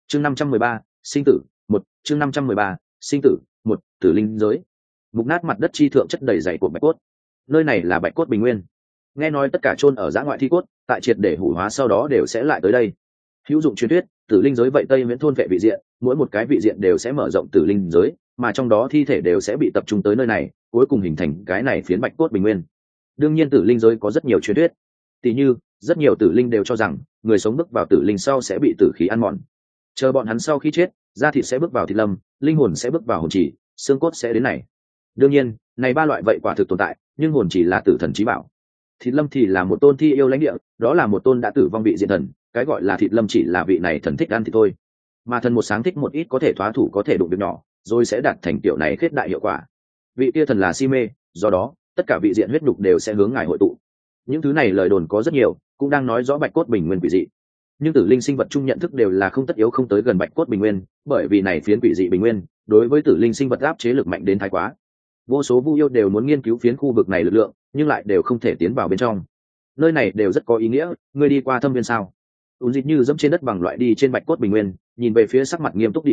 chương 513, sinh tử một chương 513, sinh tử một tử linh giới. Mục nát mặt đất chi thượng chất đầy dày của bạch cốt. Nơi này là bạch cốt bình nguyên. Nghe nói tất cả chôn ở dã ngoại thi cốt tại triệt để hủ hóa sau đó đều sẽ lại tới đây. Hữu dụng truyền thuyết, tử linh giới vậy tây miễn thôn vệ vị diện, mỗi một cái vị diện đều sẽ mở rộng tử linh giới, mà trong đó thi thể đều sẽ bị tập trung tới nơi này, cuối cùng hình thành cái này phiến bạch cốt bình nguyên. Đương nhiên tử linh giới có rất nhiều truyền thuyết, tỷ như rất nhiều tử linh đều cho rằng người sống bước vào tử linh sau sẽ bị tử khí ăn mòn, chờ bọn hắn sau khi chết, da thịt sẽ bước vào thịt lâm, linh hồn sẽ bước vào hồn chỉ, xương cốt sẽ đến này. Đương nhiên này ba loại vậy quả thực tồn tại, nhưng hồn chỉ là tử thần chí bảo, thịt lâm thì là một tôn thi yêu lãnh địa, đó là một tôn đã tử vong vị diện thần, cái gọi là thịt lâm chỉ là vị này thần thích ăn thì thôi, mà thần một sáng thích một ít có thể thoá thủ có thể đụng việc nhỏ, rồi sẽ đạt thành kiểu này khết đại hiệu quả. Vị kia thần là si mê, do đó tất cả vị diện huyết nhục đều sẽ hướng ngài hội tụ. Những thứ này lời đồn có rất nhiều, cũng đang nói rõ bạch cốt bình nguyên quỷ dị, nhưng tử linh sinh vật chung nhận thức đều là không tất yếu không tới gần bạch cốt bình nguyên, bởi vì này phiến quỷ dị bình nguyên đối với tử linh sinh vật áp chế lực mạnh đến thái quá. Vô số vu yêu đều muốn nghiên cứu phiến khu vực này lực lượng, nhưng lại đều không thể tiến vào bên trong. Nơi này đều rất có ý nghĩa, ngươi đi qua thâm viên sao? Ún dịch như dẫm trên đất bằng loại đi trên bạch cốt bình nguyên, nhìn về phía sắc mặt nghiêm túc Đi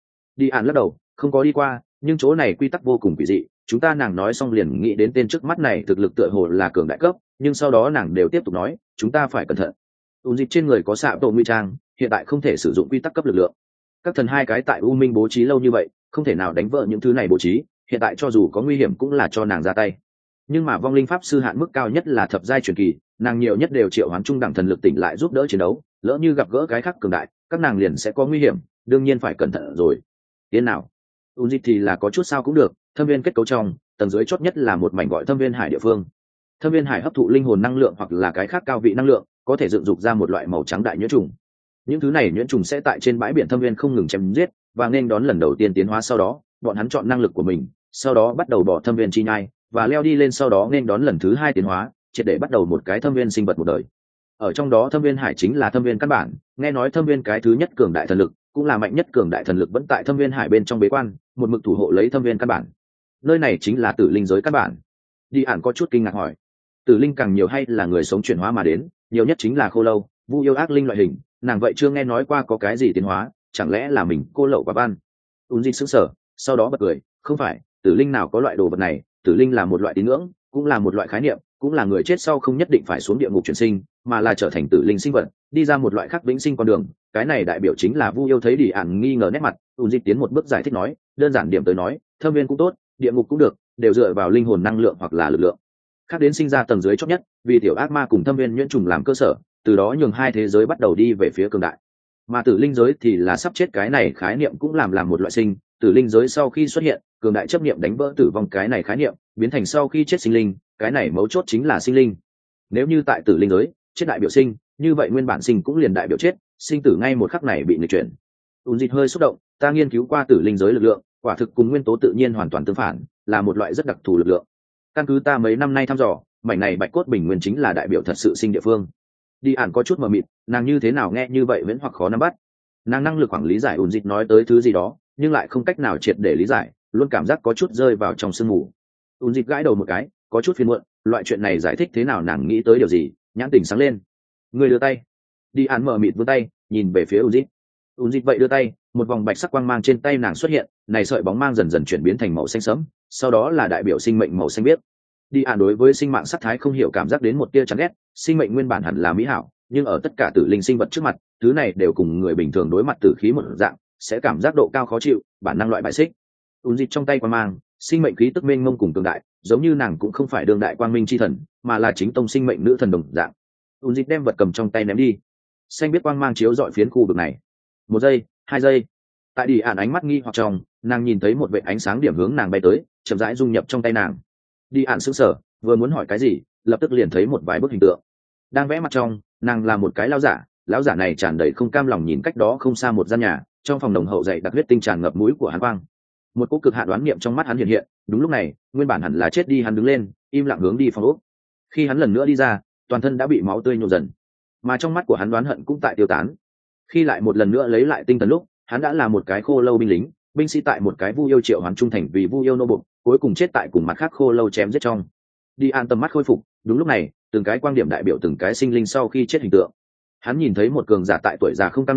Ản lắc đầu, không có đi qua, nhưng chỗ này quy tắc vô cùng quỷ dị, chúng ta nàng nói xong liền nghĩ đến tên trước mắt này thực lực tựa hồ là cường đại cấp, nhưng sau đó nàng đều tiếp tục nói, chúng ta phải cẩn thận. Ún dịch trên người có xạ tổ nguy trang, hiện tại không thể sử dụng quy tắc cấp lực lượng. Các thần hai cái tại U Minh bố trí lâu như vậy, không thể nào đánh vỡ những thứ này bố trí, hiện tại cho dù có nguy hiểm cũng là cho nàng ra tay. Nhưng mà vong linh pháp sư hạn mức cao nhất là thập giai truyền kỳ, nàng nhiều nhất đều triệu hoán trung đẳng thần lực tỉnh lại giúp đỡ chiến đấu, lỡ như gặp gỡ cái khác cường đại, các nàng liền sẽ có nguy hiểm, đương nhiên phải cẩn thận rồi. Tiến nào? Ún dịch thì là có chút sao cũng được, thâm viên kết cấu trong, tầng dưới chót nhất là một mảnh gọi thâm viên hải địa phương. Thâm viên hải hấp thụ linh hồn năng lượng hoặc là cái khác cao vị năng lượng, có thể dựng dục ra một loại màu trắng đại nhuyễn trùng. Những thứ này nhuyễn trùng sẽ tại trên bãi biển thâm viên không ngừng chém giết, và nên đón lần đầu tiên tiến hóa, sau đó bọn hắn chọn năng lực của mình, sau đó bắt đầu bỏ thâm viên chi nhai và leo đi lên, sau đó nên đón lần thứ hai tiến hóa, triệt để bắt đầu một cái thâm viên sinh vật một đời. Ở trong đó thâm viên hải chính là thâm viên căn bản, nghe nói thâm viên cái thứ nhất cường đại thần lực, cũng là mạnh nhất cường đại thần lực vẫn tại thâm viên hải bên trong bế quan, một mực thủ hộ lấy thâm viên căn bản. Nơi này chính là tử linh giới căn bản. Đi Ản có chút kinh ngạc hỏi, tử linh càng nhiều hay là người sống chuyển hóa mà đến? Nhiều nhất chính là khô lâu, vu yêu, ác linh loại hình, nàng vậy chưa nghe nói qua có cái gì tiến hóa, chẳng lẽ là mình cô lậu quả ban? Ún dịch sững sờ, sau đó bật cười, không phải, tử linh nào có loại đồ vật này, tử linh là một loại tín ngưỡng, cũng là một loại khái niệm, cũng là người chết sau không nhất định phải xuống địa ngục chuyển sinh, mà là trở thành tử linh sinh vật, đi ra một loại khác vĩnh sinh con đường. Cái này đại biểu chính là vu yêu. Thấy Đi Ản nghi ngờ nét mặt, Ún dịch tiến một bước giải thích nói, đơn giản điểm tới nói, thâm viên cũng tốt, địa ngục cũng được, đều dựa vào linh hồn năng lượng hoặc là lực lượng khác đến sinh ra tầng dưới chót nhất, vì tiểu ác ma cùng thâm viên nhuyễn trùng làm cơ sở, từ đó nhường hai thế giới bắt đầu đi về phía cường đại. Mà tử linh giới thì là sắp chết, cái này khái niệm cũng làm một loại sinh. Tử linh giới sau khi xuất hiện, cường đại chấp niệm đánh vỡ tử vong cái này khái niệm, biến thành sau khi chết sinh linh, cái này mấu chốt chính là sinh linh. Nếu như tại tử linh giới, chết đại biểu sinh, như vậy nguyên bản sinh cũng liền đại biểu chết, sinh tử ngay một khắc này bị nghịch chuyển. Ún dịch hơi xúc động, ta nghiên cứu qua tử linh giới lực lượng, quả thực cùng nguyên tố tự nhiên hoàn toàn tương phản, là một loại rất đặc thù lực lượng. Căn cứ ta mấy năm nay thăm dò, mảnh này bạch cốt bình nguyên chính là đại biểu thật sự sinh địa phương. Đi Ản có chút mờ mịt, nàng như thế nào nghe như vậy vẫn hoặc khó nắm bắt. Nàng năng lực khoảng lý giải Ún dịch nói tới thứ gì đó, nhưng lại không cách nào triệt để lý giải, luôn cảm giác có chút rơi vào trong sương mù. Ún dịch gãi đầu một cái, có chút phiền muộn, loại chuyện này giải thích thế nào? Nàng nghĩ tới điều gì, nhãn tỉnh sáng lên. Người đưa tay. Đi Ản mờ mịt vươn tay, nhìn về phía Ún dịch. Ún dịch vậy đưa tay, một vòng bạch sắc quang mang trên tay nàng xuất hiện, này sợi bóng mang dần dần chuyển biến thành màu xanh sẫm, sau đó là đại biểu sinh mệnh màu xanh biếc. Đi Ản đối với sinh mạng sắc thái không hiểu cảm giác đến một tia chán ghét, sinh mệnh nguyên bản hẳn là mỹ hảo, nhưng ở tất cả tử linh sinh vật trước mặt, thứ này đều cùng người bình thường đối mặt tử khí một dạng, sẽ cảm giác độ cao khó chịu, bản năng loại bại xích. Ún dịch trong tay quang mang, sinh mệnh khí tức mênh mông cùng cường đại, giống như nàng cũng không phải đương đại quang minh chi thần, mà là chính tông sinh mệnh nữ thần đồng dạng. Ún dịch đem vật cầm trong tay ném đi, xanh biết quang mang chiếu dọi phiến khu vực này. 1 giây, 2 giây, tại Đi Ản ánh mắt nghi hoặc trong, nàng nhìn thấy một vệt ánh sáng điểm hướng nàng bay tới, chậm rãi dung nhập trong tay nàng. Đi Ản sững sờ, vừa muốn hỏi cái gì, lập tức liền thấy một vài bức hình tượng đang vẽ mặt trong. Nàng là một cái lão giả, lão giả này tràn đầy không cam lòng nhìn cách đó không xa một gian nhà, trong phòng nồng hậu dày đặc huyết tinh tràn ngập mũi của hắn quang. Một cỗ cực hạn đoán niệm trong mắt hắn hiện hiện. Đúng lúc này, nguyên bản hẳn là chết đi hắn đứng lên, im lặng hướng đi phòng ốc. Khi hắn lần nữa đi ra, toàn thân đã bị máu tươi nhuộm dần, mà trong mắt của hắn đoán hận cũng tại tiêu tán. Khi lại một lần nữa lấy lại tinh thần lúc, hắn đã là một cái khô lâu binh lính, binh sĩ tại một cái vu yêu triệu hoán trung thành vì vu yêu nô bộc, cuối cùng chết tại cùng mặt khác khô lâu chém giết trong. Đi An tầm mắt khôi phục, đúng lúc này, từng cái quan điểm đại biểu từng cái sinh linh sau khi chết hình tượng. Hắn nhìn thấy một cường giả tại tuổi già không cam lòng,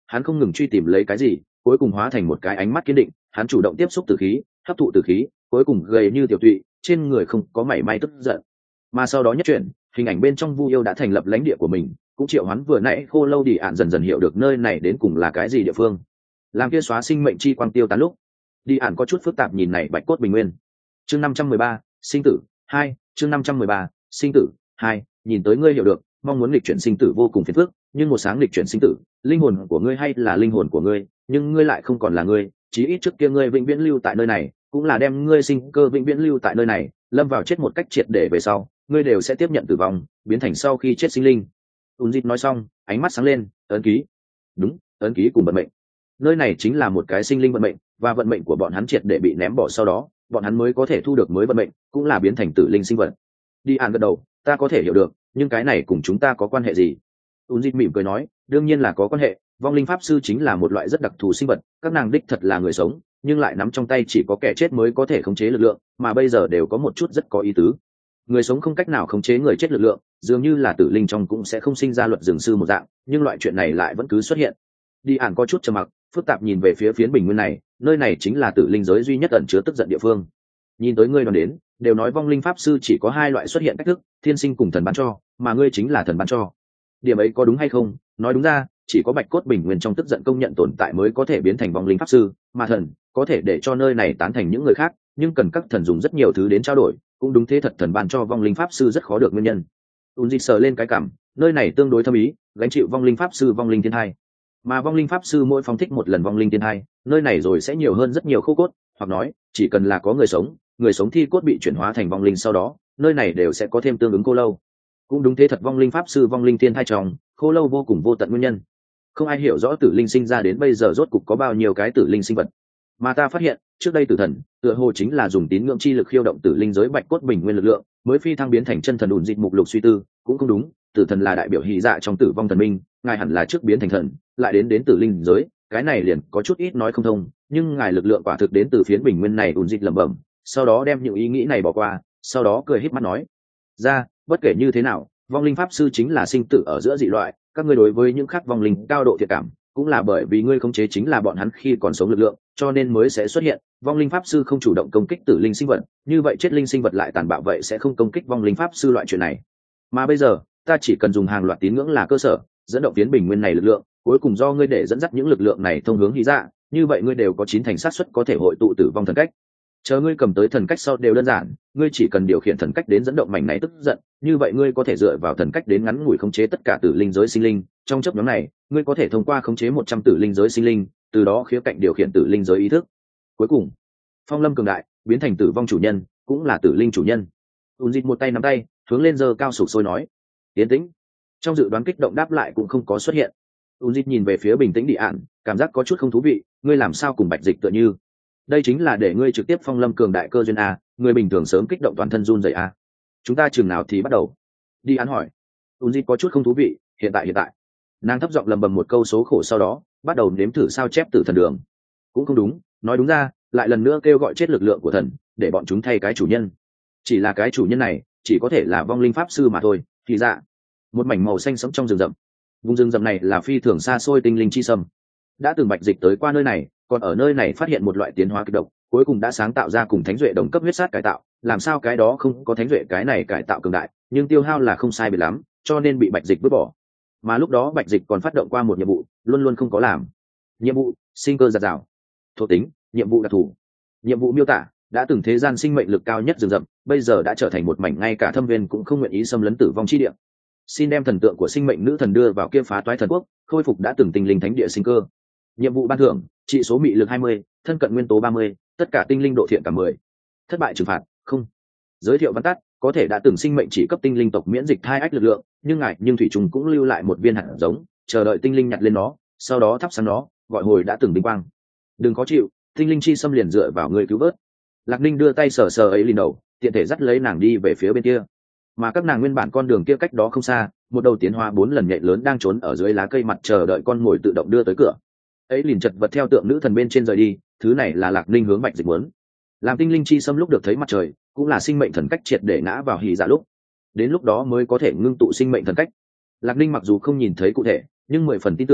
hắn không ngừng truy tìm lấy cái gì, cuối cùng hóa thành một cái ánh mắt kiên định. Hắn chủ động tiếp xúc tử khí, hấp thụ tử khí, cuối cùng gầy như tiểu tụy, trên người không có mảy may tức giận. Mà sau đó nhất chuyển, hình ảnh bên trong Vu yêu đã thành lập lãnh địa của mình, cũng triệu hoán vừa nãy Khô Lâu Đi Ạn dần dần hiểu được nơi này đến cùng là cái gì địa phương. Làm kia xóa sinh mệnh chi quang tiêu tán lúc, Đi Ạn có chút phức tạp nhìn này bạch cốt bình nguyên. Chương 513, sinh tử 2, chương 513, sinh tử 2, nhìn tới ngươi hiểu được, mong muốn nghịch chuyển sinh tử vô cùng phiền phức, nhưng một sáng nghịch chuyển sinh tử, linh hồn của ngươi hay là linh hồn của ngươi, nhưng ngươi lại không còn là ngươi, chí ít trước kia ngươi vĩnh viễn lưu tại nơi này, cũng là đem ngươi sinh cơ vĩnh viễn lưu tại nơi này, lâm vào chết một cách triệt để về sau, ngươi đều sẽ tiếp nhận tử vong, biến thành sau khi chết sinh linh. Unzit nói xong, ánh mắt sáng lên, ấn ký. Đúng, ấn ký cùng vận mệnh. Nơi này chính là một cái sinh linh vận mệnh, và vận mệnh của bọn hắn triệt để bị ném bỏ sau đó, bọn hắn mới có thể thu được mới vận mệnh, cũng là biến thành tử linh sinh vật. Đi An gật đầu, ta có thể hiểu được, nhưng cái này cùng chúng ta có quan hệ gì? Unzit mỉm cười nói, đương nhiên là có quan hệ, vong linh pháp sư chính là một loại rất đặc thù sinh vật, các nàng đích thật là người sống, nhưng lại nắm trong tay chỉ có kẻ chết mới có thể khống chế lực lượng, mà bây giờ đều có một chút rất có ý tứ. Người sống không cách nào khống chế người chết lực lượng, dường như là tử linh trong cũng sẽ không sinh ra luật dường sư một dạng, nhưng loại chuyện này lại vẫn cứ xuất hiện. Đi Ản có chút trầm mặc, phức tạp nhìn về phía phiến bình nguyên này, nơi này chính là tử linh giới duy nhất ẩn chứa tức giận địa phương. Nhìn tới ngươi đoàn đến, đều nói vong linh pháp sư chỉ có hai loại xuất hiện cách thức, thiên sinh cùng thần ban cho, mà ngươi chính là thần ban cho. Điểm ấy có đúng hay không? Nói đúng ra, chỉ có bạch cốt bình nguyên trong tức giận công nhận tồn tại mới có thể biến thành vong linh pháp sư, mà thần có thể để cho nơi này tán thành những người khác, nhưng cần các thần dùng rất nhiều thứ đến trao đổi, cũng đúng thế thật thần ban cho vong linh pháp sư rất khó được nguyên nhân. Unzit sờ lên cái cảm, nơi này tương đối thâm ý, gánh chịu vong linh pháp sư vong linh thiên hai, mà vong linh pháp sư mỗi phóng thích một lần vong linh thiên hai, nơi này rồi sẽ nhiều hơn rất nhiều khô cốt, hoặc nói chỉ cần là có người sống thi cốt bị chuyển hóa thành vong linh sau đó, nơi này đều sẽ có thêm tương ứng khô lâu. Cũng đúng thế thật vong linh pháp sư vong linh thiên hai trong khô lâu vô cùng vô tận nguyên nhân. Không ai hiểu rõ tử linh sinh ra đến bây giờ rốt cục có bao nhiêu cái tử linh sinh vật, mà ta phát hiện trước đây tử thần tựa hồ chính là dùng tín ngưỡng chi lực khiêu động tử linh giới bạch cốt bình nguyên lực lượng mới phi thăng biến thành chân thần. Ùn dịch mục lục suy tư, cũng không đúng, tử thần là đại biểu hy dạ trong tử vong thần minh, ngài hẳn là trước biến thành thần lại đến tử linh giới, cái này liền có chút ít nói không thông, nhưng ngài lực lượng quả thực đến từ phiến bình nguyên này. Ùn dịch lẩm bẩm, sau đó đem những ý nghĩ này bỏ qua, sau đó cười híp mắt nói ra, bất kể như thế nào, vong linh pháp sư chính là sinh tử ở giữa dị loại, các ngươi đối với những khác vong linh cao độ thiện cảm, cũng là bởi vì ngươi khống chế chính là bọn hắn khi còn sống lực lượng, cho nên mới sẽ xuất hiện vong linh pháp sư không chủ động công kích tử linh sinh vật, như vậy chết linh sinh vật lại tàn bạo, vậy sẽ không công kích vong linh pháp sư loại chuyện này. Mà bây giờ ta chỉ cần dùng hàng loạt tín ngưỡng là cơ sở, dẫn động tiến bình nguyên này lực lượng, cuối cùng do ngươi để dẫn dắt những lực lượng này thông hướng hy dạ, như vậy ngươi đều có 9 thành xác suất có thể hội tụ tử vong thần cách. Chờ ngươi cầm tới thần cách sau đều đơn giản, ngươi chỉ cần điều khiển thần cách đến dẫn động mảnh này tức giận, như vậy ngươi có thể dựa vào thần cách đến ngắn ngủi khống chế tất cả tử linh giới sinh linh. Trong chấp nhóm này, ngươi có thể thông qua khống chế 100 tử linh giới sinh linh, từ đó khía cạnh điều khiển tử linh giới ý thức. Cuối cùng, phong lâm cường đại biến thành tử vong chủ nhân, cũng là tử linh chủ nhân. Unzit một tay nắm tay, hướng lên giơ cao sục sôi nói, tiến tĩnh. Trong dự đoán kích động đáp lại cũng không có xuất hiện. Unzit nhìn về phía bình tĩnh Đi Ản, cảm giác có chút không thú vị, ngươi làm sao cùng bạch dịch tựa như? Đây chính là để ngươi trực tiếp phong lâm cường đại cơ duyên a, người bình thường sớm kích động toàn thân run rẩy a. Chúng ta chừng nào thì bắt đầu? Đi Ản hỏi. Unzit có chút không thú vị, hiện tại. Nàng thấp giọng lầm bầm một câu số khổ, sau đó bắt đầu nếm thử sao chép tử thần đường. Cũng không đúng, nói đúng ra, lại lần nữa kêu gọi chết lực lượng của thần, để bọn chúng thay cái chủ nhân. Chỉ là cái chủ nhân này, chỉ có thể là vong linh pháp sư mà thôi. Thì dạ, một mảnh màu xanh sống trong rừng rậm. Vùng rừng rậm này là phi thường xa xôi tinh linh chi sâm. Đã từng bạch dịch tới qua nơi này, còn ở nơi này phát hiện một loại tiến hóa kịch độc, cuối cùng đã sáng tạo ra cùng thánh duệ đồng cấp huyết sát cải tạo. Làm sao cái đó không có thánh duệ cái này cải tạo cường đại, nhưng tiêu hao là không sai biệt lắm, cho nên bị bạch dịch vứt bỏ. Mà lúc đó bạch dịch còn phát động qua một nhiệm vụ, luôn luôn không có làm. Nhiệm vụ sinh cơ giạt rào, thuộc tính nhiệm vụ đặc thù. Nhiệm vụ miêu tả, đã từng thế gian sinh mệnh lực cao nhất rừng rậm, bây giờ đã trở thành một mảnh ngay cả thâm viên cũng không nguyện ý xâm lấn tử vong chi địa. Xin đem thần tượng của sinh mệnh nữ thần đưa vào kia phá toái thần quốc, khôi phục đã từng tinh linh thánh địa sinh cơ. Nhiệm vụ ban thưởng, trị số mị lực 20, thân cận nguyên tố 30, tất cả tinh linh độ thiện cảm 10. Thất bại trừng phạt không. Giới thiệu văn tắt, có thể đã từng sinh mệnh chỉ cấp tinh linh tộc miễn dịch 2 ách lực lượng, nhưng thủy trùng cũng lưu lại một viên hạt giống, chờ đợi tinh linh nhặt lên nó, sau đó thắp sáng nó, gọi hồi đã từng vinh quang. Đừng có chịu, tinh linh chi xâm liền dựa vào người cứu vớt. Lạc Ninh đưa tay sờ sờ ấy lên đầu, tiện thể dắt lấy nàng đi về phía bên kia. Mà các nàng nguyên bản con đường kia cách đó không xa, một đầu tiến hóa 4 lần nhạy lớn đang trốn ở dưới lá cây mặt chờ đợi con mồi tự động đưa tới cửa. Ấy liền chật vật theo tượng nữ thần bên trên rời đi, thứ này là Lạc Ninh hướng bạch dịch muốn. Làm tinh linh chi xâm lúc được thấy mặt trời, cũng là sinh mệnh thần cách triệt để ngã vào hỉ dạ lúc, đến lúc đó mới có thể ngưng tụ sinh mệnh thần cách. Lạc Ninh mặc dù không nhìn thấy cụ thể, nhưng 10 phần tin tưởng,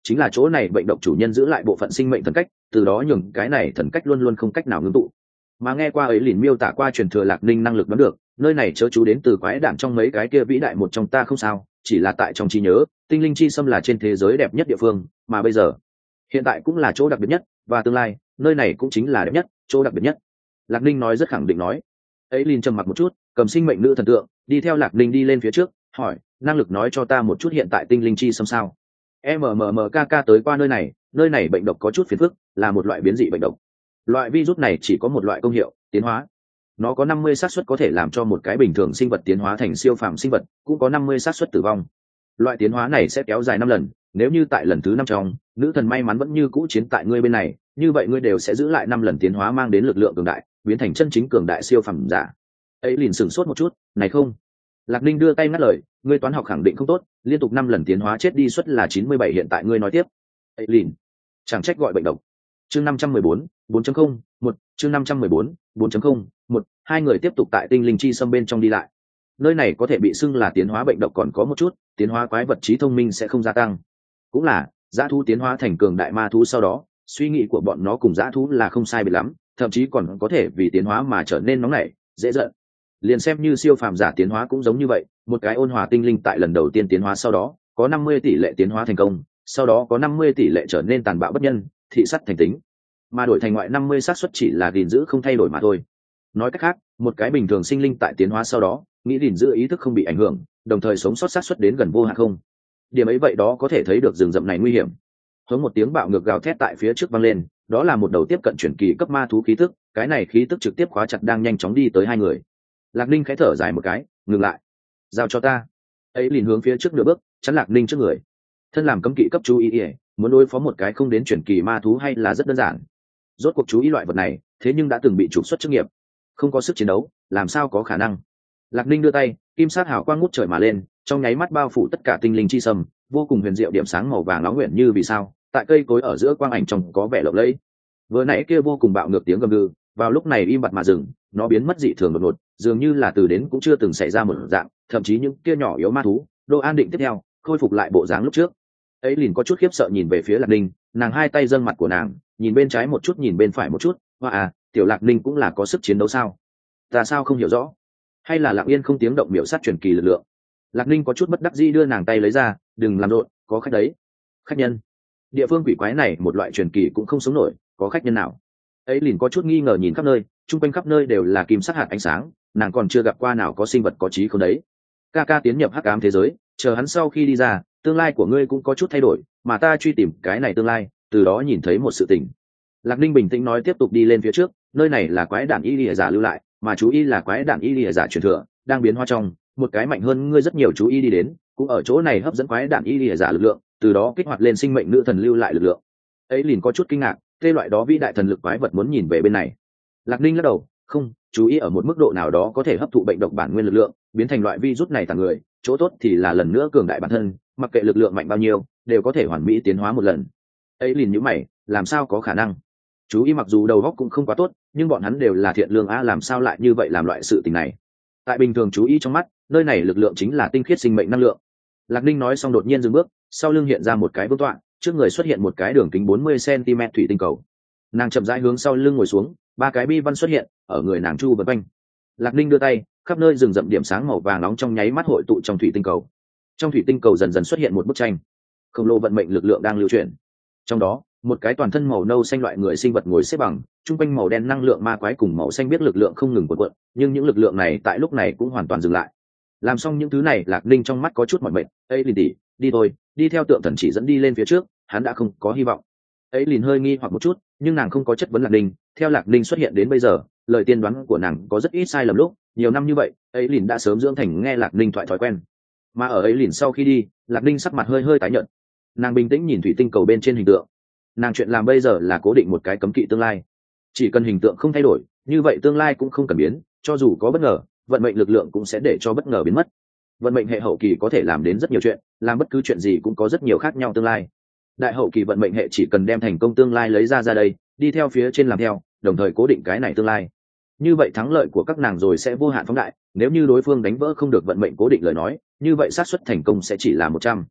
chính là chỗ này bệnh độc chủ nhân giữ lại bộ phận sinh mệnh thần cách, từ đó nhường cái này thần cách luôn luôn không cách nào ngưng tụ. Mà nghe qua ấy liền miêu tả qua truyền thừa Lạc Ninh năng lực đoán được, nơi này chớ chú đến từ quái đản trong mấy cái kia vĩ đại một trong ta không sao, chỉ là tại trong trí nhớ, tinh linh chi xâm là trên thế giới đẹp nhất địa phương, mà bây giờ, hiện tại cũng là chỗ đặc biệt nhất, và tương lai, nơi này cũng chính là đẹp nhất, chỗ đặc biệt nhất. Lạc Ninh nói rất khẳng định nói. Ấy liền trầm mặc một chút, cầm sinh mệnh nữ thần tượng, đi theo Lạc Ninh đi lên phía trước, hỏi, năng lực nói cho ta một chút hiện tại tinh linh chi xâm sao? MMMKK tới qua nơi này bệnh độc có chút phiền phức, là một loại biến dị bệnh độc. Loại virus này chỉ có một loại công hiệu, tiến hóa. Nó có 50 xác suất có thể làm cho một cái bình thường sinh vật tiến hóa thành siêu phàm sinh vật, cũng có 50 xác suất tử vong. Loại tiến hóa này sẽ kéo dài 5 lần, nếu như tại lần thứ 5 trong, nữ thần may mắn vẫn như cũ chiến tại ngươi bên này, như vậy ngươi đều sẽ giữ lại 5 lần tiến hóa mang đến lực lượng cường đại, biến thành chân chính cường đại siêu phàm giả. Ấy liền sửng sốt một chút, này không. Lạc Ninh đưa tay ngắt lời, ngươi toán học khẳng định không tốt, liên tục 5 lần tiến hóa chết đi suất là 97, hiện tại ngươi nói tiếp. Ấy liền, chẳng trách gọi bệnh độc. Chương 514, 4.0, 1, chương 514, 4.0, 1, hai người tiếp tục tại tinh linh chi xâm bên trong đi lại. Nơi này có thể bị xưng là tiến hóa bệnh độc còn có một chút, tiến hóa quái vật trí thông minh sẽ không gia tăng. Cũng là, dã thú tiến hóa thành cường đại ma thú sau đó, suy nghĩ của bọn nó cùng dã thú là không sai biệt lắm, thậm chí còn có thể vì tiến hóa mà trở nên nóng nảy, dễ giận. Liền xem như siêu phàm giả tiến hóa cũng giống như vậy, một cái ôn hòa tinh linh tại lần đầu tiên tiến hóa sau đó, có 50 tỷ lệ tiến hóa thành công, sau đó có 50 tỷ lệ trở nên tàn bạo bất nhân, thị sắt thành tính. Mà đổi thành ngoại 50 xác suất chỉ là gìn giữ không thay đổi mà thôi. Nói cách khác, một cái bình thường sinh linh tại tiến hóa sau đó, nghĩ gìn giữ ý thức không bị ảnh hưởng, đồng thời sống sót xác suất đến gần vô hạn không. Điểm ấy vậy đó có thể thấy được rừng rậm này nguy hiểm. Hướng một tiếng bạo ngược gào thét tại phía trước vang lên, đó là một đầu tiếp cận chuyển kỳ cấp ma thú khí tức, cái này khí tức trực tiếp khóa chặt đang nhanh chóng đi tới hai người. Lạc Ninh khẽ thở dài một cái, ngừng lại. Giao cho ta. Ấy liền hướng phía trước nửa bước, chắn Lạc Ninh trước người. Thân làm cấm kỵ cấp chú ý, muốn đối phó một cái không đến chuyển kỳ ma thú hay là rất đơn giản. Rốt cuộc chú ý loại vật này, thế nhưng đã từng bị trục xuất chức nghiệp, không có sức chiến đấu, làm sao có khả năng. Lạc Ninh đưa tay, kim sát hào quang ngút trời mà lên, trong nháy mắt bao phủ tất cả tinh linh chi sâm, vô cùng huyền diệu điểm sáng màu vàng nóng nguyện như vì sao, tại cây cối ở giữa quang ảnh trong có vẻ lộng lẫy. Vừa nãy kia vô cùng bạo ngược tiếng gầm gừ, vào lúc này im bặt mà dừng, nó biến mất dị thường đột ngột, dường như là từ đến cũng chưa từng xảy ra một dạng, thậm chí những kia nhỏ yếu ma thú, đô an định tiếp theo, khôi phục lại bộ dáng lúc trước. Ấy liền có chút khiếp sợ nhìn về phía Lạc Ninh, nàng hai tay dâng mặt của nàng, nhìn bên trái một chút nhìn bên phải một chút, hoa tiểu Lạc Ninh cũng là có sức chiến đấu sao? Ta sao không hiểu rõ? Hay là Lạc Yên không tiếng động miểu sát truyền kỳ lực lượng? Lạc Ninh có chút bất đắc dĩ đưa nàng tay lấy ra, đừng làm rộn, có khách đấy. Khách nhân? Địa phương quỷ quái này một loại truyền kỳ cũng không sống nổi, có khách nhân nào? Ấy liền có chút nghi ngờ nhìn khắp nơi, chung quanh khắp nơi đều là kim sắc hạt ánh sáng, nàng còn chưa gặp qua nào có sinh vật có trí không đấy. Ca tiến nhập hắc ám thế giới, chờ hắn sau khi đi ra, tương lai của ngươi cũng có chút thay đổi, mà ta truy tìm cái này tương lai, từ đó nhìn thấy một sự tình. Lạc Ninh bình tĩnh nói, tiếp tục đi lên phía trước, nơi này là quái đản y lìa giả lưu lại, mà chú y là quái đản y lìa giả truyền thừa, đang biến hóa trong, một cái mạnh hơn ngươi rất nhiều chú y đi đến, cũng ở chỗ này hấp dẫn quái đản y lìa giả lực lượng, từ đó kích hoạt lên sinh mệnh nữ thần lưu lại lực lượng. Ấy liền có chút kinh ngạc, tê loại đó vĩ đại thần lực quái vật muốn nhìn về bên này. Lạc Ninh lắc đầu, không, chú ý ở một mức độ nào đó có thể hấp thụ bệnh độc bản nguyên lực lượng, biến thành loại virus này tàng người, chỗ tốt thì là lần nữa cường đại bản thân, mặc kệ lực lượng mạnh bao nhiêu, đều có thể hoàn mỹ tiến hóa một lần. Ấy liền nhíu mày, làm sao có khả năng? Chú ý mặc dù đầu óc cũng không quá tốt, nhưng bọn hắn đều là thiện lương làm sao lại như vậy làm loại sự tình này? Tại bình thường chú ý trong mắt, nơi này lực lượng chính là tinh khiết sinh mệnh năng lượng. Lạc Ninh nói xong đột nhiên dừng bước, sau lưng hiện ra một cái vương tọa, trước người xuất hiện một cái đường kính 40 cm thủy tinh cầu. Nàng chậm rãi hướng sau lưng ngồi xuống, ba cái bi văn xuất hiện ở người nàng chu vần quanh. Lạc Ninh đưa tay, khắp nơi rừng rậm điểm sáng màu vàng nóng trong nháy mắt hội tụ trong thủy tinh cầu. Trong thủy tinh cầu dần dần xuất hiện một bức tranh khổng lồ vận mệnh lực lượng đang lưu chuyển. Trong đó, một cái toàn thân màu nâu xanh loại người sinh vật ngồi xếp bằng, trung quanh màu đen năng lượng ma quái cùng màu xanh biết lực lượng không ngừng cuộn cuộn, nhưng những lực lượng này tại lúc này cũng hoàn toàn dừng lại. Làm xong những thứ này, Lạc Ninh trong mắt có chút mỏi mệt, "Ấy Lìn tỷ, đi thôi, đi theo tượng thần chỉ dẫn đi lên phía trước, hắn đã không có hy vọng." Ấy Lìn hơi nghi hoặc một chút, nhưng nàng không có chất vấn Lạc Ninh, theo Lạc Ninh xuất hiện đến bây giờ, lời tiên đoán của nàng có rất ít sai lầm lúc, nhiều năm như vậy, ấy Lìn đã sớm dưỡng thành nghe Lạc Ninh thoại thói quen. Mà ở ấy Lìn sau khi đi, Lạc Ninh sắc mặt hơi hơi tái nhợt. Nàng bình tĩnh nhìn thủy tinh cầu bên trên hình tượng. Nàng chuyện làm bây giờ là cố định một cái cấm kỵ tương lai. Chỉ cần hình tượng không thay đổi, như vậy tương lai cũng không cần biến, cho dù có bất ngờ, vận mệnh lực lượng cũng sẽ để cho bất ngờ biến mất. Vận mệnh hệ hậu kỳ có thể làm đến rất nhiều chuyện, làm bất cứ chuyện gì cũng có rất nhiều khác nhau tương lai. Đại hậu kỳ vận mệnh hệ chỉ cần đem thành công tương lai lấy ra đây, đi theo phía trên làm theo, đồng thời cố định cái này tương lai. Như vậy thắng lợi của các nàng rồi sẽ vô hạn phóng đại, nếu như đối phương đánh vỡ không được vận mệnh cố định lời nói, như vậy xác suất thành công sẽ chỉ là 100.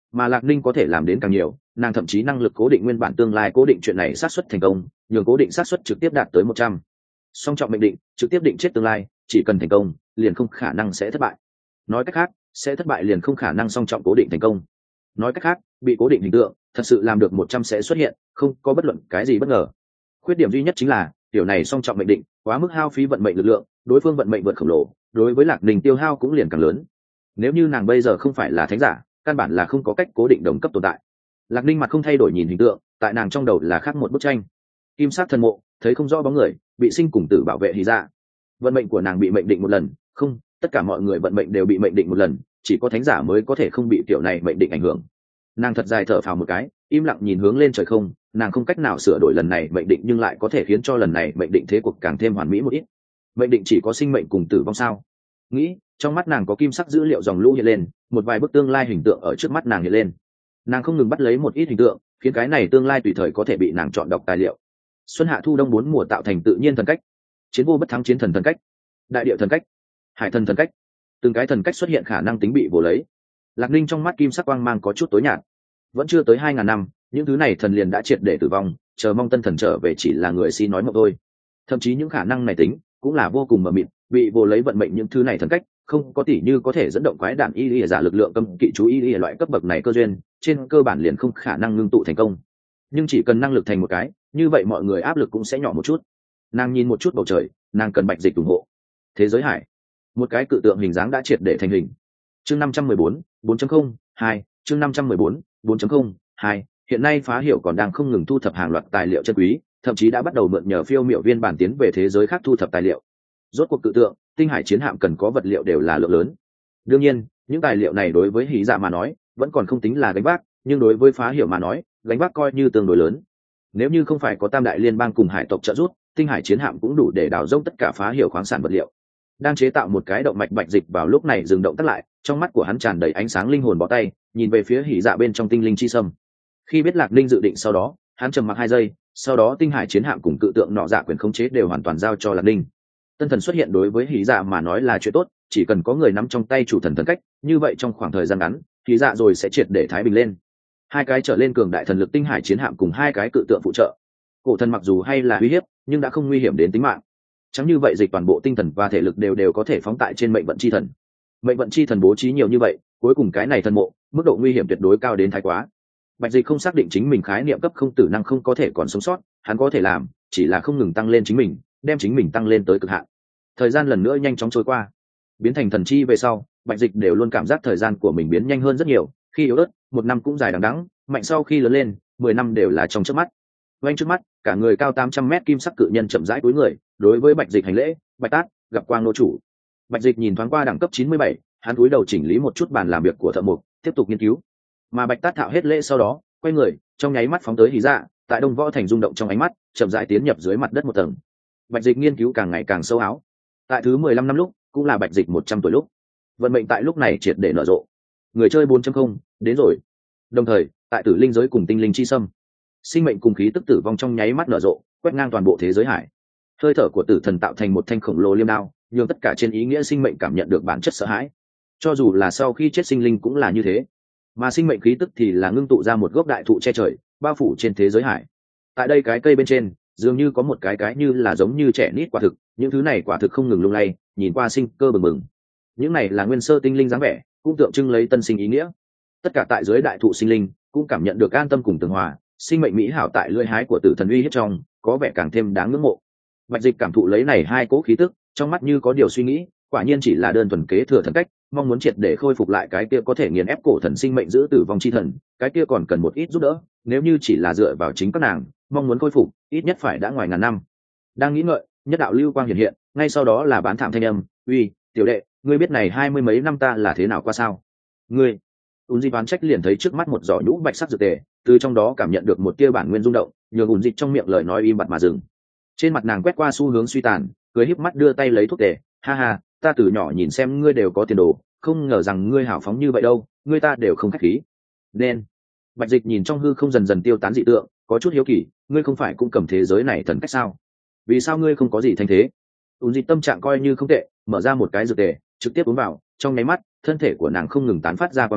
mà Lạc Ninh có thể làm đến càng nhiều, nàng thậm chí năng lực cố định nguyên bản tương lai cố định chuyện này xác suất thành công, nhường cố định xác suất trực tiếp đạt tới 100. Song trọng mệnh định trực tiếp định chết tương lai, chỉ cần thành công liền không khả năng sẽ thất bại. Nói cách khác, sẽ thất bại liền không khả năng song trọng cố định thành công. Nói cách khác, bị cố định hình tượng thật sự làm được 100 sẽ xuất hiện, không có bất luận cái gì bất ngờ. Khuyết điểm duy nhất chính là điều này song trọng mệnh định quá mức hao phí vận mệnh lực lượng, đối phương vận mệnh vượt khổng lồ, đối với Lạc Ninh tiêu hao cũng liền càng lớn. Nếu như nàng bây giờ không phải là thánh giả, căn bản là không có cách cố định đồng cấp tồn tại. Lạc Ninh mặt không thay đổi nhìn hình tượng, tại nàng trong đầu là khác một bức tranh. Kim sắc thần mộ, thấy không rõ bóng người, bị sinh cùng tử bảo vệ hí dạ. Vận mệnh của nàng bị mệnh định một lần, không, tất cả mọi người vận mệnh đều bị mệnh định một lần, chỉ có thánh giả mới có thể không bị kiểu này mệnh định ảnh hưởng. Nàng thật dài thở phào một cái, im lặng nhìn hướng lên trời không, nàng không cách nào sửa đổi lần này mệnh định, nhưng lại có thể khiến cho lần này mệnh định thế cuộc càng thêm hoàn mỹ một ít. Mệnh định chỉ có sinh mệnh cùng tử vong sao? Nghĩ, trong mắt nàng có kim sắc dữ liệu dòng lũ hiện lên, một vài bức tương lai hình tượng ở trước mắt nàng hiện lên. Nàng không ngừng bắt lấy một ít hình tượng, khiến cái này tương lai tùy thời có thể bị nàng chọn đọc tài liệu. Xuân hạ thu đông 4 mùa tạo thành tự nhiên thần cách, chiến vô bất thắng chiến thần thần cách, đại địa thần cách, hải thần thần cách, từng cái thần cách xuất hiện khả năng tính bị vồ lấy. Lạc Ninh trong mắt kim sắc quang mang có chút tối nhạt. Vẫn chưa tới 2000 năm, những thứ này thần liền đã triệt để tử vong, chờ mong tân thần trở về chỉ là người xin nói mộng thôi. Thậm chí những khả năng này tính cũng là vô cùng mờ mịt, bị vồ lấy vận mệnh những thứ này thần cách, không có tỷ như có thể dẫn động quái đản y giả lực lượng cấm kỵ chú ý loại cấp bậc này cơ duyên, trên cơ bản liền không khả năng ngưng tụ thành công. Nhưng chỉ cần năng lực thành một cái, như vậy mọi người áp lực cũng sẽ nhỏ một chút. Nàng nhìn một chút bầu trời, nàng cần Bạch Dịch ủng hộ. Thế giới hải, một cái cự tượng hình dáng đã triệt để thành hình. Chương 514, 4.0, 2, chương 514, 4.0, 2, hiện nay Phá Hiểu còn đang không ngừng thu thập hàng loạt tài liệu chân quý, thậm chí đã bắt đầu mượn nhờ phiêu miểu viên bản tiến về thế giới khác thu thập tài liệu. Rốt cuộc cự tượng, tinh hải chiến hạm cần có vật liệu đều là lượng lớn. Đương nhiên, những tài liệu này đối với Hỉ Dạ mà nói, vẫn còn không tính là gánh vác, nhưng đối với Phá Hiểu mà nói, gánh vác coi như tương đối lớn. Nếu như không phải có Tam đại liên bang cùng hải tộc trợ giúp, tinh hải chiến hạm cũng đủ để đào rông tất cả Phá Hiểu khoáng sản vật liệu. Đang chế tạo một cái động mạch Bạch Dịch vào lúc này dừng động tắt lại, trong mắt của hắn tràn đầy ánh sáng linh hồn bó tay, nhìn về phía Hỉ Dạ bên trong tinh linh chi sâm. Khi biết Lạc Ninh dự định sau đó, hắn trầm mặc 2 giây, sau đó tinh hải chiến hạm cùng cự tượng nọ dạ quyền khống chế đều hoàn toàn giao cho Lạc Ninh. Tân thần xuất hiện đối với Hỉ Dạ mà nói là chuyện tốt, chỉ cần có người nắm trong tay chủ thần thần cách, như vậy trong khoảng thời gian ngắn, Hỉ Dạ rồi sẽ triệt để thái bình lên. 2 cái trở lên cường đại thần lực tinh hải chiến hạm cùng 2 cái cự tượng phụ trợ. Cổ thần mặc dù hay là uy hiếp, nhưng đã không nguy hiểm đến tính mạng. Chẳng như vậy dịch toàn bộ tinh thần và thể lực đều có thể phóng tại trên mệnh vận chi thần. Mệnh vận chi thần bố trí nhiều như vậy, cuối cùng cái này thần mộ, mức độ nguy hiểm tuyệt đối cao đến thái quá. Bạch Dịch không xác định chính mình khái niệm cấp không tử năng không có thể còn sống sót, hắn có thể làm, chỉ là không ngừng tăng lên chính mình, đem chính mình tăng lên tới cực hạn. Thời gian lần nữa nhanh chóng trôi qua. Biến thành thần chi về sau, Bạch Dịch đều luôn cảm giác thời gian của mình biến nhanh hơn rất nhiều, khi yếu ớt, 1 năm cũng dài đằng đẵng, mạnh sau khi lớn lên, 10 năm đều là trong chớp mắt. Quanh trước mắt, cả người cao 800 mét kim sắc cự nhân chậm rãi cúi người, đối với Bạch Dịch hành lễ, "Bạch Tát, gặp quang nô chủ." Bạch Dịch nhìn thoáng qua đẳng cấp 97, hắn cúi đầu chỉnh lý một chút bàn làm việc của thợ mộc, tiếp tục nghiên cứu. Mà Bạch Tát thạo hết lễ sau đó, quay người, trong nháy mắt phóng tới Hỉ Dạ, tại Đông Võ thành rung động trong ánh mắt, chậm rãi tiến nhập dưới mặt đất một tầng. Bạch Dịch nghiên cứu càng ngày càng sâu áo. Tại thứ 15 năm lúc, cũng là Bạch Dịch 100 tuổi lúc. Vận mệnh tại lúc này triệt để nở rộ. Người chơi 4.0 đến rồi. Đồng thời, tại Tử Linh giới cùng Tinh Linh chi sâm, sinh mệnh cùng khí tức tử vong trong nháy mắt nở rộ, quét ngang toàn bộ thế giới hải. Hơi thở của tử thần tạo thành một thanh khổng lồ liêm đao, nhưng tất cả trên ý nghĩa sinh mệnh cảm nhận được bản chất sợ hãi. Cho dù là sau khi chết sinh linh cũng là như thế. Mà sinh mệnh khí tức thì là ngưng tụ ra một gốc đại thụ che trời, bao phủ trên thế giới hải. Tại đây cái cây bên trên, dường như có một cái như là giống như trẻ nít quả thực, những thứ này quả thực không ngừng lung lay, nhìn qua sinh cơ bừng bừng. Những này là nguyên sơ tinh linh dáng vẻ, cũng tượng trưng lấy tân sinh ý nghĩa. Tất cả tại dưới đại thụ sinh linh cũng cảm nhận được an tâm cùng tường hòa, sinh mệnh mỹ hảo tại lưỡi hái của tử thần uy hiếp trong, có vẻ càng thêm đáng ngưỡng mộ. Bạch Dịch cảm thụ lấy này 2 cỗ khí tức, trong mắt như có điều suy nghĩ, quả nhiên chỉ là đơn thuần kế thừa thần cách, mong muốn triệt để khôi phục lại cái kia có thể nghiền ép cổ thần sinh mệnh giữ tử vong chi thần, cái kia còn cần một ít giúp đỡ, nếu như chỉ là dựa vào chính các nàng, mong muốn khôi phục, ít nhất phải đã ngoài ngàn năm. Đang nghĩ ngợi, nhất đạo lưu quang hiện hiện, ngay sau đó là bán thảm thanh âm, "Uy, tiểu đệ, ngươi biết này 20 mấy năm ta là thế nào qua sao?" "Ngươi?" Ún Di bán trách liền thấy trước mắt một giỏ nhũ bạch sắc dược tề, từ trong đó cảm nhận được một tia bản nguyên rung động, nhường Ún Dịch trong miệng lời nói im bặt mà dừng. Trên mặt nàng quét qua xu hướng suy tàn, cười híp mắt đưa tay lấy thuốc tề, "Ha ha, ta từ nhỏ nhìn xem ngươi đều có tiền đồ, không ngờ rằng ngươi hào phóng như vậy đâu, ngươi ta đều không khách khí." Nên. Bạch Dịch nhìn trong hư không dần dần tiêu tán dị tượng, có chút hiếu kỳ, "Ngươi không phải cũng cầm thế giới này thần cách sao? Vì sao ngươi không có gì thanh thế?" Ún Dịch tâm trạng coi như không tệ, mở ra một cái dược tề, trực tiếp uống vào, trong nháy mắt, thân thể của nàng không ngừng tán phát ra quang mang,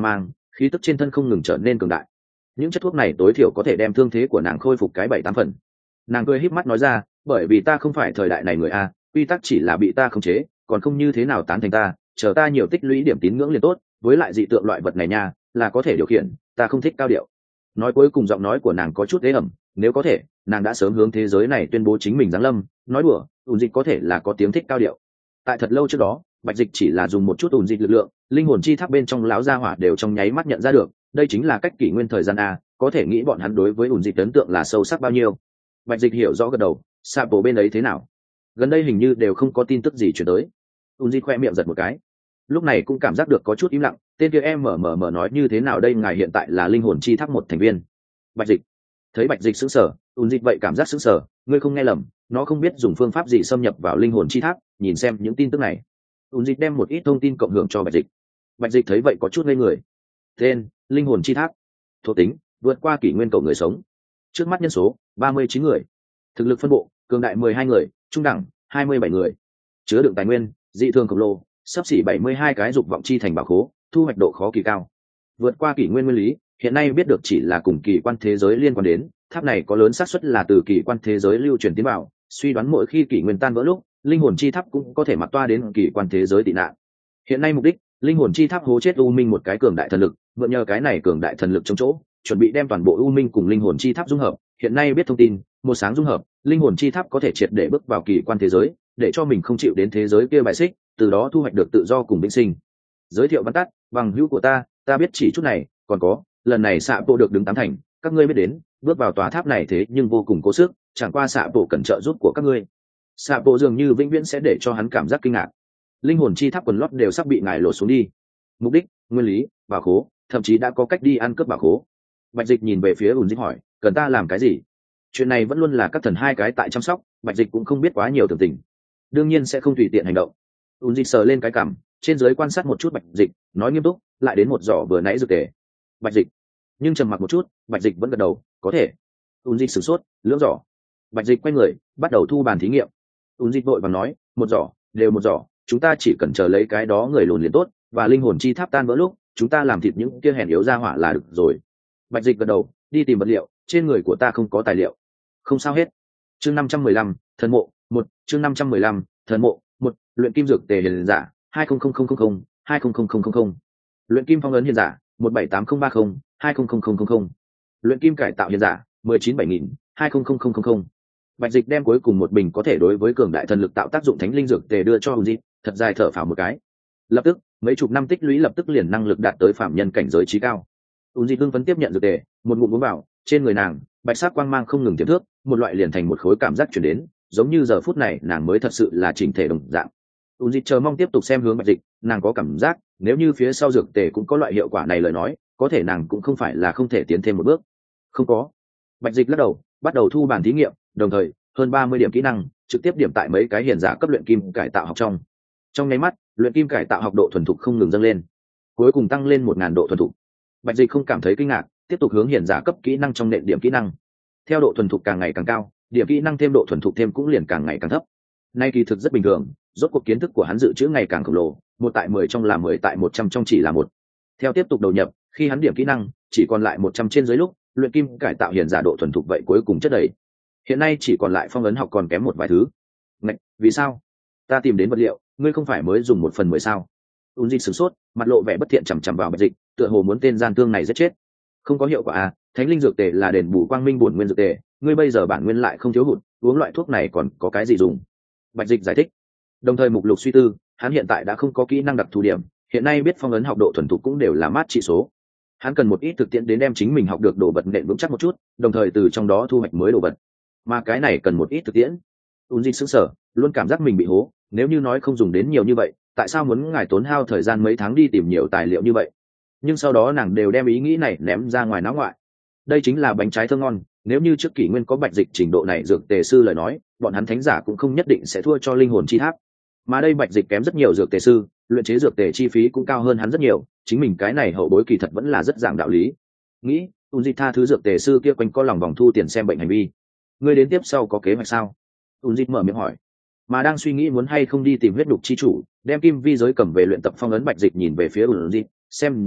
khí tức trên thân không ngừng trở nên cường đại. Những chất thuốc này tối thiểu có thể đem thương thế của nàng khôi phục cái 7-8 phần. Nàng cười híp mắt nói ra, bởi vì ta không phải thời đại này người a, quy tắc chỉ là bị ta khống chế, còn không như thế nào tán thành ta, chờ ta nhiều tích lũy điểm tín ngưỡng liền tốt, với lại dị tượng loại vật này nha, là có thể điều khiển, ta không thích cao điệu. Nói cuối cùng giọng nói của nàng có chút ế ẩm, nếu có thể, nàng đã sớm hướng thế giới này tuyên bố chính mình giáng lâm, nói đùa, ủn dịch có thể là có tiếng thích cao điệu. Tại thật lâu trước đó, Bạch Dịch chỉ là dùng một chút ủn dịch lực lượng, linh hồn chi tháp bên trong lão gia hỏa đều trong nháy mắt nhận ra được, đây chính là cách kỷ nguyên thời gian a, có thể nghĩ bọn hắn đối với ủn dịch ấn tượng là sâu sắc bao nhiêu. Bạch Dịch hiểu rõ gật đầu, Sạ Bộ bên ấy thế nào? Gần đây hình như đều không có tin tức gì truyền tới. ủn dịch khoe miệng giật một cái, lúc này cũng cảm giác được có chút im lặng, tên kia em mở nói như thế nào đây, ngài hiện tại là linh hồn chi tháp một thành viên. Bạch Dịch thấy Bạch Dịch sững sờ, ủn dịch vậy cảm giác sững sờ, ngươi không nghe lầm, nó không biết dùng phương pháp gì xâm nhập vào linh hồn chi tháp, nhìn xem những tin tức này. ủn dịch đem một ít thông tin cộng hưởng cho Bạch Dịch. Bạch Dịch thấy vậy có chút ngây người. Tên: linh hồn chi tháp. Thuộc tính: vượt qua kỷ nguyên cầu người sống. Trước mắt nhân số: 39 người. Thực lực phân bộ: cường đại 12 người, trung đẳng 27 người. Chứa đựng tài nguyên: dị thường khổng lồ, sắp xỉ 72 cái dục vọng chi thành bảo khố, thu hoạch độ khó kỳ cao. Vượt qua kỷ nguyên nguyên lý, hiện nay biết được chỉ là cùng kỳ quan thế giới liên quan đến, tháp này có lớn xác suất là từ kỳ quan thế giới lưu truyền tiến vào, suy đoán mỗi khi kỷ nguyên tan vỡ lúc, linh hồn chi tháp cũng có thể mặc toa đến kỳ quan thế giới tị nạn. Hiện nay mục đích, linh hồn chi tháp hố chết u minh một cái cường đại thần lực, mượn nhờ cái này cường đại thần lực trong chỗ, chuẩn bị đem toàn bộ u minh cùng linh hồn chi tháp dung hợp. Hiện nay biết thông tin, một sáng dung hợp, linh hồn chi tháp có thể triệt để bước vào kỳ quan thế giới, để cho mình không chịu đến thế giới kia bài xích, từ đó thu hoạch được tự do cùng vĩnh sinh. Giới thiệu văn tắt: bằng hữu của ta biết chỉ chút này, còn có, lần này Sạ Bộ được đứng 8 thành, các ngươi biết đến, bước vào tòa tháp này thế nhưng vô cùng cố sức, chẳng qua Sạ Bộ cần trợ giúp của các ngươi. Sạ Bộ dường như vĩnh viễn sẽ để cho hắn cảm giác kinh ngạc. Linh hồn chi tháp quần lót đều sắp bị ngài lột xuống đi. Mục đích, nguyên lý, bảo khố, thậm chí đã có cách đi ăn cướp bảo khố. Bạch Dịch nhìn về phía ủn dịch hỏi, cần ta làm cái gì? Chuyện này vẫn luôn là các thần hai cái tại chăm sóc, Bạch Dịch cũng không biết quá nhiều tường tình, đương nhiên sẽ không tùy tiện hành động. ủn dịch sờ lên cái cằm, trên dưới quan sát một chút Bạch Dịch, nói nghiêm túc, lại đến một giỏ vừa nãy dược tề. Bạch Dịch nhưng trầm mặc một chút, Bạch Dịch vẫn gật đầu, có thể. ủn dịch sửng sốt, lưỡng giỏ. Bạch Dịch quay người, bắt đầu thu bàn thí nghiệm. ủn dịch vội vàng nói, một giỏ, đều một giỏ, chúng ta chỉ cần chờ lấy cái đó người lùn liền tốt, và linh hồn chi tháp tan vỡ lúc, chúng ta làm thịt những kia hèn yếu ra hỏa là được rồi. Bạch Dịch gật đầu, đi tìm vật liệu, trên người của ta không có tài liệu. Không sao hết. Chương 515, thần mộ, 1, chương 515, thần mộ, 1, luyện kim dược tề hiền giả, 200000, 200000. Luyện kim phong ấn hiền giả, 178030, 200000. Luyện kim cải tạo hiền giả, 197.000, 200000. Bạch Dịch đem cuối cùng một bình có thể đối với cường đại thần lực tạo tác dụng thánh linh dược tề đưa cho Hùng Di, thật dài thở phào một cái. Lập tức, mấy chục năm tích lũy lập tức liền năng lực đạt tới phạm nhân cảnh giới trí cao. Hùng Di hưng phấn tiếp nhận dược tề, một ngụm uống vào, trên người nàng, bạch sắc quang mang không ngừng tiềm thước, một loại liền thành một khối cảm giác truyền đến, giống như giờ phút này nàng mới thật sự là chỉnh thể đồng dạng. Hùng Di chờ mong tiếp tục xem hướng Bạch Dịch, nàng có cảm giác, nếu như phía sau dược tề cũng có loại hiệu quả này lời nói, có thể nàng cũng không phải là không thể tiến thêm một bước. Không có. Bạch Dịch lắc đầu, bắt đầu thu bản thí nghiệm, đồng thời hơn 30 điểm kỹ năng trực tiếp điểm tại mấy cái hiền giả cấp luyện kim cải tạo học trong nháy mắt, luyện kim cải tạo học độ thuần thục không ngừng dâng lên, cuối cùng tăng lên 1000 độ thuần thục. Bạch Dịch không cảm thấy kinh ngạc, tiếp tục hướng hiền giả cấp kỹ năng trong nện điểm kỹ năng. Theo độ thuần thục càng ngày càng cao, điểm kỹ năng thêm độ thuần thục thêm cũng liền càng ngày càng thấp. Nay kỳ thực rất bình thường, rốt cuộc kiến thức của hắn dự trữ ngày càng khổng lồ, 1 tại 10 trong là 10 tại 100 trong chỉ là 1. Theo tiếp tục đầu nhập, khi hắn điểm kỹ năng chỉ còn lại 100 trên dưới lúc, luyện kim cải tạo hiền giả độ thuần thục vậy cuối cùng chất đầy. Hiện nay chỉ còn lại phong ấn học còn kém một vài thứ. Ngạch, vì sao? Ta tìm đến vật liệu, ngươi không phải mới dùng 1/10 sao? Di sửng sốt, mặt lộ vẻ bất thiện chằm chằm vào Bạch Dịch, tựa hồ muốn tên gian thương này giết chết. Không có hiệu quả à? Thánh linh dược tề là đền bù quang minh bổn nguyên dược tề, ngươi bây giờ bản nguyên lại không thiếu hụt, uống loại thuốc này còn có cái gì dùng? Bạch Dịch giải thích. Đồng thời mục lục suy tư, hắn hiện tại đã không có kỹ năng đặc thù điểm, hiện nay biết phong ấn học độ thuần thục cũng đều là mát trị số. Hắn cần một ít thực tiễn đến đem chính mình học được đồ vật nện vững chắc một chút, đồng thời từ trong đó thu hoạch mới đồ vật. Mà cái này cần một ít thực tiễn. Di sững sờ, luôn cảm giác mình bị hố, nếu như nói không dùng đến nhiều như vậy, tại sao muốn ngài tốn hao thời gian mấy tháng đi tìm nhiều tài liệu như vậy? Nhưng sau đó nàng đều đem ý nghĩ này ném ra ngoài não ngoại. Đây chính là bánh trái thơm ngon, nếu như trước kỷ nguyên có Bạch Dịch trình độ này dược tề sư lời nói, bọn hắn thánh giả cũng không nhất định sẽ thua cho linh hồn chi tháp. Mà đây Bạch Dịch kém rất nhiều dược tề sư, luyện chế dược tề chi phí cũng cao hơn hắn rất nhiều, chính mình cái này hậu bối kỳ thật vẫn là rất giảng đạo lý. Nghĩ, Di tha thứ dược tề sư kia quanh co lòng vòng thu tiền xem bệnh hành vi. Ngươi đến tiếp sau có kế hoạch sao? Di mở miệng hỏi. Mà đang suy nghĩ muốn hay không đi tìm huyết đục chi chủ, đem kim vi giới cầm về luyện tập phong ấn Bạch Dịch nhìn về phía Di, xem ra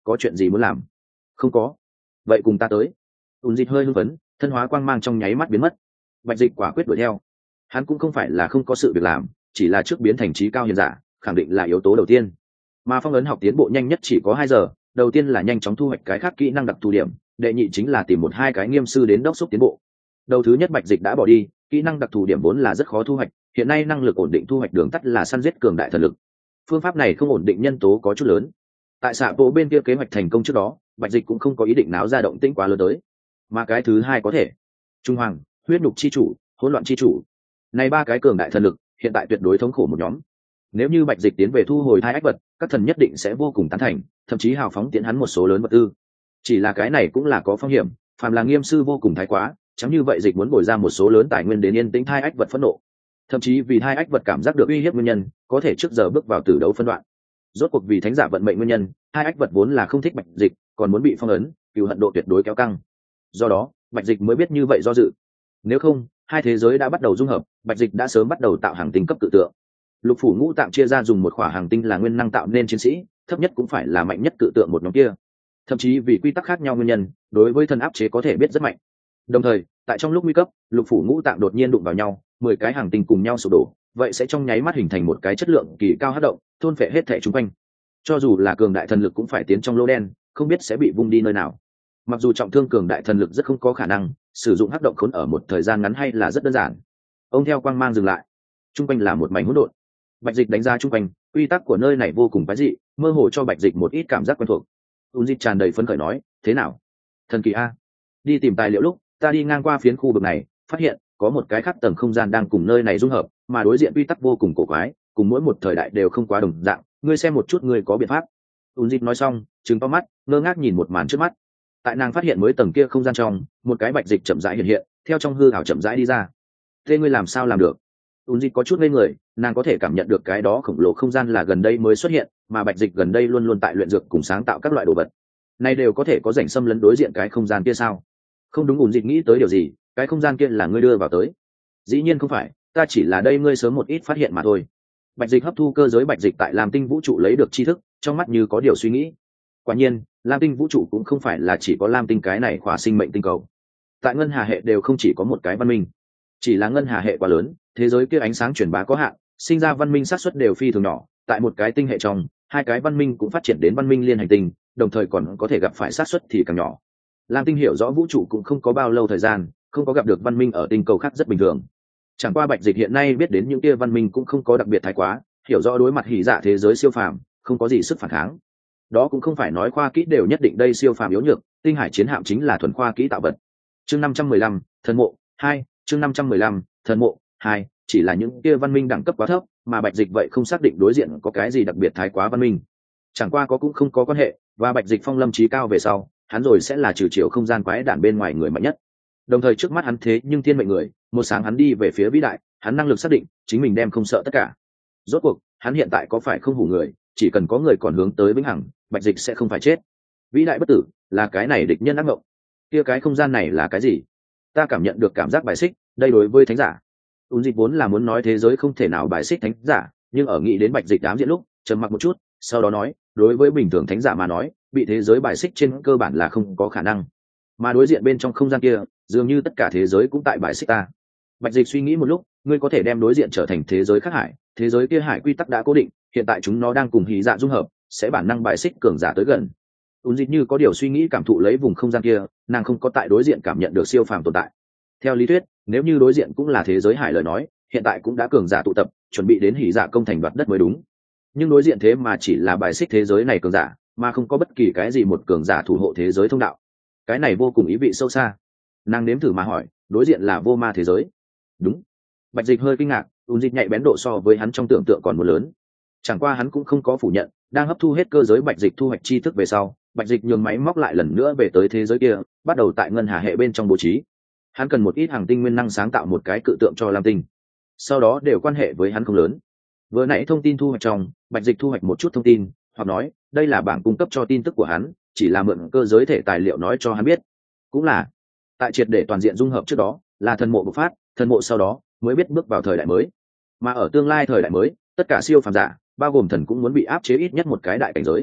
có chuyện gì muốn làm? Không có. Vậy cùng ta tới. Ún dịch hơi hưng phấn, thân hóa quang mang trong nháy mắt biến mất. Bạch dịch quả quyết đuổi theo. Hắn cũng không phải là không có sự việc làm, chỉ là trước biến thành trí cao hiền giả, khẳng định là yếu tố đầu tiên. Mà phong ấn học tiến bộ nhanh nhất chỉ có 2 giờ, đầu tiên là nhanh chóng thu hoạch cái khác kỹ năng đặc thù điểm, đệ nhị chính là tìm 1-2 cái nghiêm sư đến đốc thúc tiến bộ. Đầu thứ nhất Bạch dịch đã bỏ đi, kỹ năng đặc thù điểm vốn là rất khó thu hoạch, hiện nay năng lực ổn định thu hoạch đường tắt là săn giết cường đại thần lực. Phương pháp này không ổn định nhân tố có chút lớn. Tại xạ bộ bên kia kế hoạch thành công trước đó, Bạch dịch cũng không có ý định náo ra động tĩnh quá lớn tới. Mà cái thứ hai có thể, trung hoàng, huyết nhục chi chủ, hỗn loạn chi chủ, này 3 cái cường đại thần lực hiện tại tuyệt đối thống khổ một nhóm. Nếu như Bạch dịch tiến về thu hồi thai ách vật, các thần nhất định sẽ vô cùng tán thành, thậm chí hào phóng tiễn hắn một số lớn vật tư. Chỉ là cái này cũng là có phong hiểm, phàm là nghiêm sư vô cùng thái quá, chẳng như vậy dịch muốn bồi ra một số lớn tài nguyên đến yên tĩnh thai ách vật phẫn nộ. Thậm chí vì thai ách vật cảm giác được uy hiếp nguyên nhân, có thể trước giờ bước vào tử đấu phân đoạn. Rốt cuộc vì thánh giả vận mệnh nguyên nhân, thai ách vật vốn là không thích Bạch dịch, còn muốn bị phong ấn, cừu hận độ tuyệt đối kéo căng. Do đó, Bạch dịch mới biết như vậy do dự. Nếu không, hai thế giới đã bắt đầu dung hợp, Bạch dịch đã sớm bắt đầu tạo hàng tinh cấp tự tượng. Lục phủ ngũ tạng chia ra dùng một khỏa hàng tinh là nguyên năng tạo nên chiến sĩ, thấp nhất cũng phải là mạnh nhất cự tượng một nhóm kia. Thậm chí vì quy tắc khác nhau nguyên nhân, đối với thân áp chế có thể biết rất mạnh. Đồng thời, tại trong lúc nguy cấp, lục phủ ngũ tạng đột nhiên đụng vào nhau, 10 cái hàng tinh cùng nhau sụp đổ, vậy sẽ trong nháy mắt hình thành một cái chất lượng kỳ cao hấp động, thôn phệ hết thảy xung quanh. Cho dù là cường đại thần lực cũng phải tiến trong lỗ đen, không biết sẽ bị vung đi nơi nào. Mặc dù trọng thương cường đại thần lực rất không có khả năng sử dụng hấp động khốn ở một thời gian ngắn hay là rất đơn giản. Ông theo quang mang dừng lại, trung quanh là một mảnh hỗn độn. Bạch dịch đánh ra trung quanh, quy tắc của nơi này vô cùng quái dị, mơ hồ cho Bạch dịch một ít cảm giác quen thuộc. Dịch tràn đầy phấn khởi nói, thế nào? Thần kỳ a! Đi tìm tài liệu lúc, ta đi ngang qua phiến khu vực này, phát hiện có một cái khác tầng không gian đang cùng nơi này dung hợp, mà đối diện quy tắc vô cùng cổ quái, cùng mỗi một thời đại đều không quá đồng dạng. Ngươi xem một chút, ngươi có biện pháp? Dịch nói xong, trừng to mắt, ngơ ngác nhìn một màn trước mắt. Tại nàng phát hiện mới tầng kia không gian trong, một cái Bạch dịch chậm rãi hiện hiện, theo trong hư ảo chậm rãi đi ra. Thế ngươi làm sao làm được? Dịch có chút ngây người, nàng có thể cảm nhận được cái đó khổng lồ không gian là gần đây mới xuất hiện, mà Bạch dịch gần đây luôn luôn tại luyện dược cùng sáng tạo các loại đồ vật. Này đều có thể có rảnh xâm lấn đối diện cái không gian kia sao? Không đúng, dịch nghĩ tới điều gì, cái không gian kia là ngươi đưa vào tới? Dĩ nhiên không phải, ta chỉ là đây ngươi sớm một ít phát hiện mà thôi. Bạch dịch hấp thu cơ giới Bạch dịch tại Lam Tinh vũ trụ lấy được tri thức, trong mắt như có điều suy nghĩ. Quả nhiên, Lam Tinh vũ trụ cũng không phải là chỉ có Lam Tinh cái này khỏa sinh mệnh tinh cầu. Tại ngân hà hệ đều không chỉ có một cái văn minh, chỉ là ngân hà hệ quá lớn, thế giới kia ánh sáng truyền bá có hạn, sinh ra văn minh xác suất đều phi thường nhỏ. Tại một cái tinh hệ trong, 2 cái văn minh cũng phát triển đến văn minh liên hành tinh, đồng thời còn có thể gặp phải xác suất thì càng nhỏ. Lam Tinh hiểu rõ vũ trụ cũng không có bao lâu thời gian, không có gặp được văn minh ở tinh cầu khác rất bình thường. Chẳng qua Bạch dịch hiện nay biết đến những kia văn minh cũng không có đặc biệt thái quá, hiểu rõ đối mặt hỉ dạ thế giới siêu phàm, không có gì sức phản kháng. Đó cũng không phải nói khoa kỹ đều nhất định đây siêu phàm yếu nhược, tinh hải chiến hạm chính là thuần khoa kỹ tạo vật. Chương 515, thần mộ 2, chương 515, thần mộ 2, chỉ là những kia văn minh đẳng cấp quá thấp, mà Bạch dịch vậy không xác định đối diện có cái gì đặc biệt thái quá văn minh. Chẳng qua có cũng không có quan hệ, và Bạch dịch phong lâm trí cao về sau, hắn rồi sẽ là trừ chiều không gian quái đản bên ngoài người mạnh nhất. Đồng thời trước mắt hắn thế nhưng thiên mệnh người, một sáng hắn đi về phía vĩ đại, hắn năng lực xác định chính mình đem không sợ tất cả. Rốt cuộc hắn hiện tại có phải không hủ người, chỉ cần có người còn hướng tới vĩnh hằng, Bạch dịch sẽ không phải chết. Vĩ đại bất tử là cái này địch nhân ác mộng. Kia cái không gian này là cái gì? Ta cảm nhận được cảm giác bài xích, đây đối với thánh giả. Dịch vốn là muốn nói thế giới không thể nào bài xích thánh giả, nhưng ở nghĩ đến Bạch dịch ám diễn lúc, trầm mặc một chút, sau đó nói, đối với bình thường thánh giả mà nói, bị thế giới bài xích trên cơ bản là không có khả năng. Mà đối diện bên trong không gian kia, dường như tất cả thế giới cũng tại bài xích ta. Bạch dịch suy nghĩ một lúc, ngươi có thể đem đối diện trở thành thế giới khác hải, thế giới kia hải quy tắc đã cố định, hiện tại chúng nó đang cùng hí dạ dung hợp, sẽ bản năng bài xích cường giả tới gần. Dịch như có điều suy nghĩ cảm thụ lấy vùng không gian kia, nàng không có tại đối diện cảm nhận được siêu phàm tồn tại. Theo lý thuyết, nếu như đối diện cũng là thế giới hải lời nói, hiện tại cũng đã cường giả tụ tập, chuẩn bị đến hỉ dạ công thành đoạt đất mới đúng. Nhưng đối diện thế mà chỉ là bài xích thế giới này cường giả, mà không có bất kỳ cái gì một cường giả thủ hộ thế giới thông đạo. Cái này vô cùng ý vị sâu xa. Nàng nếm thử mà hỏi, đối diện là vô ma thế giới? Đúng. Bạch dịch hơi kinh ngạc, dịch nhạy bén độ so với hắn trong tưởng tượng còn một lớn. Chẳng qua hắn cũng không có phủ nhận, đang hấp thu hết cơ giới Bạch dịch thu hoạch tri thức về sau, Bạch dịch nhường máy móc lại lần nữa về tới thế giới kia, bắt đầu tại ngân hà hệ bên trong bố trí. Hắn cần một ít hàng tinh nguyên năng sáng tạo một cái cự tượng cho Lam Tinh, sau đó đều quan hệ với hắn không lớn. Vừa nãy thông tin thu hoạch trong, Bạch dịch thu hoạch một chút thông tin, hoặc nói đây là bảng cung cấp cho tin tức của hắn, chỉ là mượn cơ giới thể tài liệu nói cho hắn biết. Cũng là tại triệt để toàn diện dung hợp trước đó là thần mộ bộc phát, thần mộ sau đó mới biết bước vào thời đại mới. Mà ở tương lai thời đại mới, tất cả siêu phàm giả bao gồm thần cũng muốn bị áp chế ít nhất một cái đại cảnh giới.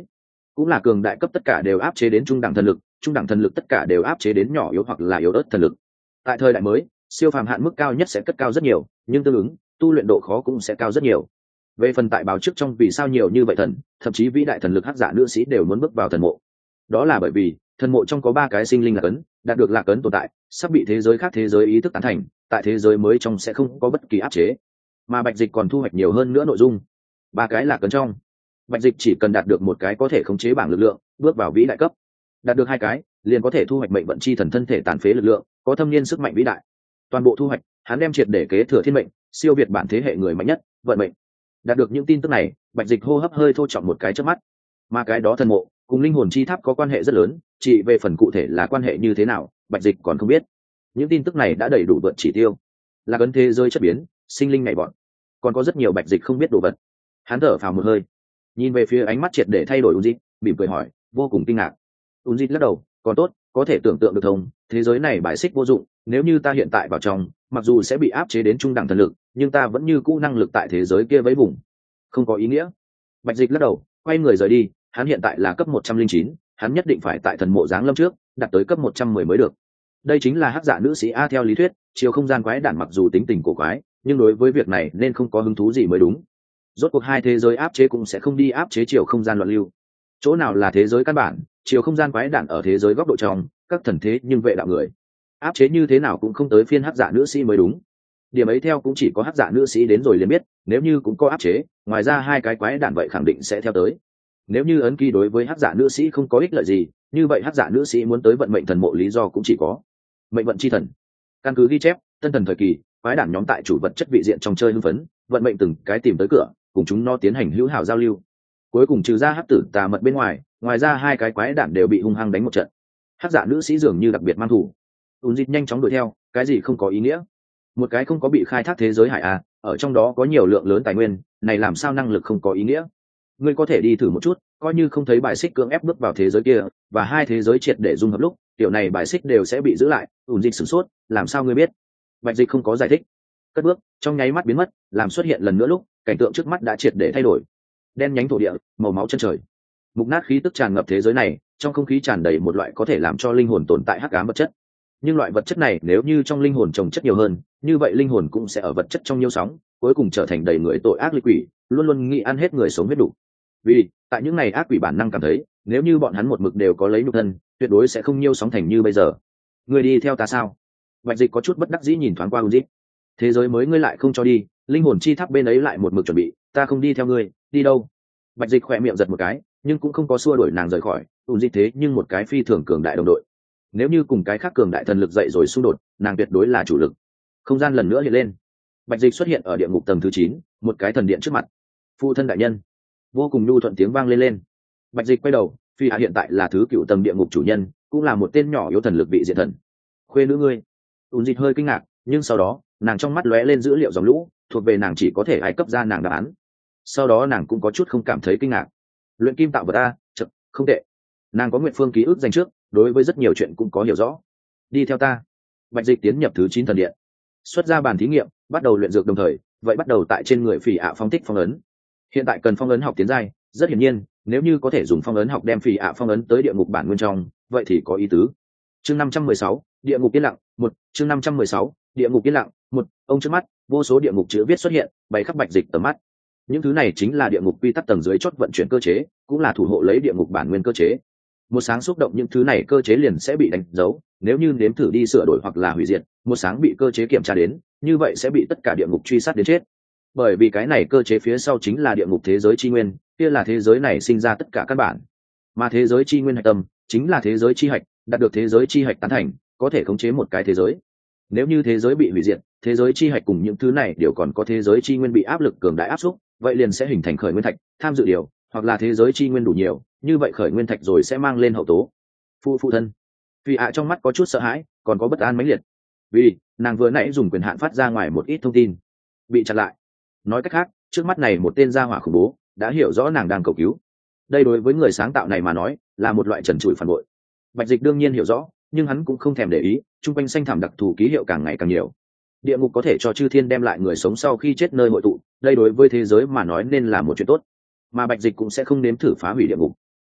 cũng là cường đại cấp tất cả đều áp chế đến trung đẳng thần lực, trung đẳng thần lực tất cả đều áp chế đến nhỏ yếu hoặc là yếu ớt thần lực. Tại thời đại mới, siêu phàm hạn mức cao nhất sẽ cất cao rất nhiều, nhưng tương ứng tu luyện độ khó cũng sẽ cao rất nhiều. Về phần tại báo trước trong vì sao nhiều như vậy thần, thậm chí vĩ đại thần lực hắc giả nữ sĩ đều muốn bước vào thần mộ. Đó là bởi vì thần mộ trong có 3 cái sinh linh lạc ấn, đạt được lạc ấn tồn tại sắp bị thế giới khác thế giới ý thức tán thành, tại thế giới mới trong sẽ không có bất kỳ áp chế. Mà Bạch Dịch còn thu hoạch nhiều hơn nữa nội dung. 3 cái lạc ấn trong, Bạch Dịch chỉ cần đạt được 1 cái có thể khống chế bảng lực lượng, bước vào vĩ đại cấp. Đạt được 2 cái, liền có thể thu hoạch mệnh vận chi thần thân thể tàn phế lực lượng, có thâm niên sức mạnh vĩ đại. Toàn bộ thu hoạch, hắn đem triệt để kế thừa thiên mệnh, siêu việt bản thế hệ người mạnh nhất, vận mệnh. Đạt được những tin tức này, Bạch Dịch hô hấp hơi thô trọng một cái chớp mắt. Mà cái đó thần mộ cùng linh hồn chi tháp có quan hệ rất lớn, chỉ về phần cụ thể là quan hệ như thế nào, Bạch Dịch còn không biết. Những tin tức này đã đầy đủ vượt chỉ tiêu. Là cấn thế giới chất biến, sinh linh nhảy vọt, còn có rất nhiều Bạch Dịch không biết đồ vật. Hắn thở phào một hơi, nhìn về phía ánh mắt triệt để thay đổi Unzit, mỉm cười hỏi, vô cùng kinh ngạc. Unzit lắc đầu, còn tốt, có thể tưởng tượng được thông, thế giới này bài xích vô dụng, nếu như ta hiện tại vào trong, mặc dù sẽ bị áp chế đến trung đẳng thần lực, nhưng ta vẫn như cũ năng lực tại thế giới kia với vùng. Không có ý nghĩa. Bạch Dịch lắc đầu, quay người rời đi, hắn hiện tại là cấp 109, hắn nhất định phải tại thần mộ giáng lâm trước, đạt tới cấp 110 mới được. Đây chính là hắc dạ nữ sĩ A theo lý thuyết, chiều không gian quái đản mặc dù tính tình cổ quái, nhưng đối với việc này nên không có hứng thú gì mới đúng. Rốt cuộc hai thế giới áp chế cũng sẽ không đi áp chế chiều không gian loạn lưu. Chỗ nào là thế giới căn bản, chiều không gian quái đản ở thế giới góc độ trong, các thần thế nhưng vệ đạo người. Áp chế như thế nào cũng không tới phiên hắc dạ nữ sĩ mới đúng. Điểm ấy theo cũng chỉ có hắc dạ nữ sĩ đến rồi liền biết, nếu như cũng có áp chế, ngoài ra hai cái quái đản vậy khẳng định sẽ theo tới. Nếu như ấn ký đối với hắc dạ nữ sĩ không có ích lợi gì, như vậy hắc dạ nữ sĩ muốn tới vận mệnh thần mộ lý do cũng chỉ có mệnh vận chi thần. Căn cứ ghi chép, tân thần thời kỳ, quái đản nhóm tại chủ vật chất vị diện trong chơi hưng phấn, vận mệnh từng cái tìm tới cửa, cùng chúng nó tiến hành hữu hảo giao lưu. Cuối cùng trừ ra hắc tử tà mật bên ngoài, ngoài ra hai cái quái đản đều bị hung hăng đánh một trận. Hắc dạ nữ sĩ dường như đặc biệt mang thủ. Unzit nhanh chóng đuổi theo, cái gì không có ý nghĩa? Một cái không có bị khai thác thế giới hải a, ở trong đó có nhiều lượng lớn tài nguyên, này làm sao năng lực không có ý nghĩa? Ngươi có thể đi thử một chút, coi như không thấy bài xích cưỡng ép bước vào thế giới kia, và hai thế giới triệt để dung hợp lúc, tiểu này bài xích đều sẽ bị giữ lại. Unzit sửng sốt, làm sao ngươi biết? Bạch Dịch không có giải thích. Cất bước, trong nháy mắt biến mất, làm xuất hiện lần nữa lúc, cảnh tượng trước mắt đã triệt để thay đổi. Đen nhánh thổ địa, màu máu chân trời. Mục nát khí tức tràn ngập thế giới này, trong không khí tràn đầy một loại có thể làm cho linh hồn tồn tại hắc ám vật chất. Nhưng loại vật chất này nếu như trong linh hồn trồng chất nhiều hơn, như vậy linh hồn cũng sẽ ở vật chất trong nhiêu sóng, cuối cùng trở thành đầy người tội ác ly quỷ, luôn luôn nghĩ ăn hết người sống huyết đủ. Vì tại những này ác quỷ bản năng cảm thấy, nếu như bọn hắn một mực đều có lấy nhục thân, tuyệt đối sẽ không nhiêu sóng thành như bây giờ. Người đi theo ta sao? Bạch Dịch có chút bất đắc dĩ nhìn thoáng qua Unzit. Thế giới mới ngươi lại không cho đi, linh hồn chi tháp bên ấy lại một mực chuẩn bị, ta không đi theo ngươi, đi đâu? Bạch Dịch khỏe miệng giật một cái, nhưng cũng không có xua đuổi nàng rời khỏi. Unzit thế nhưng một cái phi thường cường đại đồng đội, nếu như cùng cái khác cường đại thần lực dậy rồi xung đột, nàng tuyệt đối là chủ lực. Không gian lần nữa hiện lên, Bạch Dịch xuất hiện ở địa ngục tầng thứ 9, một cái thần điện trước mặt. Phụ thân đại nhân. Vô cùng nhu thuận tiếng vang lên. Bạch Dịch quay đầu, Phi Hạ hiện tại là thứ cựu tầng địa ngục chủ nhân, cũng là một tên nhỏ yếu thần lực vị diện thần. Khuê nữ ngươi. Unzit hơi kinh ngạc, nhưng sau đó nàng trong mắt lóe lên dữ liệu dòng lũ, thuộc về nàng chỉ có thể ai cấp ra nàng đáp án. Sau đó nàng cũng có chút không cảm thấy kinh ngạc. Luyện kim tạo vật a, chậm, không tệ. Nàng có nguyện phương ký ức dành trước, đối với rất nhiều chuyện cũng có hiểu rõ. Đi theo ta. Bạch Dịch tiến nhập thứ 9 thần điện, xuất ra bàn thí nghiệm, bắt đầu luyện dược, đồng thời vậy bắt đầu tại trên người Phỉ Ạ phong thích phong ấn. Hiện tại cần phong ấn học tiến giai, rất hiển nhiên, nếu như có thể dùng phong ấn học đem Phỉ Ạ phong ấn tới địa ngục bản nguyên trong, vậy thì có ý tứ. Chương 516, địa ngục yên lặng, 1, chương 516, địa ngục yên lặng, 1, ông trước mắt, vô số địa ngục chữ viết xuất hiện, bày khắp Bạch Dịch tầm mắt. Những thứ này chính là địa ngục quy tắc tầng dưới chót vận chuyển cơ chế, cũng là thủ hộ lấy địa ngục bản nguyên cơ chế. Một sáng xúc động những thứ này cơ chế liền sẽ bị đánh dấu, nếu như nếm thử đi sửa đổi hoặc là hủy diệt, một sáng bị cơ chế kiểm tra đến, như vậy sẽ bị tất cả địa ngục truy sát đến chết. Bởi vì cái này cơ chế phía sau chính là địa ngục thế giới chi nguyên, kia là thế giới này sinh ra tất cả các bản. Mà thế giới chi nguyên hạch tâm chính là thế giới chi hạch, đạt được thế giới chi hạch tán thành, có thể khống chế một cái thế giới. Nếu như thế giới bị hủy diệt, thế giới chi hạch cùng những thứ này đều còn có thế giới chi nguyên bị áp lực cường đại áp xúc, vậy liền sẽ hình thành khởi nguyên thạch, tham dự điều, hoặc là thế giới chi nguyên đủ nhiều, như vậy khởi nguyên thạch rồi sẽ mang lên hậu tố. Phụ thân. Vì ạ trong mắt có chút sợ hãi, còn có bất an mãnh liệt. Vì nàng vừa nãy dùng quyền hạn phát ra ngoài một ít thông tin, bị chặn lại. Nói cách khác, trước mắt này một tên gia hỏa khủng bố đã hiểu rõ nàng đang cầu cứu. Đây đối với người sáng tạo này mà nói, là một loại trần trụi phản bội. Bạch Dịch đương nhiên hiểu rõ, nhưng hắn cũng không thèm để ý, trung quanh xanh thảm đặc thù ký hiệu càng ngày càng nhiều. Địa ngục có thể cho chư thiên đem lại người sống sau khi chết nơi hội tụ, đây đối với thế giới mà nói nên là một chuyện tốt. Mà Bạch Dịch cũng sẽ không nếm thử phá hủy địa ngục.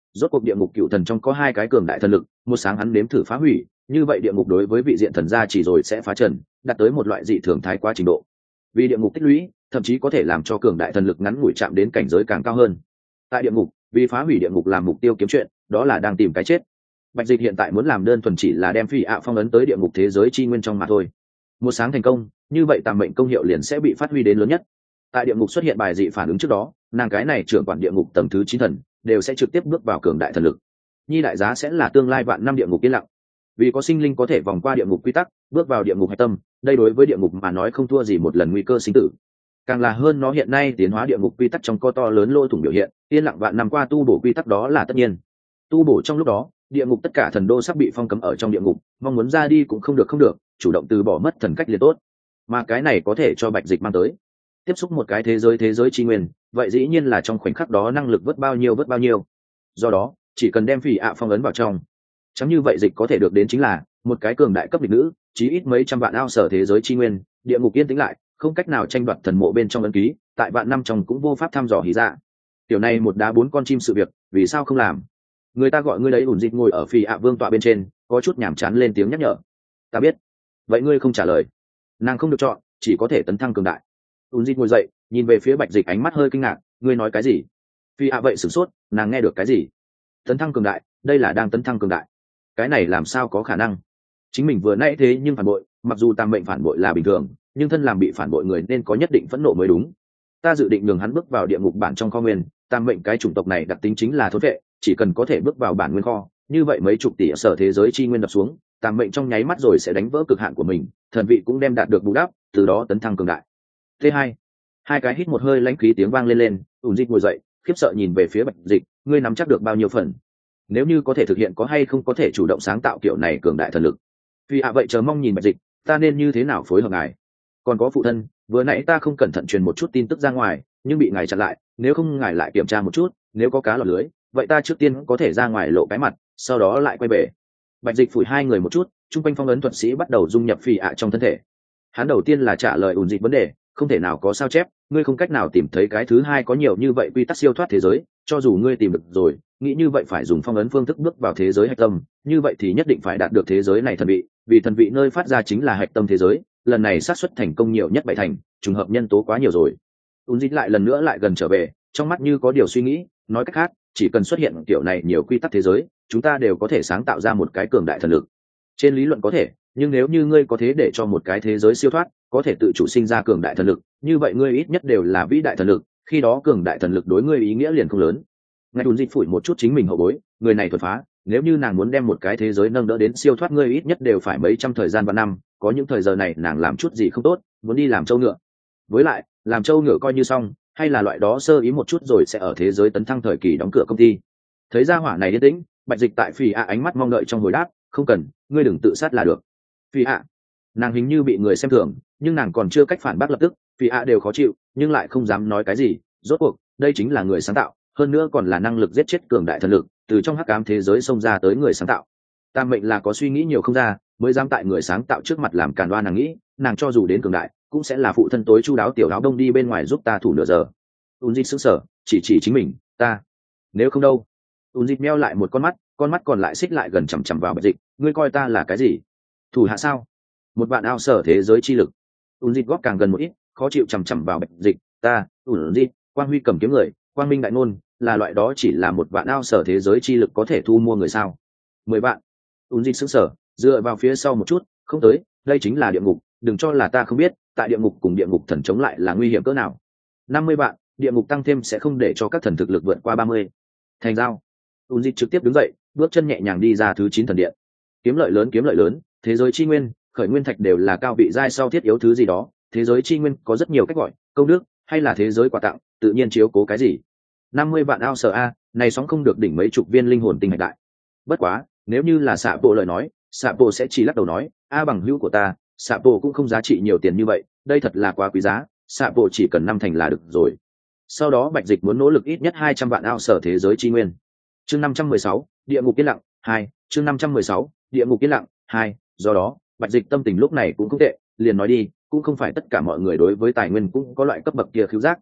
Rốt cuộc địa ngục cựu thần trong có hai cái cường đại thần lực, một sáng hắn nếm thử phá hủy, như vậy địa ngục đối với vị diện thần gia chỉ rồi sẽ phá trần, đạt tới một loại dị thường thái quá trình độ. Vì địa ngục tích lũy, thậm chí có thể làm cho cường đại thần lực ngắn ngủi chạm đến cảnh giới càng cao hơn. Tại địa ngục, vì phá hủy địa ngục làm mục tiêu kiếm chuyện, đó là đang tìm cái chết. Bạch Dịch hiện tại muốn làm đơn thuần chỉ là đem Phi ạ phong ấn tới địa ngục thế giới chi nguyên trong mà thôi. Một sáng thành công, như vậy tàm mệnh công hiệu liền sẽ bị phát huy đến lớn nhất. Tại địa ngục xuất hiện bài dị phản ứng trước đó, nàng cái này trưởng quản địa ngục tầng thứ 9 thần đều sẽ trực tiếp bước vào cường đại thần lực. Nhi đại giá sẽ là tương lai vạn năm địa ngục yên lặng. Vì có sinh linh có thể vòng qua địa ngục quy tắc, bước vào địa ngục hạch tâm, đây đối với địa ngục mà nói không thua gì một lần nguy cơ sinh tử. Càng là hơn nó hiện nay tiến hóa địa ngục quy tắc trong co to lớn lỗ thủng biểu hiện, yên lặng vạn năm qua tu bổ quy tắc đó là tất nhiên. Tu bổ trong lúc đó, địa ngục tất cả thần đô sắp bị phong cấm ở trong địa ngục, mong muốn ra đi cũng không được, chủ động từ bỏ mất thần cách liền tốt. Mà cái này có thể cho Bạch Dịch mang tới tiếp xúc một cái thế giới chi nguyên, vậy dĩ nhiên là trong khoảnh khắc đó năng lực vớt bao nhiêu. Do đó, chỉ cần đem Phỉ ạ phong ấn vào trong, chẳng như vậy Dịch có thể được đến chính là một cái cường đại cấp địch nữ, chí ít mấy trăm vạn ao sở thế giới chi nguyên, địa ngục yên tĩnh lại, không cách nào tranh đoạt thần mộ bên trong ấn ký, tại vạn năm trong cũng vô pháp thăm dò hí ra. Tiểu này một đá bốn con chim sự việc, vì sao không làm? Người ta gọi ngươi đấy ủn dịch ngồi ở Phỉ ạ vương tọa bên trên, có chút nhàm chán lên tiếng nhắc nhở. Ta biết. Vậy ngươi không trả lời. Nàng không được chọn, chỉ có thể tấn thăng cường đại. ùn dịt ngồi dậy, nhìn về phía Bạch Dịch, ánh mắt hơi kinh ngạc. Ngươi nói cái gì? Phi ạ vậy sửng sốt, nàng nghe được cái gì? Tấn thăng cường đại? Đây là đang tấn thăng cường đại? Cái này làm sao có khả năng? Chính mình vừa nãy thế nhưng phản bội, mặc dù tam mệnh phản bội là bình thường, nhưng thân làm bị phản bội người nên có nhất định phẫn nộ mới đúng. Ta dự định nhường hắn bước vào địa ngục bản trong kho nguyên, tam mệnh cái chủng tộc này đặc tính chính là thốn vệ, chỉ cần có thể bước vào bản nguyên kho, như vậy mấy chục tỷ sở thế giới chi nguyên đập xuống, tam mệnh trong nháy mắt rồi sẽ đánh vỡ cực hạn của mình, thần vị cũng đem đạt được bù đắp, từ đó tấn thăng cường đại. T2. Hai cái hít một hơi lãnh khí tiếng vang lên, ủn dịch ngồi dậy, khiếp sợ nhìn về phía Bạch Dịch, ngươi nắm chắc được bao nhiêu phần? Nếu như có thể thực hiện có hay không có thể chủ động sáng tạo kiểu này cường đại thần lực? Vì vậy chờ mong nhìn Bạch Dịch, ta nên như thế nào phối hợp ngài? Còn có phụ thân, vừa nãy ta không cẩn thận truyền một chút tin tức ra ngoài, nhưng bị ngài chặn lại, nếu không ngài lại kiểm tra một chút, nếu có cá lọt lưới, vậy ta trước tiên có thể ra ngoài lộ cái mặt, sau đó lại quay về. Bạch Dịch phủi hai người một chút, trung quanh phong ấn thuật sĩ bắt đầu dung nhập Phi ạ trong thân thể. Hắn đầu tiên là trả lời ủn dịch vấn đề, không thể nào có sao chép, ngươi không cách nào tìm thấy cái thứ hai có nhiều như vậy quy tắc siêu thoát thế giới, cho dù ngươi tìm được rồi, nghĩ như vậy phải dùng phong ấn phương thức bước vào thế giới hạch tâm, như vậy thì nhất định phải đạt được thế giới này thần vị, vì thần vị nơi phát ra chính là hạch tâm thế giới, lần này xác suất thành công nhiều nhất 7 thành, trùng hợp nhân tố quá nhiều rồi. ủn dịch lại lần nữa lại gần trở về, trong mắt như có điều suy nghĩ, nói cách khác, chỉ cần xuất hiện kiểu này nhiều quy tắc thế giới, chúng ta đều có thể sáng tạo ra một cái cường đại thần lực. Trên lý luận có thể, nhưng nếu như ngươi có thế để cho một cái thế giới siêu thoát, có thể tự chủ sinh ra cường đại thần lực, như vậy ngươi ít nhất đều là vĩ đại thần lực, khi đó cường đại thần lực đối ngươi ý nghĩa liền không lớn. Ngài ủn dịch phủi một chút chính mình hậu bối, người này thuật phá, nếu như nàng muốn đem một cái thế giới nâng đỡ đến siêu thoát ngươi ít nhất đều phải mấy trăm thời gian và năm, có những thời giờ này nàng làm chút gì không tốt, muốn đi làm trâu ngựa. Với lại, làm trâu ngựa coi như xong, hay là loại đó sơ ý một chút rồi sẽ ở thế giới tấn thăng thời kỳ đóng cửa công ty. Thấy ra hỏa này yên tĩnh, Bạch Dịch tại Phi ạ ánh mắt mong đợi trong hồi đáp, không cần, ngươi đừng tự sát là được. Phi ạ, nàng hình như bị người xem thường, nhưng nàng còn chưa cách phản bác lập tức. Phi ạ đều khó chịu, nhưng lại không dám nói cái gì. Rốt cuộc, đây chính là người sáng tạo, hơn nữa còn là năng lực giết chết cường đại thần lực, từ trong hắc ám thế giới xông ra tới người sáng tạo. Tam mệnh là có suy nghĩ nhiều không ra, mới dám tại người sáng tạo trước mặt làm càn đoan. Nàng nghĩ, nàng cho dù đến cường đại, cũng sẽ là phụ thân tối chu đáo tiểu áo đông đi bên ngoài giúp ta thủ nửa giờ. ùn dịch sững sờ, chỉ chính mình, ta. Nếu không đâu. ùn dịch meo lại một con mắt còn lại xích lại gần chằm chằm vào Bạch Dịch, ngươi coi ta là cái gì? Thủ hạ sao? Một vạn ao sở thế giới chi lực. ùn dịch góp càng gần một ít, khó chịu chằm chằm vào Bạch Dịch, ta, ùn dịch, Quang Huy cầm kiếm người, Quang Minh đại ngôn, là loại đó chỉ là một vạn ao sở thế giới chi lực có thể thu mua người sao? 10 vạn. ùn dịch sững sờ, dựa vào phía sau một chút, không tới, đây chính là địa ngục, đừng cho là ta không biết, tại địa ngục cùng địa ngục thần chống lại là nguy hiểm cỡ nào. 50 vạn, địa ngục tăng thêm sẽ không để cho các thần thực lực vượt qua 30. Thành giao. ùn dịch trực tiếp đứng dậy, bước chân nhẹ nhàng đi ra thứ 9 thần điện. Kiếm lợi lớn, thế giới chi nguyên, khởi nguyên thạch đều là cao vị giai sau thiết yếu thứ gì đó, thế giới chi nguyên có rất nhiều cách gọi, công đức hay là thế giới quà tặng, tự nhiên chiếu cố cái gì. 50 vạn ao sở a, này sóng không được đỉnh mấy chục viên linh hồn tinh hạch đại. Bất quá, nếu như là xạ bộ lời nói, xạ bộ sẽ chỉ lắc đầu nói, a bằng hữu của ta, xạ bộ cũng không giá trị nhiều tiền như vậy, đây thật là quá quý giá, xạ bộ chỉ cần 5 thành là được rồi. Sau đó Bạch Dịch muốn nỗ lực ít nhất 200 vạn ao sở thế giới chi nguyên. Chương 516, địa ngục yên lặng 2, chương 516, địa ngục yên lặng 2, do đó, Bạch Dịch tâm tình lúc này cũng không tệ, liền nói đi, cũng không phải tất cả mọi người đối với tài nguyên cũng có loại cấp bậc kia khiếu giác.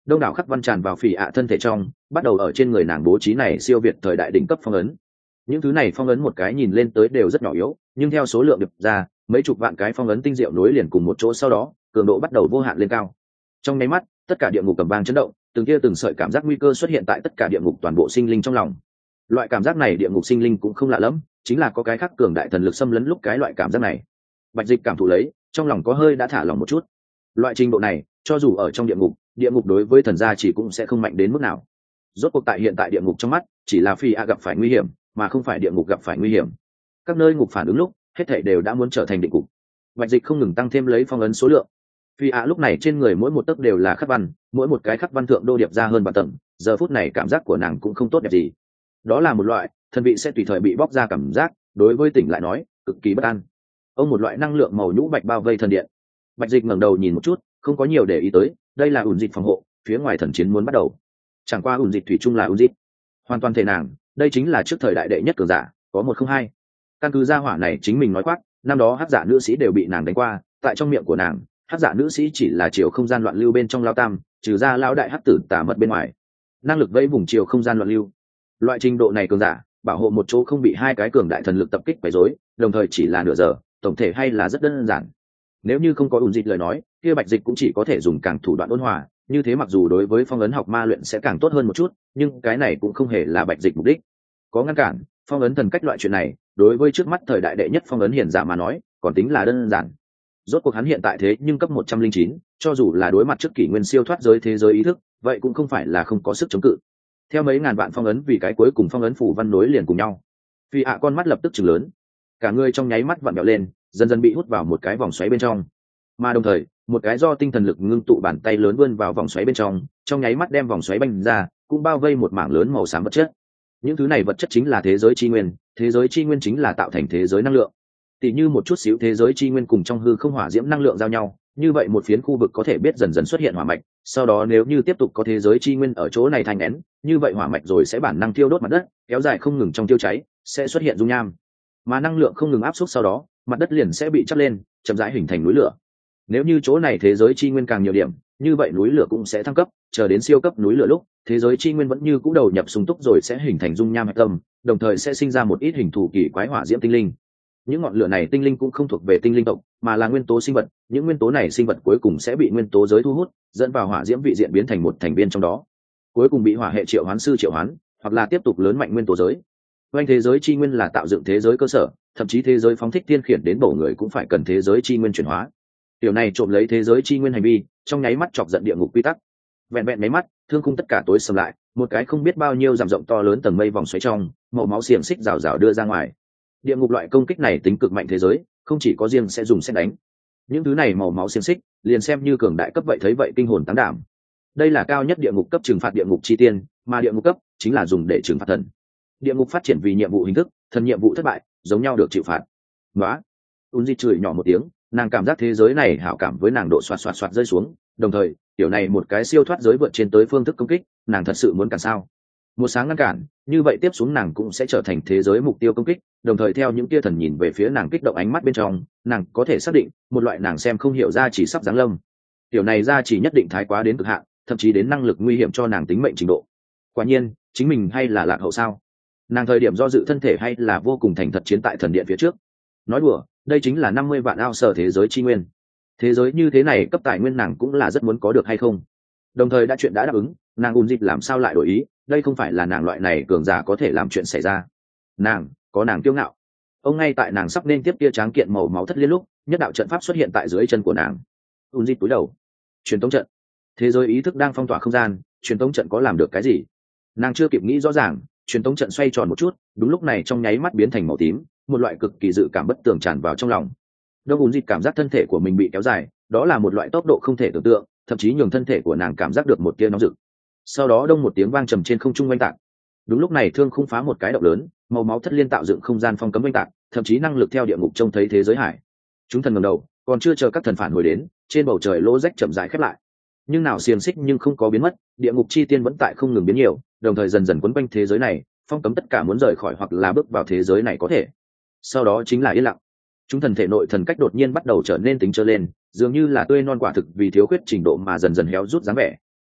đông đảo khắc văn tràn vào phỉ ạ thân thể trong, bắt đầu ở trên người nàng bố trí này siêu việt thời đại đỉnh cấp phong ấn. Những thứ này phong ấn một cái nhìn lên tới đều rất nhỏ yếu, nhưng theo số lượng được ra, mấy chục vạn cái phong ấn tinh diệu nối liền cùng một chỗ, sau đó cường độ bắt đầu vô hạn lên cao. Trong nháy mắt, tất cả địa ngục cầm vang chấn động, từng tia từng sợi cảm giác nguy cơ xuất hiện tại tất cả địa ngục toàn bộ sinh linh trong lòng. Loại cảm giác này địa ngục sinh linh cũng không lạ lắm, chính là có cái khác cường đại thần lực xâm lấn lúc cái loại cảm giác này. Bạch Dịch cảm thụ lấy, trong lòng có hơi đã thả lòng một chút. Loại trình độ này, cho dù ở trong địa ngục đối với thần gia chỉ cũng sẽ không mạnh đến mức nào. Rốt cuộc tại hiện tại địa ngục trong mắt, chỉ là phi a gặp phải nguy hiểm, mà không phải địa ngục gặp phải nguy hiểm. Các nơi ngục phản ứng lúc, hết thảy đều đã muốn trở thành định cục. Bạch Dịch không ngừng tăng thêm lấy phong ấn số lượng. Phi a lúc này trên người mỗi một tấc đều là khắc văn, mỗi một cái khắc văn thượng đô điệp ra hơn vạn tầng, giờ phút này cảm giác của nàng cũng không tốt đẹp gì. Đó là một loại thần vị sẽ tùy thời bị bóc ra cảm giác, đối với tỉnh lại nói cực kỳ bất an. Ông một loại năng lượng màu nhũ bạch bao vây thần điện. Bạch Dịch ngẩng đầu nhìn một chút, không có nhiều để ý tới, đây là ủn dịch phòng hộ, phía ngoài thần chiến muốn bắt đầu. Chẳng qua ủn dịch thủy chung là ủn dịch, hoàn toàn thể nàng, đây chính là trước thời đại đệ nhất cường giả, có 102. Căn cứ gia hỏa này chính mình nói quát, năm đó hắc giả nữ sĩ đều bị nàng đánh qua, tại trong miệng của nàng, hắc giả nữ sĩ chỉ là chiều không gian loạn lưu bên trong lao tam, trừ ra lão đại hắc tử tà mật bên ngoài, năng lực vây vùng chiều không gian loạn lưu. Loại trình độ này cường giả, bảo hộ một chỗ không bị hai cái cường đại thần lực tập kích quấy rối, đồng thời chỉ là nửa giờ, tổng thể hay là rất đơn giản. Nếu như không có ủn dịch lời nói, kia Bạch Dịch cũng chỉ có thể dùng càng thủ đoạn ôn hòa, như thế mặc dù đối với phong ấn học ma luyện sẽ càng tốt hơn một chút, nhưng cái này cũng không hề là Bạch Dịch mục đích. Có ngăn cản, phong ấn thần cách loại chuyện này, đối với trước mắt thời đại đệ nhất phong ấn hiển giả mà nói, còn tính là đơn giản. Rốt cuộc hắn hiện tại thế nhưng cấp 109, cho dù là đối mặt trước kỷ nguyên siêu thoát giới thế giới ý thức, vậy cũng không phải là không có sức chống cự. Theo mấy ngàn vạn phong ấn vì cái cuối cùng phong ấn phủ văn nối liền cùng nhau. Phi ạ con mắt lập tức trừng lớn, cả người trong nháy mắt vặn vẹo lên, dần dần bị hút vào một cái vòng xoáy bên trong. Mà đồng thời, một cái do tinh thần lực ngưng tụ bàn tay lớn vươn vào vòng xoáy bên trong nháy mắt đem vòng xoáy banh ra, cũng bao vây một mảng lớn màu xám vật chất. Những thứ này vật chất chính là thế giới chi nguyên, thế giới chi nguyên chính là tạo thành thế giới năng lượng. Tỉ như một chút xíu thế giới chi nguyên cùng trong hư không hỏa diễm năng lượng giao nhau, như vậy một phiến khu vực có thể biết dần dần xuất hiện hỏa mạch, sau đó nếu như tiếp tục có thế giới chi nguyên ở chỗ này thành nén, như vậy hỏa mạch rồi sẽ bản năng thiêu đốt mặt đất, kéo dài không ngừng trong tiêu cháy, sẽ xuất hiện dung nham. Mà năng lượng không ngừng áp suất sau đó, mặt đất liền sẽ bị chắp lên, chậm rãi hình thành núi lửa. Nếu như chỗ này thế giới chi nguyên càng nhiều điểm, như vậy núi lửa cũng sẽ thăng cấp, chờ đến siêu cấp núi lửa lúc, thế giới chi nguyên vẫn như cũ đầu nhập sung túc rồi sẽ hình thành dung nham hạch tâm, đồng thời sẽ sinh ra một ít hình thù kỳ quái hỏa diễm tinh linh. Những ngọn lửa này tinh linh cũng không thuộc về tinh linh tộc, mà là nguyên tố sinh vật, những nguyên tố này sinh vật cuối cùng sẽ bị nguyên tố giới thu hút, dẫn vào hỏa diễm vị diện biến thành một thành viên trong đó. Cuối cùng bị hỏa hệ triệu hoán sư triệu hoán, hoặc là tiếp tục lớn mạnh nguyên tố giới. Quanh thế giới chi nguyên là tạo dựng thế giới cơ sở, thậm chí thế giới phóng thích tiên khiển đến bổ người cũng phải cần thế giới chi nguyên chuyển hóa. Điều này trộm lấy thế giới chi nguyên hành vi, trong nháy mắt chọc giận địa ngục quy tắc. Vẹn vẹn mấy mắt, thương khung tất cả tối sầm lại, một cái không biết bao nhiêu dặm rộng to lớn tầng mây vòng xoáy trong, màu máu xiềng xích rào rào đưa ra ngoài. Địa ngục loại công kích này tính cực mạnh thế giới, không chỉ có riêng sẽ dùng xét đánh. Những thứ này màu máu xiềng xích, liền xem như cường đại cấp vậy thấy vậy kinh hồn táng đảm. Đây là cao nhất địa ngục cấp trừng phạt địa ngục chi tiên, mà địa ngục cấp chính là dùng để trừng phạt thần. Địa ngục phát triển vì nhiệm vụ hình thức, thần nhiệm vụ thất bại, giống nhau được chịu phạt. Nóa, Unzi chửi nhỏ một tiếng, nàng cảm giác thế giới này hảo cảm với nàng độ xoạt xoạt xoạt rơi xuống, đồng thời kiểu này một cái siêu thoát giới vượt trên tới phương thức công kích, nàng thật sự muốn cản sao? Một sáng ngăn cản, như vậy tiếp xuống nàng cũng sẽ trở thành thế giới mục tiêu công kích, đồng thời theo những tia thần nhìn về phía nàng kích động ánh mắt bên trong, nàng có thể xác định một loại nàng xem không hiểu ra chỉ sắp giáng lâm. Kiểu này ra chỉ nhất định thái quá đến cực hạn, thậm chí đến năng lực nguy hiểm cho nàng tính mệnh trình độ. Quả nhiên, chính mình hay là lạc hậu sao? Nàng thời điểm do dự thân thể hay là vô cùng thành thật chiến tại thần điện phía trước. Nói đùa, đây chính là 50 vạn ao sở thế giới chi nguyên. Thế giới như thế này cấp tài nguyên nàng cũng là rất muốn có được hay không. Đồng thời đã chuyện đã đáp ứng, nàng ùn dịch làm sao lại đổi ý, đây không phải là nàng loại này cường giả có thể làm chuyện xảy ra. Nàng có nàng kiêu ngạo. Ông ngay tại nàng sắp nên tiếp tia tráng kiện màu máu thất liên lúc, nhất đạo trận pháp xuất hiện tại dưới chân của nàng. Ùn dịch cúi đầu. Truyền tống trận. Thế giới ý thức đang phong tỏa không gian, truyền tống trận có làm được cái gì? Nàng chưa kịp nghĩ rõ ràng, truyền tống trận xoay tròn một chút, đúng lúc này trong nháy mắt biến thành màu tím, một loại cực kỳ dự cảm bất tường tràn vào trong lòng. Đông ùn dịch cảm giác thân thể của mình bị kéo dài, đó là một loại tốc độ không thể tưởng tượng, thậm chí nhường thân thể của nàng cảm giác được một tia nóng rực. Sau đó đông một tiếng vang trầm trên không trung oanh tạc. Đúng lúc này thương khung phá một cái động lớn, màu máu thất liên tạo dựng không gian phong cấm oanh tạc, thậm chí năng lực theo địa ngục trông thấy thế giới hải. Chúng thần ngẩng đầu, còn chưa chờ các thần phản hồi đến, trên bầu trời lỗ rách chậm rãi khép lại. Nhưng nào xiềng xích nhưng không có biến mất, địa ngục chi tiên vẫn tại không ngừng biến nhiều, đồng thời dần dần quấn quanh thế giới này, phong cấm tất cả muốn rời khỏi hoặc là bước vào thế giới này có thể. Sau đó chính là yên lặng. Chúng thần thể nội thần cách đột nhiên bắt đầu trở nên tính trơ lên, dường như là tươi non quả thực vì thiếu khuyết trình độ mà dần dần héo rút dáng vẻ.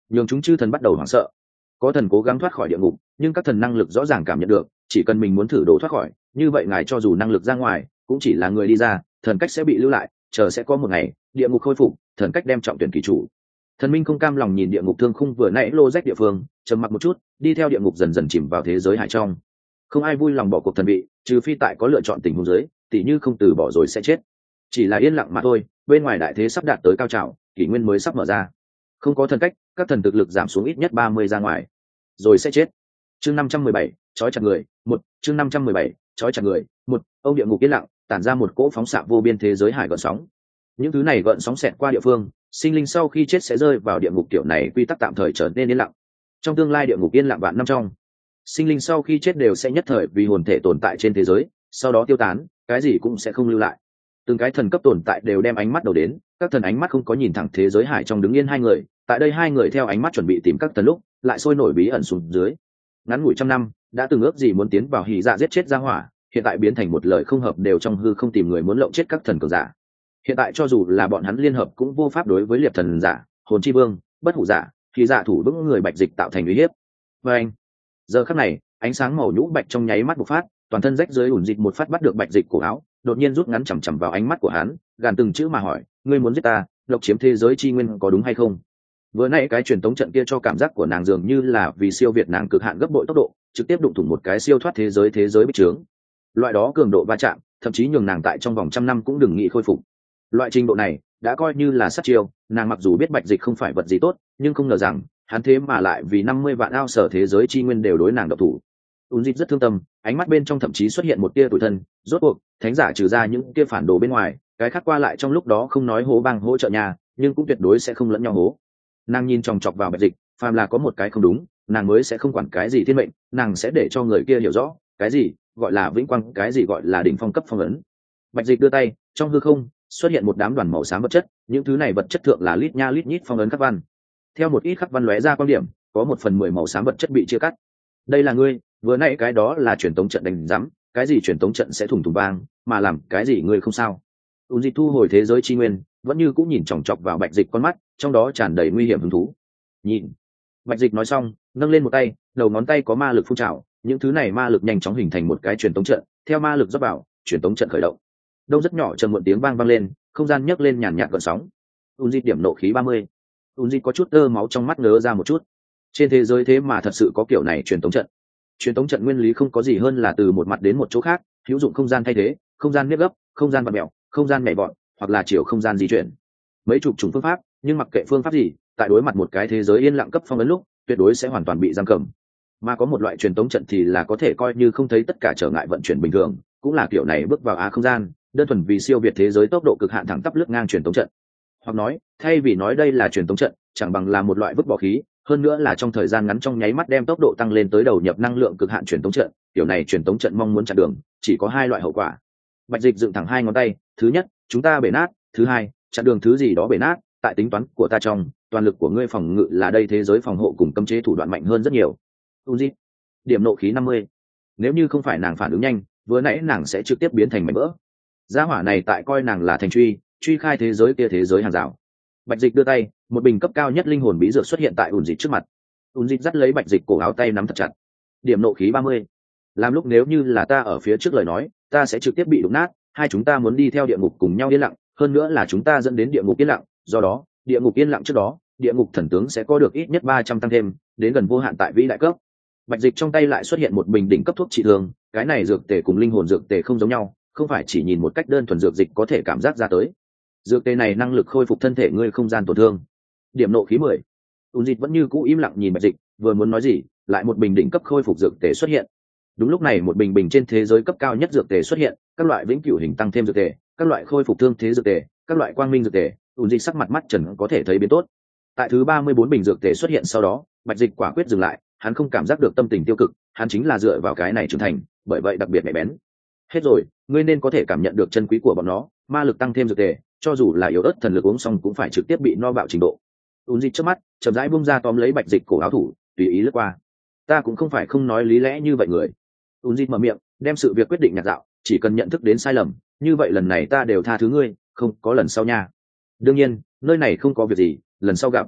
nhường chúng chư thần bắt đầu hoảng sợ. Có thần cố gắng thoát khỏi địa ngục, nhưng các thần năng lực rõ ràng cảm nhận được, chỉ cần mình muốn thử đổ thoát khỏi, như vậy ngài cho dù năng lực ra ngoài, cũng chỉ là người đi ra, thần cách sẽ bị lưu lại, chờ sẽ có một ngày địa ngục khôi phục, thần cách đem trọng tuyển kỳ chủ. Thần minh không cam lòng nhìn địa ngục thương khung vừa nãy lô rách địa phương, trầm mặc một chút, đi theo địa ngục dần dần chìm vào thế giới hải trong. Không ai vui lòng bỏ cuộc thần vị, trừ phi tại có lựa chọn tình huống dưới, tỉ như không từ bỏ rồi sẽ chết. Chỉ là yên lặng mà thôi, bên ngoài đại thế sắp đạt tới cao trào, kỷ nguyên mới sắp mở ra. Không có thần cách, các thần thực lực giảm xuống ít nhất 30 ra ngoài, rồi sẽ chết. Chương 517, trói chặt người, một. Chương 517, trói chặt người, một. Ông địa ngục yên lặng, tản ra một cỗ phóng xạ vô biên thế giới hải gợn sóng. Những thứ này gợn sóng xẹt qua địa phương, sinh linh sau khi chết sẽ rơi vào địa ngục kiểu này quy tắc tạm thời trở nên yên lặng. Trong tương lai địa ngục yên lặng vạn năm trong, sinh linh sau khi chết đều sẽ nhất thời vì hồn thể tồn tại trên thế giới, sau đó tiêu tán, cái gì cũng sẽ không lưu lại. Từng cái thần cấp tồn tại đều đem ánh mắt đầu đến, các thần ánh mắt không có nhìn thẳng thế giới hải trong đứng yên hai người, tại đây hai người theo ánh mắt chuẩn bị tìm các thần lúc, lại sôi nổi bí ẩn xuống dưới. Ngắn ngủi trăm năm, đã từng ước gì muốn tiến vào hỉ dạ giết chết ra hỏa, hiện tại biến thành một lời không hợp đều trong hư không tìm người muốn lộng chết các thần cường giả. Hiện tại cho dù là bọn hắn liên hợp cũng vô pháp đối với liệp thần giả, hồn chi vương, bất hủ giả, hỉ dạ thủ vững người bạch dịch tạo thành uy hiếp. Và anh, giờ khắc này, ánh sáng màu nhũ bạch trong nháy mắt bộc phát, toàn thân rách dưới ủn dịch một phát bắt được bạch dịch cổ áo, đột nhiên rút ngắn chằm chằm vào ánh mắt của hắn, gàn từng chữ mà hỏi, ngươi muốn giết ta, độc chiếm thế giới chi nguyên có đúng hay không? Vừa nãy cái truyền tống trận kia cho cảm giác của nàng dường như là vì siêu việt nàng cực hạn gấp bội tốc độ, trực tiếp đụng thủng một cái siêu thoát thế giới bích trướng. Loại đó cường độ va chạm, thậm chí nhường nàng tại trong vòng trăm năm cũng đừng nghĩ khôi phục. Loại trình độ này đã coi như là sát chiêu, nàng mặc dù biết bạch dịch không phải vật gì tốt, nhưng không ngờ rằng hắn thế mà lại vì 50 vạn ao sở thế giới chi nguyên đều đối nàng độc thủ. Ún dịch rất thương tâm, ánh mắt bên trong thậm chí xuất hiện một tia tủi thân, rốt cuộc thánh giả trừ ra những tia phản đồ bên ngoài, cái khác qua lại trong lúc đó không nói hố bang hỗ trợ nhà, nhưng cũng tuyệt đối sẽ không lẫn nhau hố. Nàng nhìn chòng chọc vào bạch dịch, phàm là có một cái không đúng, nàng mới sẽ không quản cái gì thiên mệnh, nàng sẽ để cho người kia hiểu rõ cái gì gọi là vĩnh quang, cái gì gọi là đỉnh phong cấp phong ấn. Bạch dịch đưa tay, trong hư không xuất hiện một đám đoàn màu xám vật chất, những thứ này vật chất thượng là lít nha lít nhít phong ấn khắc văn. Theo một ít khắc văn lóe ra quan điểm, có 1/10 màu xám vật chất bị chia cắt. Đây là ngươi, vừa nãy cái đó là truyền tống trận đánh rắm, cái gì truyền tống trận sẽ thủng thủng vang, mà làm cái gì ngươi không sao. Ún dịch thu hồi thế giới chi nguyên, vẫn như cũng nhìn chòng chọc vào bạch dịch con mắt, trong đó tràn đầy nguy hiểm hứng thú. Nhìn. Bạch dịch nói xong, nâng lên một tay, đầu ngón tay có ma lực phun trào, những thứ này ma lực nhanh chóng hình thành một cái truyền tống trận, theo ma lực rót vào, truyền tống trận khởi động. Đông rất nhỏ trầm một tiếng vang vang lên, không gian nhấc lên nhàn nhạt gợn sóng. Ún dịch điểm nộ khí 30. Ún dịch có chút tơ máu trong mắt ngớ ra một chút. Trên thế giới thế mà thật sự có kiểu này truyền tống trận. Truyền tống trận nguyên lý không có gì hơn là từ một mặt đến một chỗ khác, hữu dụng không gian thay thế, không gian nếp gấp, không gian vặn mèo, không gian nhảy vọt, hoặc là chiều không gian di chuyển. Mấy chục chủng phương pháp, nhưng mặc kệ phương pháp gì, tại đối mặt một cái thế giới yên lặng cấp phong ấn lúc, tuyệt đối sẽ hoàn toàn bị giam cầm. Mà có một loại truyền tống trận thì là có thể coi như không thấy tất cả trở ngại vận chuyển bình thường, cũng là kiểu này bước vào á không gian, đơn thuần vì siêu việt thế giới tốc độ cực hạn thẳng tắp lướt ngang truyền tống trận. Hoặc nói, thay vì nói đây là truyền tống trận, chẳng bằng là một loại vứt bỏ khí, hơn nữa là trong thời gian ngắn trong nháy mắt đem tốc độ tăng lên tới đầu nhập năng lượng cực hạn truyền tống trận. Kiểu này truyền tống trận mong muốn chặn đường, chỉ có hai loại hậu quả. Bạch dịch dựng thẳng hai ngón tay, thứ nhất, chúng ta bể nát, thứ hai, chặn đường thứ gì đó bể nát, tại tính toán của ta trong, toàn lực của ngươi phòng ngự là đây thế giới phòng hộ cùng cấm chế thủ đoạn mạnh hơn rất nhiều. Uzi, điểm nộ khí 50. Nếu như không phải nàng phản ứng nhanh, vừa nãy nàng sẽ trực tiếp biến thành mảnh vỡ. Gia hỏa này tại coi nàng là thành truy khai thế giới kia thế giới hàng rào. Bạch dịch đưa tay, một bình cấp cao nhất linh hồn bí dược xuất hiện tại ùn dịch trước mặt. Ùn dịch dắt lấy bạch dịch cổ áo tay nắm thật chặt. Điểm nộ khí 30. Làm lúc nếu như là ta ở phía trước lời nói, ta sẽ trực tiếp bị đụng nát, hai chúng ta muốn đi theo địa ngục cùng nhau yên lặng, hơn nữa là chúng ta dẫn đến địa ngục yên lặng, do đó, địa ngục yên lặng trước đó, địa ngục thần tướng sẽ có được ít nhất 300 tăng thêm, đến gần vô hạn tại vĩ đại cấp. Bạch dịch trong tay lại xuất hiện một bình đỉnh cấp thuốc trị thương, cái này dược tề cùng linh hồn dược tề không giống nhau, không phải chỉ nhìn một cách đơn thuần dược dịch có thể cảm giác ra tới. Dược tề này năng lực khôi phục thân thể ngươi không gian tổn thương. Điểm nộ khí 10. Ún dịch vẫn như cũ im lặng nhìn bạch dịch, vừa muốn nói gì, lại một bình đỉnh cấp khôi phục dược tề xuất hiện. Đúng lúc này một bình trên thế giới cấp cao nhất dược tề xuất hiện, các loại vĩnh cửu hình tăng thêm dược tề, các loại khôi phục thương thế dược tề, các loại quang minh dược tề. Ún dịch sắc mặt mắt trần có thể thấy biến tốt. Tại thứ 34 bình dược tề xuất hiện sau đó, bạch dịch quả quyết dừng lại, hắn không cảm giác được tâm tình tiêu cực, hắn chính là dựa vào cái này trưởng thành, bởi vậy đặc biệt nhạy bén. Hết rồi, ngươi nên có thể cảm nhận được chân quý của bọn nó, ma lực tăng thêm dược tề, cho dù là yếu ớt thần lực uống xong cũng phải trực tiếp bị no bạo trình độ. Ún dịch trước mắt chậm rãi bung ra tóm lấy bạch dịch cổ áo thủ, tùy ý lướt qua. Ta cũng không phải không nói lý lẽ như vậy người. Ún dịch mở miệng, đem sự việc quyết định nhạt dạo, chỉ cần nhận thức đến sai lầm, như vậy lần này ta đều tha thứ ngươi, không có lần sau nha. Đương nhiên, nơi này không có việc gì, lần sau gặp.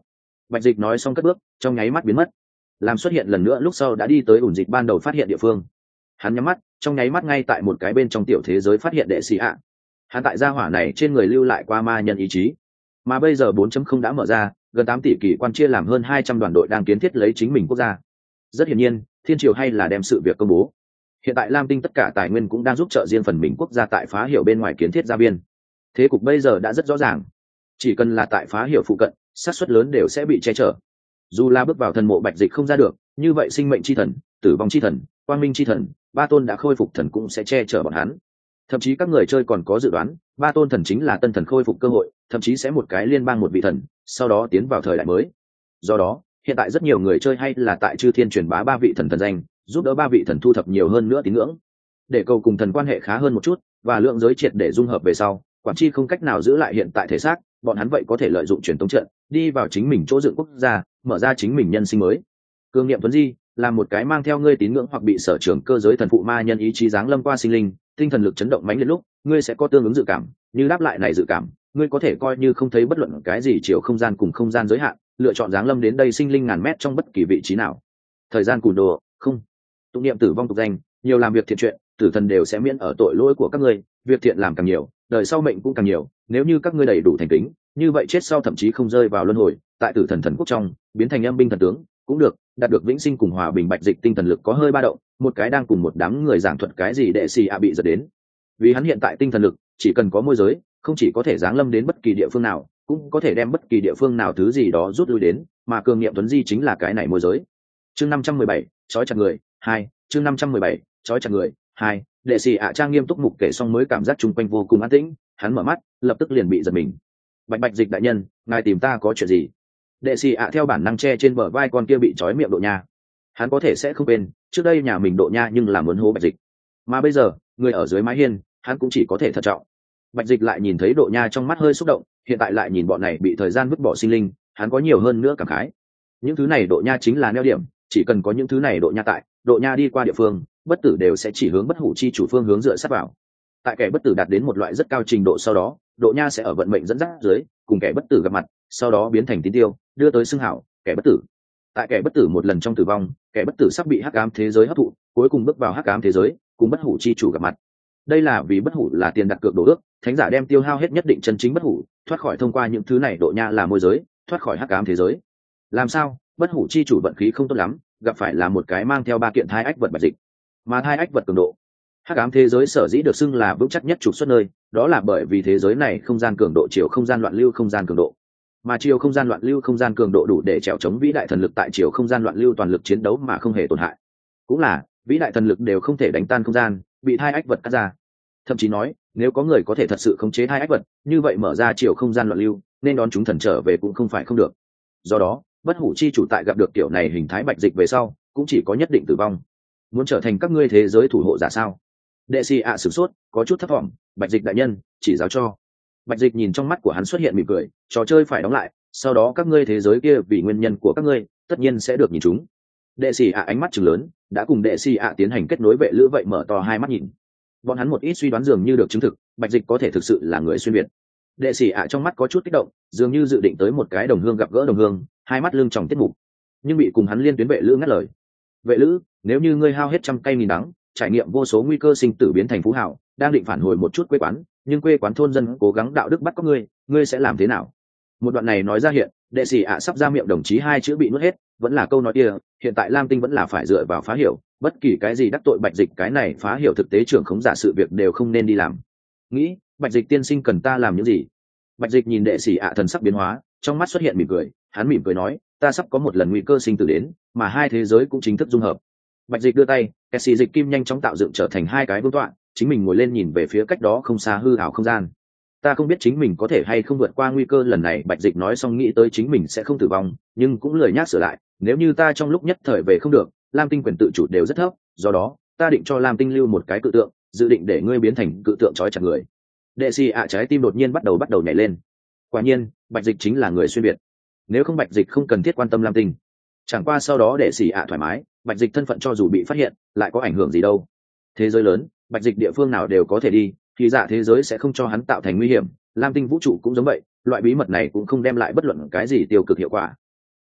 Bạch Dịch nói xong cất bước, trong nháy mắt biến mất. Làm xuất hiện lần nữa lúc sau đã đi tới ủn dịch ban đầu phát hiện địa phương. Hắn nhắm mắt, trong nháy mắt ngay tại một cái bên trong tiểu thế giới phát hiện đệ sĩ ạ. Hắn tại gia hỏa này trên người lưu lại qua ma nhân ý chí. Mà bây giờ 4.0 đã mở ra, gần 8 tỷ kỳ quan chia làm hơn 200 đoàn đội đang kiến thiết lấy chính mình quốc gia. Rất hiển nhiên, thiên triều hay là đem sự việc công bố. Hiện tại Lam Tinh tất cả tài nguyên cũng đang giúp trợ riêng phần mình quốc gia tại phá hiểu bên ngoài kiến thiết gia viên. Thế cục bây giờ đã rất rõ ràng, chỉ cần là tại phá hiểu phụ cận, xác suất lớn đều sẽ bị che chở. Dù là bước vào thần mộ Bạch Dịch không ra được, như vậy sinh mệnh chi thần, tử vong chi thần, quang minh chi thần, ba tôn đã khôi phục thần cũng sẽ che chở bọn hắn. Thậm chí các người chơi còn có dự đoán, ba tôn thần chính là tân thần khôi phục cơ hội, thậm chí sẽ một cái liên bang một vị thần, sau đó tiến vào thời đại mới. Do đó, hiện tại rất nhiều người chơi hay là tại chư thiên truyền bá ba vị thần thần danh, giúp đỡ ba vị thần thu thập nhiều hơn nữa tín ngưỡng, để cầu cùng thần quan hệ khá hơn một chút, và lượng giới triệt để dung hợp về sau, quản chi không cách nào giữ lại hiện tại thể xác, bọn hắn vậy có thể lợi dụng truyền thống trận, đi vào chính mình chỗ dựng quốc gia, mở ra chính mình nhân sinh mới. Cương Niệm Tuấn Di là một cái mang theo ngươi tín ngưỡng hoặc bị sở trường cơ giới thần phụ ma nhân ý chí giáng lâm qua sinh linh, tinh thần lực chấn động mãnh liệt lúc, ngươi sẽ có tương ứng dự cảm, như đáp lại này dự cảm, ngươi có thể coi như không thấy bất luận cái gì chiều không gian cùng không gian giới hạn, lựa chọn giáng lâm đến đây sinh linh ngàn mét trong bất kỳ vị trí nào. Thời gian cùn đồ, không. Tụng niệm tử vong tục danh, nhiều làm việc thiện chuyện, tử thần đều sẽ miễn ở tội lỗi của các ngươi, việc thiện làm càng nhiều, đời sau mệnh cũng càng nhiều, nếu như các ngươi đầy đủ thành kính, như vậy chết sau thậm chí không rơi vào luân hồi, tại tử thần thần quốc trong, biến thành âm binh thần tướng, cũng được, đạt được vĩnh sinh cùng hòa bình. Bạch Dịch tinh thần lực có hơi ba động, một cái đang cùng một đám người giảng thuật cái gì đệ xì ạ bị giật đến. Vì hắn hiện tại tinh thần lực, chỉ cần có môi giới, không chỉ có thể giáng lâm đến bất kỳ địa phương nào, cũng có thể đem bất kỳ địa phương nào thứ gì đó rút lui đến, mà Cường Niệm Tuấn Di chính là cái này môi giới. Chương 517, chói chặt người, 2, chương 517, chói chặt người, 2. Đệ sĩ ạ trang nghiêm túc mục kể xong mới cảm giác chung quanh vô cùng an tĩnh, hắn mở mắt, lập tức liền bị giật mình. Bạch Dịch đại nhân, ngài tìm ta có chuyện gì? Đệ sĩ ạ theo bản năng che trên bờ vai con kia bị trói miệng Độ Nha. Hắn có thể sẽ không quên, trước đây nhà mình Độ Nha nhưng làm muốn hố Bạch Dịch. Mà bây giờ, người ở dưới mái hiên, hắn cũng chỉ có thể thận trọng. Bạch Dịch lại nhìn thấy Độ Nha trong mắt hơi xúc động, hiện tại lại nhìn bọn này bị thời gian vứt bỏ sinh linh, hắn có nhiều hơn nữa cảm khái. Những thứ này Độ Nha chính là neo điểm, chỉ cần có những thứ này Độ Nha tại, Độ Nha đi qua địa phương, bất tử đều sẽ chỉ hướng bất hủ chi chủ phương hướng dựa sát vào. Tại kẻ bất tử đạt đến một loại rất cao trình độ sau đó, Độ Nha sẽ ở vận mệnh dẫn dắt dưới, cùng kẻ bất tử gặp mặt, sau đó biến thành tín tiêu, đưa tới xưng hảo kẻ bất tử. Tại kẻ bất tử một lần trong tử vong, kẻ bất tử sắp bị hắc ám thế giới hấp thụ, cuối cùng bước vào hắc ám thế giới, cùng bất hủ chi chủ gặp mặt. Đây là vì bất hủ là tiền đặt cược đổ ước, thánh giả đem tiêu hao hết nhất định chân chính bất hủ, thoát khỏi thông qua những thứ này Độ Nha là môi giới, thoát khỏi hắc ám thế giới. Làm sao? Bất hủ chi chủ vận khí không tốt lắm, gặp phải là một cái mang theo ba kiện thai ách vật Bạch Dịch. Mà thai ách vật cường độ, hắc ám thế giới sở dĩ được xưng là vững chắc nhất trục xuất nơi, đó là bởi vì thế giới này không gian cường độ chiều không gian loạn lưu không gian cường độ, mà chiều không gian loạn lưu không gian cường độ đủ để trèo chống vĩ đại thần lực tại chiều không gian loạn lưu toàn lực chiến đấu mà không hề tổn hại. Cũng là vĩ đại thần lực đều không thể đánh tan không gian, bị thai ách vật cắt ra. Thậm chí nói, nếu có người có thể thật sự khống chế thai ách vật, như vậy mở ra chiều không gian loạn lưu, nên đón chúng thần trở về cũng không phải không được. Do đó, bất hủ chi chủ tại gặp được kiểu này hình thái Bạch Dịch về sau, cũng chỉ có nhất định tử vong. Muốn trở thành các ngươi thế giới thủ hộ giả sao? Đệ sĩ ạ sửng sốt, có chút thất vọng. Bạch Dịch đại nhân, chỉ giáo cho. Bạch Dịch nhìn trong mắt của hắn xuất hiện mỉm cười, trò chơi phải đóng lại, sau đó các ngươi thế giới kia vì nguyên nhân của các ngươi, tất nhiên sẽ được nhìn chúng. Đệ sĩ ạ ánh mắt trừng lớn, đã cùng đệ sĩ ạ tiến hành kết nối vệ lữ vậy mở to hai mắt nhìn. Bọn hắn một ít suy đoán dường như được chứng thực, Bạch Dịch có thể thực sự là người xuyên việt. Đệ sĩ ạ trong mắt có chút kích động, dường như dự định tới một cái đồng hương gặp gỡ đồng hương, hai mắt lưng tròng tiết mục, nhưng bị cùng hắn liên tuyến vệ lữ ngắt lời. Vệ lữ, nếu như ngươi hao hết trăm cây nghìn đắng, trải nghiệm vô số nguy cơ sinh tử biến thành phú hảo, đang định phản hồi một chút quê quán, nhưng quê quán thôn dân cố gắng đạo đức bắt có ngươi sẽ làm thế nào? Một đoạn này nói ra hiện, đệ sĩ ạ sắp ra miệng đồng chí hai chữ bị nuốt hết, vẫn là câu nói kia, hiện tại Lam Tinh vẫn là phải dựa vào phá hiểu, bất kỳ cái gì đắc tội Bạch Dịch cái này phá hiểu thực tế trưởng khống giả sự việc đều không nên đi làm. Nghĩ, Bạch Dịch tiên sinh cần ta làm những gì? Bạch Dịch nhìn đệ sĩ ạ thần sắc biến hóa, trong mắt xuất hiện mỉm cười, hắn mỉm cười nói, ta sắp có một lần nguy cơ sinh tử đến, mà hai thế giới cũng chính thức dung hợp. Bạch Dịch đưa tay, kẻ xì dịch kim nhanh chóng tạo dựng trở thành hai cái vương tọa, chính mình ngồi lên nhìn về phía cách đó không xa hư ảo không gian. Ta không biết chính mình có thể hay không vượt qua nguy cơ lần này. Bạch Dịch nói xong nghĩ tới chính mình sẽ không tử vong, nhưng cũng lười nhác sửa lại, nếu như ta trong lúc nhất thời về không được, Lam Tinh quyền tự chủ đều rất thấp, do đó ta định cho Lam Tinh lưu một cái cự tượng, dự định để ngươi biến thành cự tượng trói chặt người. Đệ sĩ ạ trái tim đột nhiên bắt đầu nhảy lên. Quả nhiên, Bạch Dịch chính là người xuyên việt. Nếu không Bạch Dịch không cần thiết quan tâm Lam Tinh. Chẳng qua sau đó đệ sĩ ạ thoải mái, Bạch Dịch thân phận cho dù bị phát hiện, lại có ảnh hưởng gì đâu. Thế giới lớn, Bạch Dịch địa phương nào đều có thể đi, thì dạ thế giới sẽ không cho hắn tạo thành nguy hiểm. Lam Tinh vũ trụ cũng giống vậy, loại bí mật này cũng không đem lại bất luận cái gì tiêu cực hiệu quả.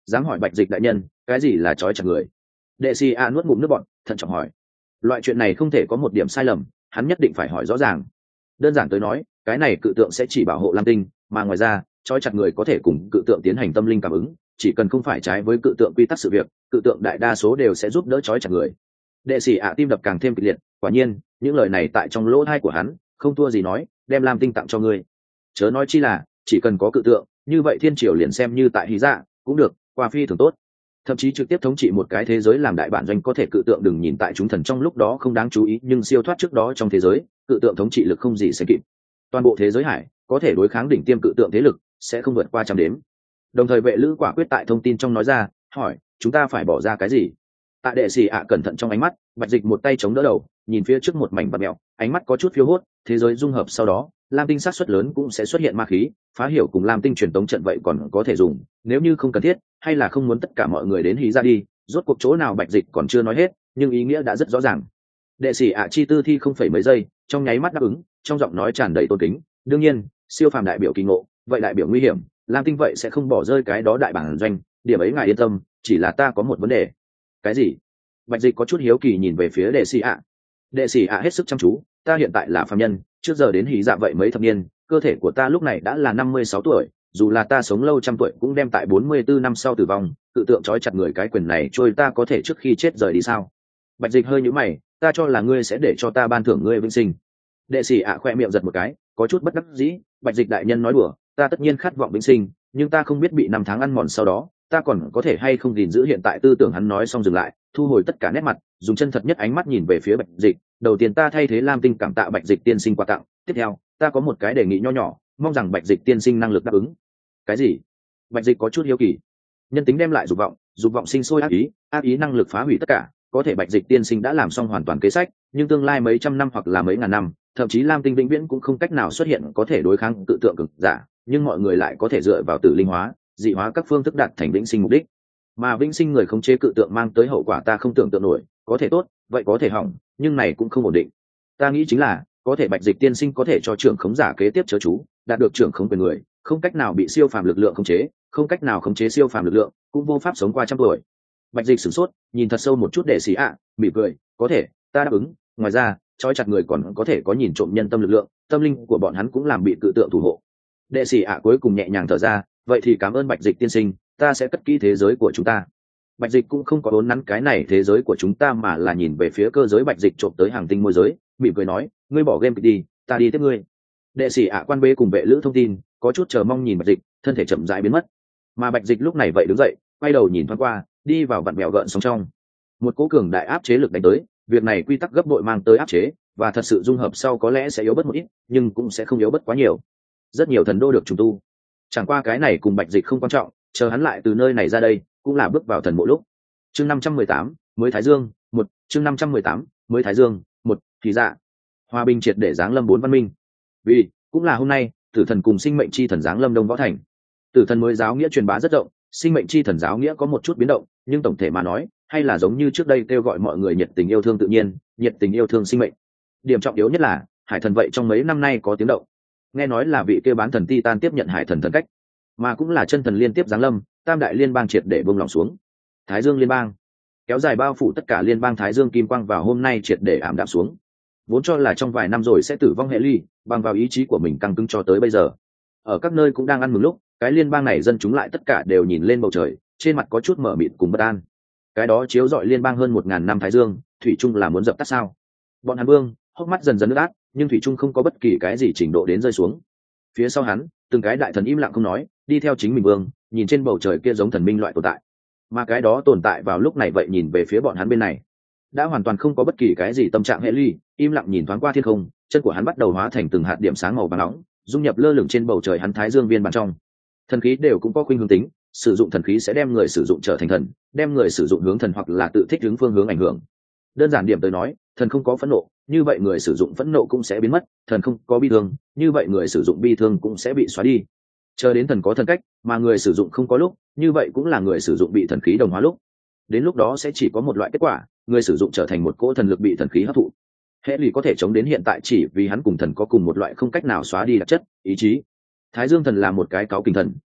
dám hỏi Bạch Dịch đại nhân, cái gì là trói chặt người? Đệ sĩ ạ nuốt ngụm nước bọt, thận trọng hỏi. Loại chuyện này không thể có một điểm sai lầm, hắn nhất định phải hỏi rõ ràng. Đơn giản tới nói, cái này cự tượng sẽ chỉ bảo hộ Lam Tinh, mà ngoài ra trói chặt người có thể cùng cự tượng tiến hành tâm linh cảm ứng, chỉ cần không phải trái với cự tượng quy tắc sự việc, cự tượng đại đa số đều sẽ giúp đỡ trói chặt người. Đệ sĩ ạ tim đập càng thêm kịch liệt, quả nhiên những lời này tại trong lỗ tai của hắn không thua gì nói đem Lam Tinh tặng cho ngươi. Chớ nói chi là chỉ cần có cự tượng, như vậy thiên triều liền xem như tại Hy Dạ cũng được, qua phi thường tốt, thậm chí trực tiếp thống trị một cái thế giới làm đại bản doanh. Có thể cự tượng đừng nhìn tại chúng thần trong lúc đó không đáng chú ý, nhưng siêu thoát trước đó trong thế giới, cự tượng thống trị lực không gì sánh kịp. Toàn bộ thế giới hải có thể đối kháng đỉnh tiêm cự tượng thế lực sẽ không vượt qua trăm đếm. Đồng thời Vệ Lữ quả quyết tại thông tin trong nói ra, hỏi chúng ta phải bỏ ra cái gì? Tại đệ sĩ ạ cẩn thận trong ánh mắt, Bạch Dịch một tay chống đỡ đầu, nhìn phía trước một mảnh bạt mèo, ánh mắt có chút phiêu hốt. Thế giới dung hợp sau đó, Lam Tinh sát suất lớn cũng sẽ xuất hiện ma khí, phá hiểu cùng Lam Tinh truyền tống trận vậy còn có thể dùng, nếu như không cần thiết, hay là không muốn tất cả mọi người đến Hí ra đi. Rốt cuộc chỗ nào Bạch Dịch còn chưa nói hết, nhưng ý nghĩa đã rất rõ ràng. Đệ sĩ ạ chi tư thi không phải mấy giây, trong nháy mắt đáp ứng, trong giọng nói tràn đầy tôn kính. Đương nhiên, siêu phàm đại biểu kỳ ngộ, vậy đại biểu nguy hiểm, Lam Tinh vậy sẽ không bỏ rơi cái đó đại bản doanh, điểm ấy ngài yên tâm. Chỉ là ta có một vấn đề. Cái gì? Bạch Dịch có chút hiếu kỳ nhìn về phía đệ sĩ ạ. Đệ sĩ ạ hết sức chăm chú. Ta hiện tại là phàm nhân, trước giờ đến Hí dạ vậy mấy thập niên, cơ thể của ta lúc này đã là 56 tuổi, dù là ta sống lâu trăm tuổi cũng đem tại 44 năm sau tử vong. Cự tượng trói chặt người cái quyền này trôi ta có thể trước khi chết rời đi sao? Bạch Dịch hơi nhíu mày, ta cho là ngươi sẽ để cho ta ban thưởng ngươi vĩnh sinh. Đệ sĩ ạ khoe miệng giật một cái, có chút bất đắc dĩ. Bạch Dịch đại nhân nói đùa, ta tất nhiên khát vọng vĩnh sinh, nhưng ta không biết bị năm tháng ăn mòn sau đó ta còn có thể hay không gìn giữ hiện tại tư tưởng. Hắn nói xong dừng lại, thu hồi tất cả nét mặt, dùng chân thật nhất ánh mắt nhìn về phía Bạch Dịch. Đầu tiên ta thay thế Lam Tinh cảm tạ Bạch Dịch tiên sinh quà tặng, tiếp theo ta có một cái đề nghị nho nhỏ, mong rằng Bạch Dịch tiên sinh năng lực đáp ứng. Cái gì? Bạch Dịch có chút hiếu kỳ. Nhân tính đem lại dục vọng sinh sôi ác ý năng lực phá hủy tất cả. Có thể Bạch Dịch tiên sinh đã làm xong hoàn toàn kế sách, nhưng tương lai mấy trăm năm hoặc là mấy ngàn năm, thậm chí Lam Tinh vĩnh viễn cũng không cách nào xuất hiện có thể đối kháng tự tượng cực giả, nhưng mọi người lại có thể dựa vào tử linh hóa, dị hóa các phương thức đạt thành vĩnh sinh mục đích. Mà vĩnh sinh người khống chế cự tượng mang tới hậu quả ta không tưởng tượng nổi, có thể tốt, vậy có thể hỏng, nhưng này cũng không ổn định. Ta nghĩ chính là có thể Bạch Dịch tiên sinh có thể cho trưởng khống giả kế tiếp chớ chú, đạt được trưởng khống quyền người, không cách nào bị siêu phàm lực lượng khống chế, không cách nào khống chế siêu phàm lực lượng, cũng vô pháp sống qua trăm tuổi. Bạch Dịch sửng sốt, nhìn thật sâu một chút đệ sĩ ạ, mỉm cười, có thể, ta đáp ứng. Ngoài ra, trói chặt người còn có thể có nhìn trộm nhân tâm lực lượng, tâm linh của bọn hắn cũng làm bị cự tượng thủ hộ. Đệ sĩ ạ cuối cùng nhẹ nhàng thở ra, vậy thì cảm ơn Bạch Dịch tiên sinh, ta sẽ cất kỹ thế giới của chúng ta. Bạch Dịch cũng không có đốn nắn cái này thế giới của chúng ta, mà là nhìn về phía cơ giới Bạch Dịch trộm tới hàng tinh môi giới, mỉm cười nói, ngươi bỏ game đi, ta đi tiếp ngươi. Đệ sĩ ạ quan bê cùng Vệ Lữ thông tin, có chút chờ mong nhìn Bạch Dịch, thân thể chậm rãi biến mất. Mà Bạch Dịch lúc này vậy đứng dậy, quay đầu nhìn thoáng qua, đi vào vặn mèo gợn sóng trong. Một cỗ cường đại áp chế lực đánh tới, việc này quy tắc gấp bội mang tới áp chế, và thật sự dung hợp sau có lẽ sẽ yếu bớt một ít, nhưng cũng sẽ không yếu bớt quá nhiều. Rất nhiều thần đô được trùng tu, chẳng qua cái này cùng Bạch Dịch không quan trọng, chờ hắn lại từ nơi này ra đây, cũng là bước vào thần mộ lúc. Chương 518, mới Thái Dương, chương 518, mới Thái Dương, thì dạ. Hòa bình triệt để giáng lâm 4 văn minh. Vì cũng là hôm nay, Tử thần cùng sinh mệnh chi thần giáng lâm Đông Võ Thành. Tử thần mới giáo nghĩa truyền bá rất rộng, sinh mệnh chi thần giáo nghĩa có một chút biến động, nhưng tổng thể mà nói, hay là giống như trước đây kêu gọi mọi người nhiệt tình yêu thương tự nhiên, nhiệt tình yêu thương sinh mệnh. Điểm trọng yếu nhất là, hải thần vậy trong mấy năm nay có tiếng động. Nghe nói là vị kêu bán thần Titan tiếp nhận hải thần thần cách, mà cũng là chân thần liên tiếp giáng lâm, tam đại liên bang triệt để buông lỏng xuống. Thái Dương liên bang kéo dài bao phủ tất cả liên bang Thái Dương kim quang vào hôm nay triệt để ảm đạm xuống. Vốn cho là trong vài năm rồi sẽ tử vong hệ ly, bằng vào ý chí của mình căng cứng cho tới bây giờ. Ở các nơi cũng đang ăn mừng lúc, cái liên bang này dân chúng lại tất cả đều nhìn lên bầu trời, trên mặt có chút mở mịt cùng bất an. Cái đó chiếu rọi liên bang hơn 1000 năm Thái Dương, thủy chung là muốn dập tắt sao? Bọn hắn vương, hốc mắt dần dần ướt át, nhưng thủy chung không có bất kỳ cái gì trình độ đến rơi xuống. Phía sau hắn, từng cái đại thần im lặng không nói, đi theo chính mình vương, nhìn trên bầu trời kia giống thần minh loại tồn tại. Mà cái đó tồn tại vào lúc này vậy nhìn về phía bọn hắn bên này, đã hoàn toàn không có bất kỳ cái gì tâm trạng hệ ly, im lặng nhìn thoáng qua thiên không, chân của hắn bắt đầu hóa thành từng hạt điểm sáng màu vàng nóng, dung nhập lơ lửng trên bầu trời hắn Thái Dương viên bản trong. Thần khí đều cũng có khuynh hướng tính, sử dụng thần khí sẽ đem người sử dụng trở thành thần, đem người sử dụng hướng thần hoặc là tự thích hướng phương hướng ảnh hưởng. Đơn giản điểm tới nói, thần không có phẫn nộ, như vậy người sử dụng phẫn nộ cũng sẽ biến mất, thần không có bi thương, như vậy người sử dụng bi thương cũng sẽ bị xóa đi. Chờ đến thần có thần cách, mà người sử dụng không có lúc, như vậy cũng là người sử dụng bị thần khí đồng hóa lúc. Đến lúc đó sẽ chỉ có một loại kết quả, người sử dụng trở thành một cỗ thần lực bị thần khí hấp thụ. Hệ lụy có thể chống đến hiện tại chỉ vì hắn cùng thần có cùng một loại không cách nào xóa đi đặc chất, ý chí. Thái Dương thần là một cái cáu kình thần,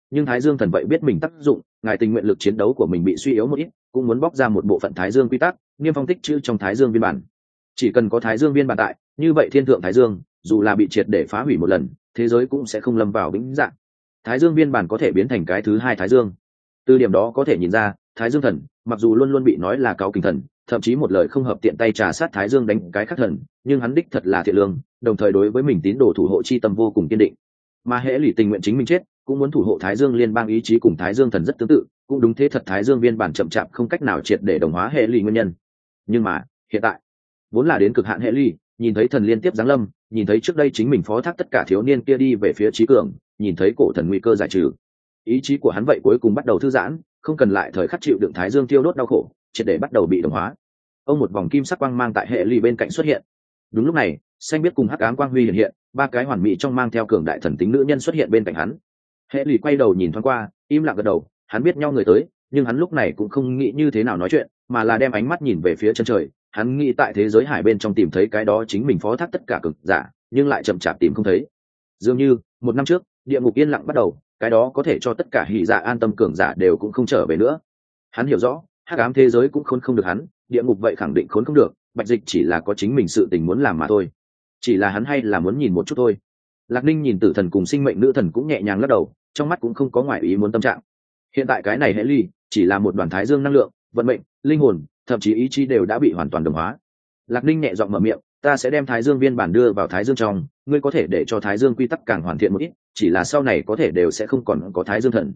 nhưng Thái Dương Thần vậy biết mình tác dụng, ngài tình nguyện lực chiến đấu của mình bị suy yếu một ít, cũng muốn bóc ra một bộ phận Thái Dương quy tắc, Niêm Phong tích chữ trong Thái Dương viên bản. Chỉ cần có Thái Dương viên bản tại, như vậy thiên thượng Thái Dương, dù là bị triệt để phá hủy một lần, thế giới cũng sẽ không lâm vào vĩnh dạng. Thái Dương viên bản có thể biến thành cái thứ hai Thái Dương. Từ điểm đó có thể nhìn ra, Thái Dương Thần, mặc dù luôn luôn bị nói là cáu kỉnh thần, thậm chí một lời không hợp tiện tay trà sát Thái Dương đánh cái khác thần, nhưng hắn đích thật là thiện lương, đồng thời đối với mình tín đồ thủ hộ chi tâm vô cùng kiên định. Mà hễ lì tình nguyện chính mình chết, cũng muốn thủ hộ Thái Dương liên bang ý chí cùng Thái Dương Thần rất tương tự, cũng đúng thế thật Thái Dương viên bản chậm chạp không cách nào triệt để đồng hóa hệ lì nguyên nhân. Nhưng mà hiện tại vốn là đến cực hạn hệ lì, nhìn thấy thần liên tiếp giáng lâm, nhìn thấy trước đây chính mình phó thác tất cả thiếu niên kia đi về phía trí cường, nhìn thấy cổ thần nguy cơ giải trừ, ý chí của hắn vậy cuối cùng bắt đầu thư giãn, không cần lại thời khắc chịu đựng Thái Dương tiêu đốt đau khổ, triệt để bắt đầu bị đồng hóa. Ông một vòng kim sắc quang mang tại hệ lì bên cạnh xuất hiện. Đúng lúc này, xanh biết cùng hắc ám quang huy hiện hiện, ba cái hoàn mỹ trong mang theo cường đại thần tính nữ nhân xuất hiện bên cạnh hắn. Hệ lì quay đầu nhìn thoáng qua, im lặng gật đầu, hắn biết nhau người tới, nhưng hắn lúc này cũng không nghĩ như thế nào nói chuyện, mà là đem ánh mắt nhìn về phía chân trời. Hắn nghĩ tại thế giới hải bên trong tìm thấy cái đó chính mình phó thác tất cả cực giả, nhưng lại chậm chạp tìm không thấy. Dường như một năm trước, địa ngục yên lặng bắt đầu, cái đó có thể cho tất cả hỉ dạ an tâm cường giả đều cũng không trở về nữa. Hắn hiểu rõ, hắc ám thế giới cũng khốn không được hắn, địa ngục vậy khẳng định khốn không được, Bạch Dịch chỉ là có chính mình sự tình muốn làm mà thôi. Chỉ là hắn hay là muốn nhìn một chút thôi. Lạc Ninh nhìn Tử Thần cùng Sinh Mệnh Nữ Thần cũng nhẹ nhàng lắc đầu, trong mắt cũng không có ngoại ý muốn tâm trạng. Hiện tại cái này hệ ly chỉ là một đoàn Thái Dương năng lượng, vận mệnh, linh hồn, thậm chí ý chí đều đã bị hoàn toàn đồng hóa. Lạc Ninh nhẹ giọng mở miệng, ta sẽ đem Thái Dương viên bản đưa vào Thái Dương trong, ngươi có thể để cho Thái Dương quy tắc càng hoàn thiện một ít, chỉ là sau này có thể đều sẽ không còn có Thái Dương thần.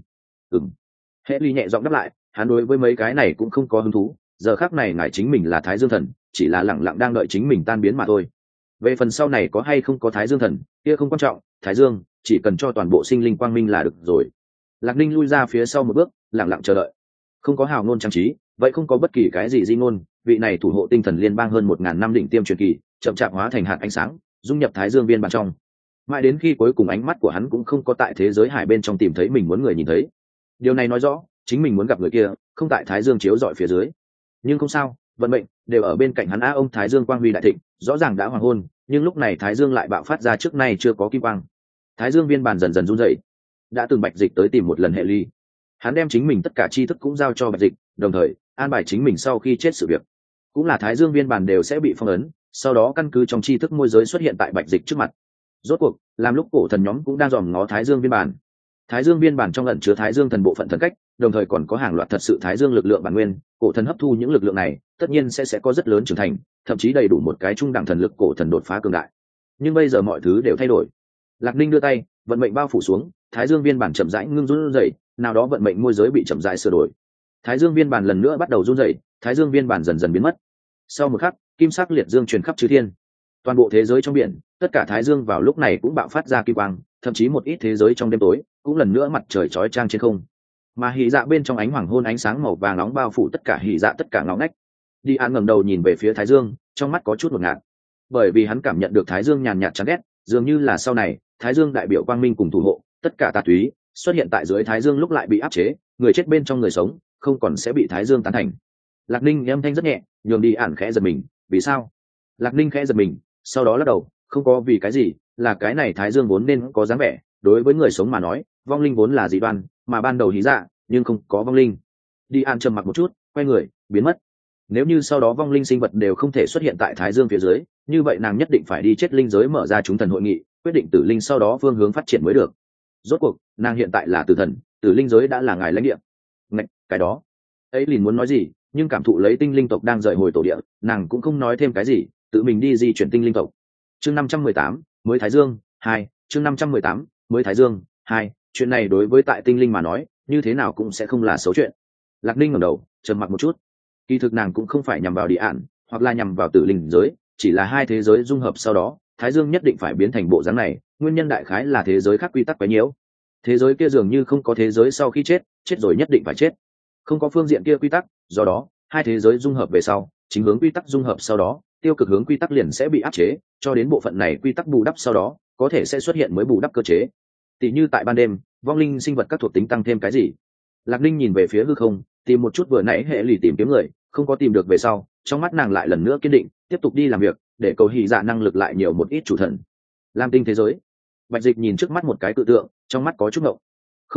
Hệ ly nhẹ giọng đáp lại, hắn đối với mấy cái này cũng không có hứng thú, giờ khắc này ngài chính mình là Thái Dương thần, chỉ là lẳng lặng đang đợi chính mình tan biến mà thôi. Về phần sau này có hay không có Thái Dương thần, kia không quan trọng, Thái Dương chỉ cần cho toàn bộ sinh linh quang minh là được rồi. Lạc Ninh lui ra phía sau một bước, lẳng lặng chờ đợi. Không có hào ngôn trang trí, vậy không có bất kỳ cái gì di ngôn, vị này thủ hộ tinh thần liên bang hơn 1000 năm đỉnh tiêm truyền kỳ, chậm chạp hóa thành hạt ánh sáng, dung nhập Thái Dương viên bản trong. Mãi đến khi cuối cùng ánh mắt của hắn cũng không có tại thế giới hải bên trong tìm thấy mình muốn người nhìn thấy. Điều này nói rõ, chính mình muốn gặp người kia, không tại Thái Dương chiếu rọi phía dưới. Nhưng không sao, vận mệnh đều ở bên cạnh hắn á. Ông Thái Dương quang huy đại thịnh, rõ ràng đã hoàng hôn, nhưng lúc này Thái Dương lại bạo phát ra trước nay chưa có kim quang. Thái Dương viên bản dần dần run rẩy. Đã từng Bạch Dịch tới tìm một lần hệ ly, hắn đem chính mình tất cả tri thức cũng giao cho Bạch Dịch, đồng thời an bài chính mình sau khi chết sự việc, cũng là Thái Dương viên bản đều sẽ bị phong ấn, sau đó căn cứ trong tri thức môi giới xuất hiện tại Bạch Dịch trước mặt. Rốt cuộc, làm lúc cổ thần nhóm cũng đang dòm ngó Thái Dương viên bản. Thái Dương viên bản trong ẩn chứa Thái Dương thần bộ phận thần cách, đồng thời còn có hàng loạt thật sự Thái Dương lực lượng bản nguyên, cổ thần hấp thu những lực lượng này, tất nhiên sẽ có rất lớn trưởng thành, thậm chí đầy đủ một cái trung đẳng thần lực cổ thần đột phá cường đại. Nhưng bây giờ mọi thứ đều thay đổi. Lạc Ninh đưa tay, vận mệnh bao phủ xuống, Thái Dương viên bản chậm rãi ngưng run rẩy, nào đó vận mệnh môi giới bị chậm rãi sửa đổi. Thái Dương viên bản lần nữa bắt đầu run rẩy, Thái Dương viên bản dần dần biến mất. Sau một khắc, kim sắc liệt dương truyền khắp chư thiên. Toàn bộ thế giới trong biển, tất cả Thái Dương vào lúc này cũng bạo phát ra kim quang, thậm chí một ít thế giới trong đêm tối cũng lần nữa mặt trời chói chang trên không. Mà hỉ dạ bên trong ánh hoàng hôn ánh sáng màu vàng nóng bao phủ tất cả hỉ dạ tất cả ngõ ngách. Đi An ngẩng đầu nhìn về phía Thái Dương, trong mắt có chút ngột ngạt, bởi vì hắn cảm nhận được Thái Dương nhàn nhạt chán ghét, dường như là sau này Thái Dương đại biểu quang minh cùng thủ hộ, tất cả tà túy xuất hiện tại dưới Thái Dương lúc lại bị áp chế, người chết bên trong người sống không còn sẽ bị Thái Dương tán thành. Lạc Ninh âm thanh rất nhẹ, nhường Đi An khẽ giật mình, vì sao? Lạc Ninh khẽ giật mình, sau đó lắc đầu, không có vì cái gì, là cái này Thái Dương vốn nên có dáng vẻ, đối với người sống mà nói, vong linh vốn là dị đoan, mà ban đầu hí dạ, nhưng không có vong linh. Đi An trầm mặc một chút, quay người, biến mất. Nếu như sau đó vong linh sinh vật đều không thể xuất hiện tại Thái Dương phía dưới, như vậy nàng nhất định phải đi chết linh giới mở ra chúng thần hội nghị, quyết định tử linh sau đó phương hướng phát triển mới được. Rốt cuộc, nàng hiện tại là tử thần, tử linh giới đã là ngài lãnh địa. Ngạch, cái đó. Ấy liền muốn nói gì, nhưng cảm thụ lấy tinh linh tộc đang rời hồi tổ địa, nàng cũng không nói thêm cái gì, tự mình đi di chuyển tinh linh tộc. Chương 518, mới Thái Dương 2, chương 518, mới Thái Dương 2, chuyện này đối với tại tinh linh mà nói, như thế nào cũng sẽ không là xấu chuyện. Lạc Ninh ngẩng đầu, trầm mặc một chút. Kỳ thực nàng cũng không phải nhằm vào Đi Ản, hoặc là nhằm vào tử linh giới, chỉ là hai thế giới dung hợp sau đó, Thái Dương nhất định phải biến thành bộ dáng này, nguyên nhân đại khái là thế giới khác quy tắc quá nhiễu. Thế giới kia dường như không có thế giới sau khi chết rồi nhất định phải chết. Không có phương diện kia quy tắc, do đó, hai thế giới dung hợp về sau, chính hướng quy tắc dung hợp sau đó, tiêu cực hướng quy tắc liền sẽ bị áp chế, cho đến bộ phận này quy tắc bù đắp sau đó, có thể sẽ xuất hiện mới bù đắp cơ chế. Tỷ như tại ban đêm, vong linh sinh vật các thuộc tính tăng thêm cái gì? Lạc Ninh nhìn về phía hư không, tìm một chút vừa nãy hệ lì tìm kiếm người, không có tìm được về sau, trong mắt nàng lại lần nữa kiên định, tiếp tục đi làm việc, để cầu hỉ dạ năng lực lại nhiều một ít chủ thần. Lam tinh thế giới. Bạch Dịch nhìn trước mắt một cái tự tượng, trong mắt có chút ngộng. Không khác,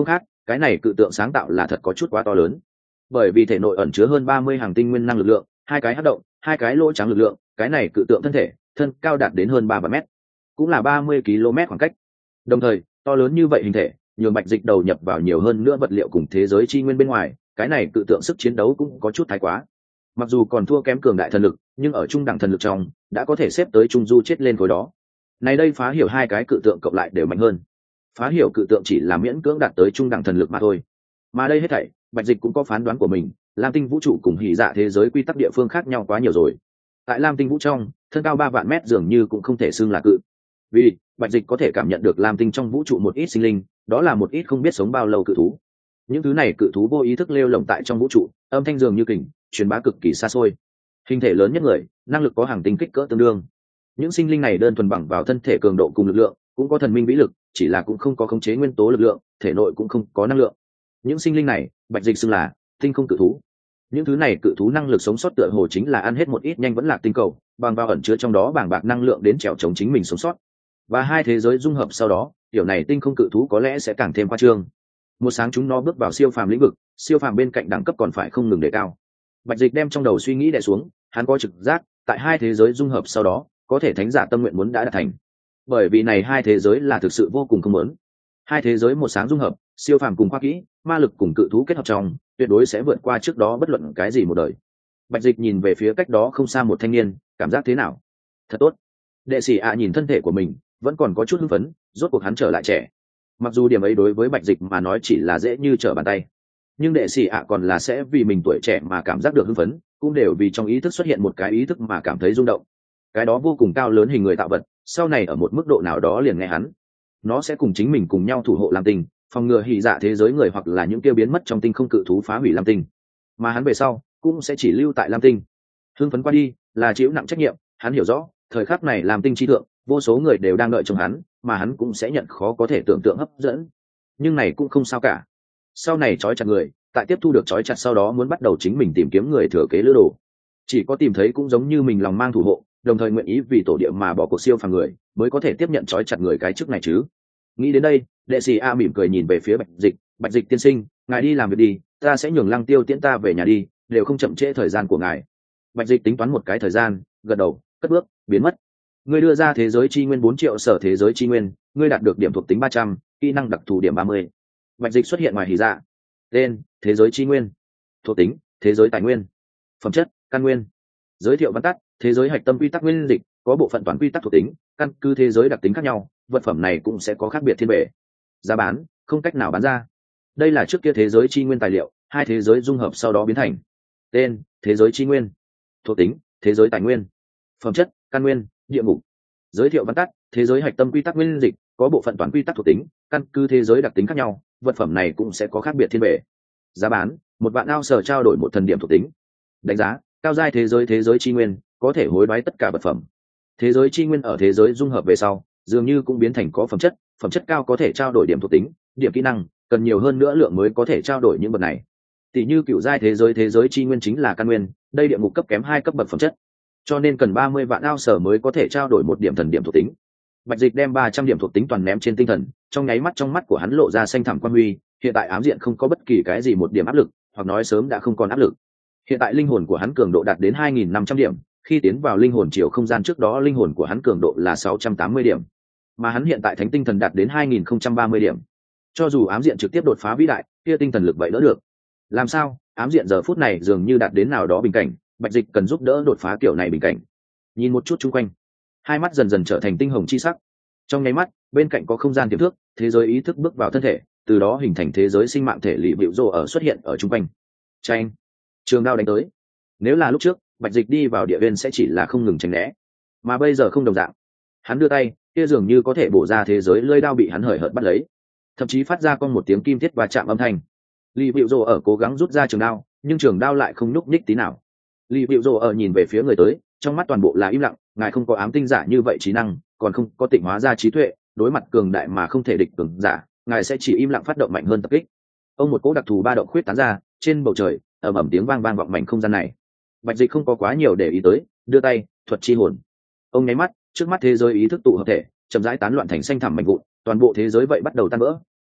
cái này cự tượng sáng tạo là thật có chút quá to lớn, bởi vì thể nội ẩn chứa hơn 30 hàng tinh nguyên năng lực lượng, hai cái hắc động, hai cái lỗ trắng lực lượng, cái này cự tượng thân cao đạt đến hơn 3 vạn mét, cũng là 30 km khoảng cách. Đồng thời, to lớn như vậy hình thể, nhường Bạch Dịch đầu nhập vào nhiều hơn nữa vật liệu cùng thế giới chi nguyên bên ngoài, cái này cự tượng sức chiến đấu cũng có chút thái quá. Mặc dù còn thua kém cường đại thần lực, nhưng ở trung đẳng thần lực trong, đã có thể xếp tới trung du chết lên khối đó. Này đây phá hiểu hai cái cự tượng cộng lại đều mạnh hơn. Phá hiểu cự tượng chỉ là miễn cưỡng đạt tới trung đẳng thần lực mà thôi. Mà đây hết thảy, Bạch Dịch cũng có phán đoán của mình, Lam Tinh vũ trụ cùng hỉ dạ thế giới quy tắc địa phương khác nhau quá nhiều rồi. Tại Lam Tinh vũ trong, thân cao 3 vạn mét dường như cũng không thể xưng là cự. Vì Bạch Dịch có thể cảm nhận được Lam Tinh trong vũ trụ một ít sinh linh, đó là một ít không biết sống bao lâu cự thú. Những thứ này cự thú vô ý thức lêu lổng tại trong vũ trụ, âm thanh dường như kình, truyền bá cực kỳ xa xôi. Hình thể lớn nhất người, năng lực có hàng tinh kích cỡ tương đương. Những sinh linh này đơn thuần bằng vào thân thể cường độ cùng lực lượng, cũng có thần minh vĩ lực, chỉ là cũng không có khống chế nguyên tố lực lượng, thể nội cũng không có năng lượng. Những sinh linh này, Bạch Dịch xưng là tinh không cự thú. Những thứ này cự thú năng lực sống sót tựa hồ chính là ăn hết một ít nhanh vẫn lạc tinh cầu, bằng vào ẩn chứa trong đó bàng bạc năng lượng đến trèo chống chính mình sống sót. Và hai thế giới dung hợp sau đó, điều này tinh không cự thú có lẽ sẽ càng thêm khoa trương. Một sáng chúng nó bước vào siêu phàm lĩnh vực, siêu phàm bên cạnh đẳng cấp còn phải không ngừng đề cao. Bạch Dịch đem trong đầu suy nghĩ đè xuống, hắn có trực giác, tại hai thế giới dung hợp sau đó, có thể thánh giả tâm nguyện muốn đã đạt thành. Bởi vì này hai thế giới là thực sự vô cùng không muốn. Hai thế giới một sáng dung hợp, siêu phàm cùng khoa kỹ, ma lực cùng cự thú kết hợp trong, tuyệt đối sẽ vượt qua trước đó bất luận cái gì một đời. Bạch Dịch nhìn về phía cách đó không xa một thanh niên, cảm giác thế nào? Thật tốt. Đệ sĩ ạ nhìn thân thể của mình, vẫn còn có chút hưng phấn, rốt cuộc hắn trở lại trẻ. Mặc dù điểm ấy đối với Bạch Dịch mà nói chỉ là dễ như trở bàn tay, nhưng đệ sĩ ạ còn là sẽ vì mình tuổi trẻ mà cảm giác được hưng phấn, cũng đều vì trong ý thức xuất hiện một cái ý thức mà cảm thấy rung động. Cái đó vô cùng cao lớn hình người tạo vật, sau này ở một mức độ nào đó liền nghe hắn, nó sẽ cùng chính mình cùng nhau thủ hộ Lam Tinh, phòng ngừa hỉ dạ thế giới người hoặc là những kia biến mất trong tinh không cự thú phá hủy Lam Tinh, mà hắn về sau cũng sẽ chỉ lưu tại Lam Tinh. Hưng phấn qua đi là chịu nặng trách nhiệm, hắn hiểu rõ thời khắc này Lam Tinh chi thượng vô số người đều đang đợi trong hắn, mà hắn cũng sẽ nhận khó có thể tưởng tượng hấp dẫn. Nhưng này cũng không sao cả, sau này trói chặt người, tại tiếp thu được trói chặt sau đó muốn bắt đầu chính mình tìm kiếm người thừa kế lữ đồ. Chỉ có tìm thấy cũng giống như mình lòng mang thủ hộ, đồng thời nguyện ý vì tổ địa mà bỏ cuộc siêu phàm người, mới có thể tiếp nhận trói chặt người cái chức này chứ. Nghĩ đến đây, đệ sĩ A mỉm cười nhìn về phía Bạch Dịch tiên sinh, ngài đi làm việc đi, ta sẽ nhường Lăng Tiêu tiễn ta về nhà đi, đều không chậm trễ thời gian của ngài. Bạch Dịch tính toán một cái thời gian, gật đầu, cất bước, biến mất. Ngươi đưa ra thế giới chi nguyên 4 triệu sở thế giới chi nguyên, ngươi đạt được điểm thuộc tính 300, kỹ năng đặc thù điểm 30. Bạch Dịch xuất hiện ngoài hỉ dạ. Tên: thế giới chi nguyên. Thuộc tính: thế giới tài nguyên. Phẩm chất: căn nguyên. Giới thiệu văn tắt: thế giới hạch tâm quy tắc nguyên dịch, có bộ phận toán quy tắc thuộc tính, căn cứ thế giới đặc tính khác nhau, vật phẩm này cũng sẽ có khác biệt thiên bề. Giá bán: không cách nào bán ra. Đây là trước kia thế giới chi nguyên tài liệu, hai thế giới dung hợp sau đó biến thành. Tên: thế giới chi nguyên. Thuộc tính: thế giới tài nguyên. Phẩm chất: căn nguyên, địa ngục. Giới thiệu văn tắt: thế giới hạch tâm quy tắc nguyên dịch, có bộ phận toán quy tắc thuộc tính, căn cứ thế giới đặc tính khác nhau, vật phẩm này cũng sẽ có khác biệt thiên bề. Giá bán: 1 vạn ao sở trao đổi 1 thần điểm thuộc tính. Đánh giá: cao giai thế giới chi nguyên, có thể hối đoái tất cả vật phẩm. Thế giới chi nguyên ở thế giới dung hợp về sau, dường như cũng biến thành có phẩm chất cao có thể trao đổi điểm thuộc tính, điểm kỹ năng, cần nhiều hơn nữa lượng mới có thể trao đổi những vật này. Tỷ như cựu giai thế giới chi nguyên chính là căn nguyên, đây địa ngục cấp kém 2 cấp bậc phẩm chất, cho nên cần 30 vạn ao sở mới có thể trao đổi 1 điểm thần điểm thuộc tính. Bạch Dịch đem 300 điểm thuộc tính toàn ném trên tinh thần, trong nháy mắt trong mắt của hắn lộ ra xanh thẳm quan huy, hiện tại ám diện không có bất kỳ cái gì một điểm áp lực, hoặc nói sớm đã không còn áp lực. Hiện tại linh hồn của hắn cường độ đạt đến 2500 điểm, khi tiến vào linh hồn chiều không gian trước đó linh hồn của hắn cường độ là 680 điểm, mà hắn hiện tại thánh tinh thần đạt đến 2030 điểm. Cho dù ám diện trực tiếp đột phá vĩ đại, kia tinh thần lực vậy đỡ được. Làm sao? Ám diện giờ phút này dường như đạt đến nào đó bình cảnh, Bạch Dịch cần giúp đỡ đột phá kiểu này bình cảnh. Nhìn một chút xung quanh, hai mắt dần dần trở thành tinh hồng chi sắc. Trong nháy mắt, bên cạnh có không gian tiềm thước, thế giới ý thức bước vào thân thể, từ đó hình thành thế giới sinh mạng thể lì bịu rồ ở xuất hiện ở xung quanh. Chanh, trường đao đánh tới. Nếu là lúc trước, Bạch Dịch đi vào địa viên sẽ chỉ là không ngừng tránh né, mà bây giờ không đồng dạng. Hắn đưa tay, kia dường như có thể bổ ra thế giới lưỡi đao bị hắn hời hợt bắt lấy, thậm chí phát ra con một tiếng kim thiết và chạm âm thanh. Lì bịu rồ ở cố gắng rút ra trường đao, nhưng trường đao lại không nhúc nhích tí nào. Lì bịu rồ ở nhìn về phía người tới, trong mắt toàn bộ là im lặng. Ngài không có ám tinh giả như vậy trí năng, còn không có tịnh hóa ra trí tuệ, đối mặt cường đại mà không thể địch cường giả, ngài sẽ chỉ im lặng phát động mạnh hơn tập kích. Ông một cỗ đặc thù ba động khuyết tán ra trên bầu trời, ầm ầm tiếng vang vang vọng mảnh không gian này. Bạch Dịch không có quá nhiều để ý tới, đưa tay thuật chi hồn. Ông nháy mắt, trước mắt thế giới ý thức tụ hợp thể chậm rãi tán loạn thành xanh thẳm mảnh vụn, toàn bộ thế giới vậy bắt đầu tan vỡ,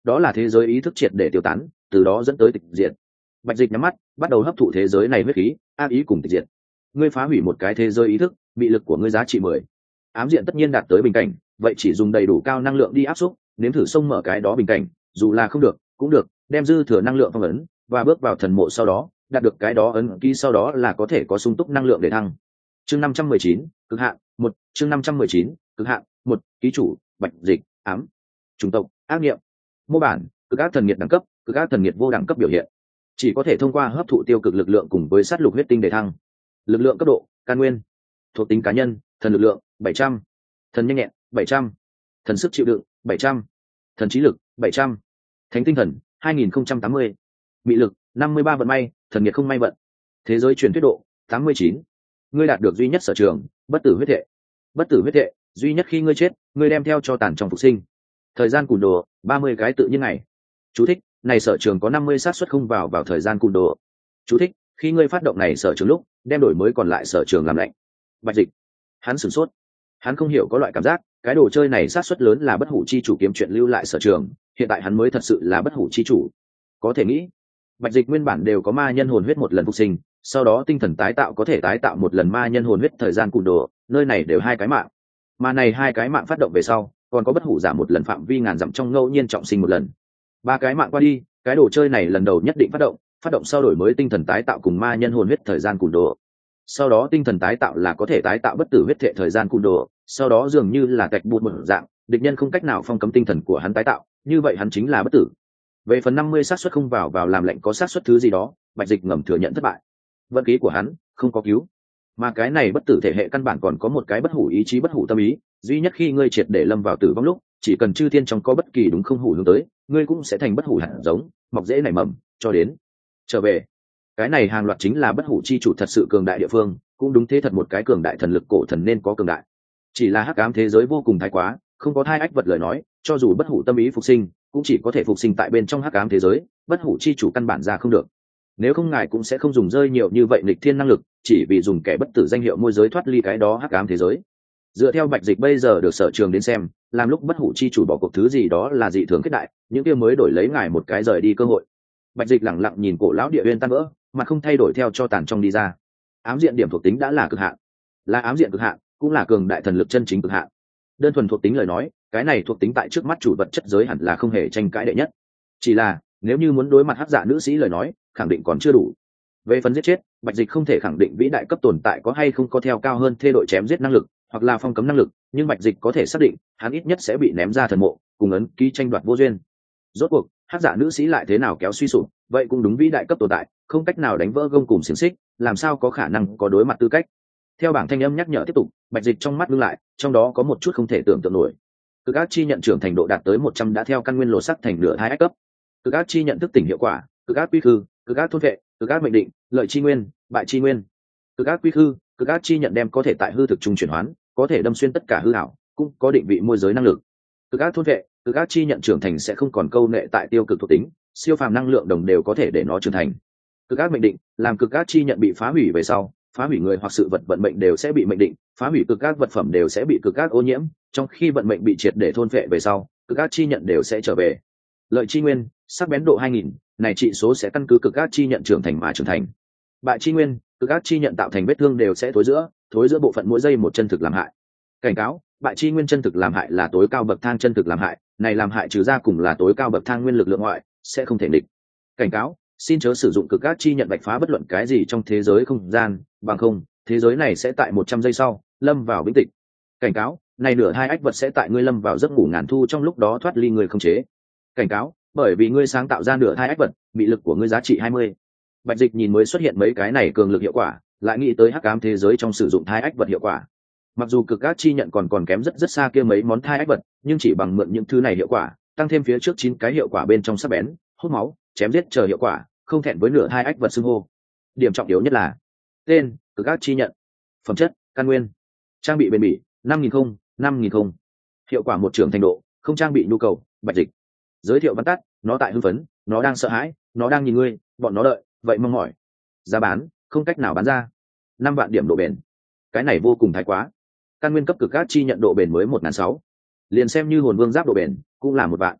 đó là thế giới ý thức triệt để tiêu tán, từ đó dẫn tới tịch diệt. Bạch Dịch nhắm mắt, bắt đầu hấp thụ thế giới này huyết khí, ác ý cùng tịch diệt. Ngươi phá hủy một cái thế giới ý thức, bị lực của ngươi giá trị 10. Ám diện tất nhiên đạt tới bình cảnh, vậy chỉ dùng đầy đủ cao năng lượng đi áp xúc, nếm thử xông mở cái đó bình cảnh, dù là không được cũng được, đem dư thừa năng lượng phong ấn và bước vào thần mộ, sau đó đạt được cái đó ấn ký, sau đó là có thể có sung túc năng lượng để thăng. Chương 519, cực hạn 1. Chương 519, cực hạn 1. Ký chủ Bạch Dịch, ám chủng tộc ác niệm, mô bản cực ác thần nghiệt đẳng cấp, cực ác thần nghiệt vô đẳng cấp biểu hiện, chỉ có thể thông qua hấp thụ tiêu cực lực lượng cùng với sát lục huyết tinh để thăng. Lực lượng cấp độ căn nguyên, thuộc tính cá nhân, thần lực lượng 700, thần nhanh nhẹn 700, thần sức chịu đựng 700, thần trí lực 700, thánh tinh thần 2080, mị lực 53, vận may thần nghiệt không may vận, thế giới truyền thuyết độ 89. Ngươi đạt được duy nhất sở trường bất tử huyết thệ. Bất tử huyết thệ, duy nhất khi ngươi chết, ngươi đem theo cho tàn trong phục sinh. Thời gian cùn đồ 30 cái tự nhiên ngày. Chú thích: này sở trường có 50 xác suất không vào thời gian cùn đồ. Chú thích: khi ngươi phát động này sở trường lúc, đem đổi mới còn lại sở trường làm lạnh. Bạch Dịch, hắn sửng sốt, hắn không hiểu có loại cảm giác, cái đồ chơi này xác suất lớn là bất hủ chi chủ kiếm chuyện lưu lại sở trường, hiện tại hắn mới thật sự là bất hủ chi chủ. Có thể nghĩ, Bạch Dịch nguyên bản đều có ma nhân hồn huyết một lần phục sinh, sau đó tinh thần tái tạo có thể tái tạo một lần ma nhân hồn huyết thời gian cùn đồ, nơi này đều 2 cái mạng. Mà này 2 cái mạng phát động về sau, còn có bất hủ giả một lần phạm vi ngàn dặm trong ngẫu nhiên trọng sinh một lần. 3 cái mạng qua đi, cái đồ chơi này lần đầu nhất định phát động sau đổi mới tinh thần tái tạo cùng ma nhân hồn huyết thời gian cùn đồ. Sau đó tinh thần tái tạo là có thể tái tạo bất tử huyết thể thời gian cùn đồ, sau đó dường như là tạch bụt một dạng, địch nhân không cách nào phong cấm tinh thần của hắn tái tạo, như vậy hắn chính là bất tử. Về phần 50 xác suất không vào làm lệnh có xác suất thứ gì đó, Bạch Dịch ngầm thừa nhận thất bại. Vận khí của hắn không có cứu, mà cái này bất tử thể hệ căn bản còn có một cái bất hủ ý chí, bất hủ tâm ý, duy nhất khi ngươi triệt để lâm vào tử vong lúc, chỉ cần chư thiên trong có bất kỳ đúng không hủ hướng tới, ngươi cũng sẽ thành bất hủ hạt giống, mọc rễ nảy mầm, cho đến trở về. Cái này hàng loạt chính là bất hủ chi chủ thật sự cường đại địa phương, cũng đúng thế, thật một cái cường đại thần lực cổ thần nên có cường đại. Chỉ là hắc ám thế giới vô cùng thái quá, không có thai ách vật lời nói, cho dù bất hủ tâm ý phục sinh, cũng chỉ có thể phục sinh tại bên trong hắc ám thế giới, bất hủ chi chủ căn bản ra không được. Nếu không ngài cũng sẽ không dùng rơi nhiều như vậy nghịch thiên năng lực, chỉ vì dùng kẻ bất tử danh hiệu môi giới thoát ly cái đó hắc ám thế giới. Dựa theo Bạch Dịch bây giờ được sở trường đến xem, làm lúc bất hủ chi chủ bỏ cuộc thứ gì đó là dị thường kết đại, những kia mới đổi lấy ngài một cái rời đi cơ hội. Bạch Dịch lẳng lặng nhìn cổ lão địa uyên tan vỡ, mà không thay đổi theo cho tàn trong đi ra. Ám diện điểm thuộc tính đã là cực hạn, là ám diện cực hạn, cũng là cường đại thần lực chân chính cực hạn. Đơn thuần thuộc tính lời nói, cái này thuộc tính tại trước mắt chủ vật chất giới hẳn là không hề tranh cãi đệ nhất. Chỉ là nếu như muốn đối mặt hắc dạ nữ sĩ lời nói, khẳng định còn chưa đủ. Về phần giết chết, Bạch Dịch không thể khẳng định vĩ đại cấp tồn tại có hay không có theo cao hơn thê đội chém giết năng lực, hoặc là phong cấm năng lực, nhưng Bạch Dịch có thể xác định, hắn ít nhất sẽ bị ném ra thần mộ, cùng ấn ký tranh đoạt vô duyên. Rốt cuộc, hắc dạ nữ sĩ lại thế nào kéo suy sụp, vậy cũng đúng vĩ đại cấp tồn tại, không cách nào đánh vỡ gông cùng xiềng xích, làm sao có khả năng có đối mặt tư cách. Theo bảng thanh âm nhắc nhở tiếp tục, Bạch Dịch trong mắt ngưng lại, trong đó có một chút không thể tưởng tượng nổi. Cực ác chi nhận trưởng thành độ đạt tới 100 đã theo căn nguyên lột sắc thành nửa 2 ách cấp. Cực ác chi nhận thức tỉnh hiệu quả, cực ác quy khư, cực ác thôn vệ, cực ác mệnh định, lợi chi nguyên, bại chi nguyên. Cực ác quy khư, cực ác chi nhận đem có thể tại hư thực trung chuyển hoán, có thể đâm xuyên tất cả hư ảo, cũng có định vị môi giới năng lực. Cực ác thôn vệ, cực ác chi nhận trưởng thành sẽ không còn câu nệ tại tiêu cực thuộc tính, siêu phàm năng lượng đồng đều có thể để nó trưởng thành. Cực ác mệnh định, làm cực ác chi nhận bị phá hủy về sau, phá hủy người hoặc sự vật vận mệnh đều sẽ bị mệnh định, phá hủy cực ác vật phẩm đều sẽ bị cực ác ô nhiễm, trong khi vận mệnh bị triệt để thôn phệ về sau, cực ác chi nhận đều sẽ trở về. Lợi chi nguyên, sắc bén độ 2000, này trị số sẽ căn cứ cực ác chi nhận trưởng thành mà trưởng thành. Bại chi nguyên, cực ác chi nhận tạo thành vết thương đều sẽ thối giữa bộ phận mỗi giây một chân thực làm hại. Cảnh cáo, bại chi nguyên chân thực làm hại là tối cao bậc thang chân thực làm hại, này làm hại trừ ra cùng là tối cao bậc thang nguyên lực lượng ngoại, sẽ không thể địch. Cảnh cáo, xin chớ sử dụng cực ác chi nhận bạch phá bất luận cái gì trong thế giới không gian, bằng không, thế giới này sẽ tại 100 giây sau lâm vào vĩnh tịch. Cảnh cáo, này nửa 2 ách vật sẽ tại ngươi lâm vào giấc ngủ ngàn thu trong lúc đó thoát ly người không chế. Cảnh cáo, bởi vì ngươi sáng tạo ra nửa 2 ách vật, bị lực của ngươi giá trị 20. Bạch Dịch nhìn mới xuất hiện mấy cái này cường lực hiệu quả, lại nghĩ tới hắc ám thế giới trong sử dụng thai ách vật hiệu quả. Mặc dù cực ác chi nhận còn kém rất xa kia mấy món thai ách vật, nhưng chỉ bằng mượn những thứ này hiệu quả, tăng thêm phía trước 9 cái hiệu quả bên trong sắc bén, hút máu, chém giết chờ hiệu quả, không thẹn với nửa 2 ách vật xưng hô. Điểm trọng yếu nhất là tên cực ác chi nhận, phẩm chất căn nguyên, trang bị bền bỉ 5000, hiệu quả một trưởng thành độ, không trang bị nhu cầu. Bạch Dịch giới thiệu văn tắt, nó tại hưng phấn, nó đang sợ hãi, nó đang nhìn ngươi, bọn nó đợi, vậy mong mỏi. Giá bán không cách nào bán ra. 5 vạn điểm độ bền, cái này vô cùng thái quá. Căn nguyên cấp cực ác chi nhận độ bền mới 1006, liền xem như hồn vương giáp độ bền cũng là 1 vạn.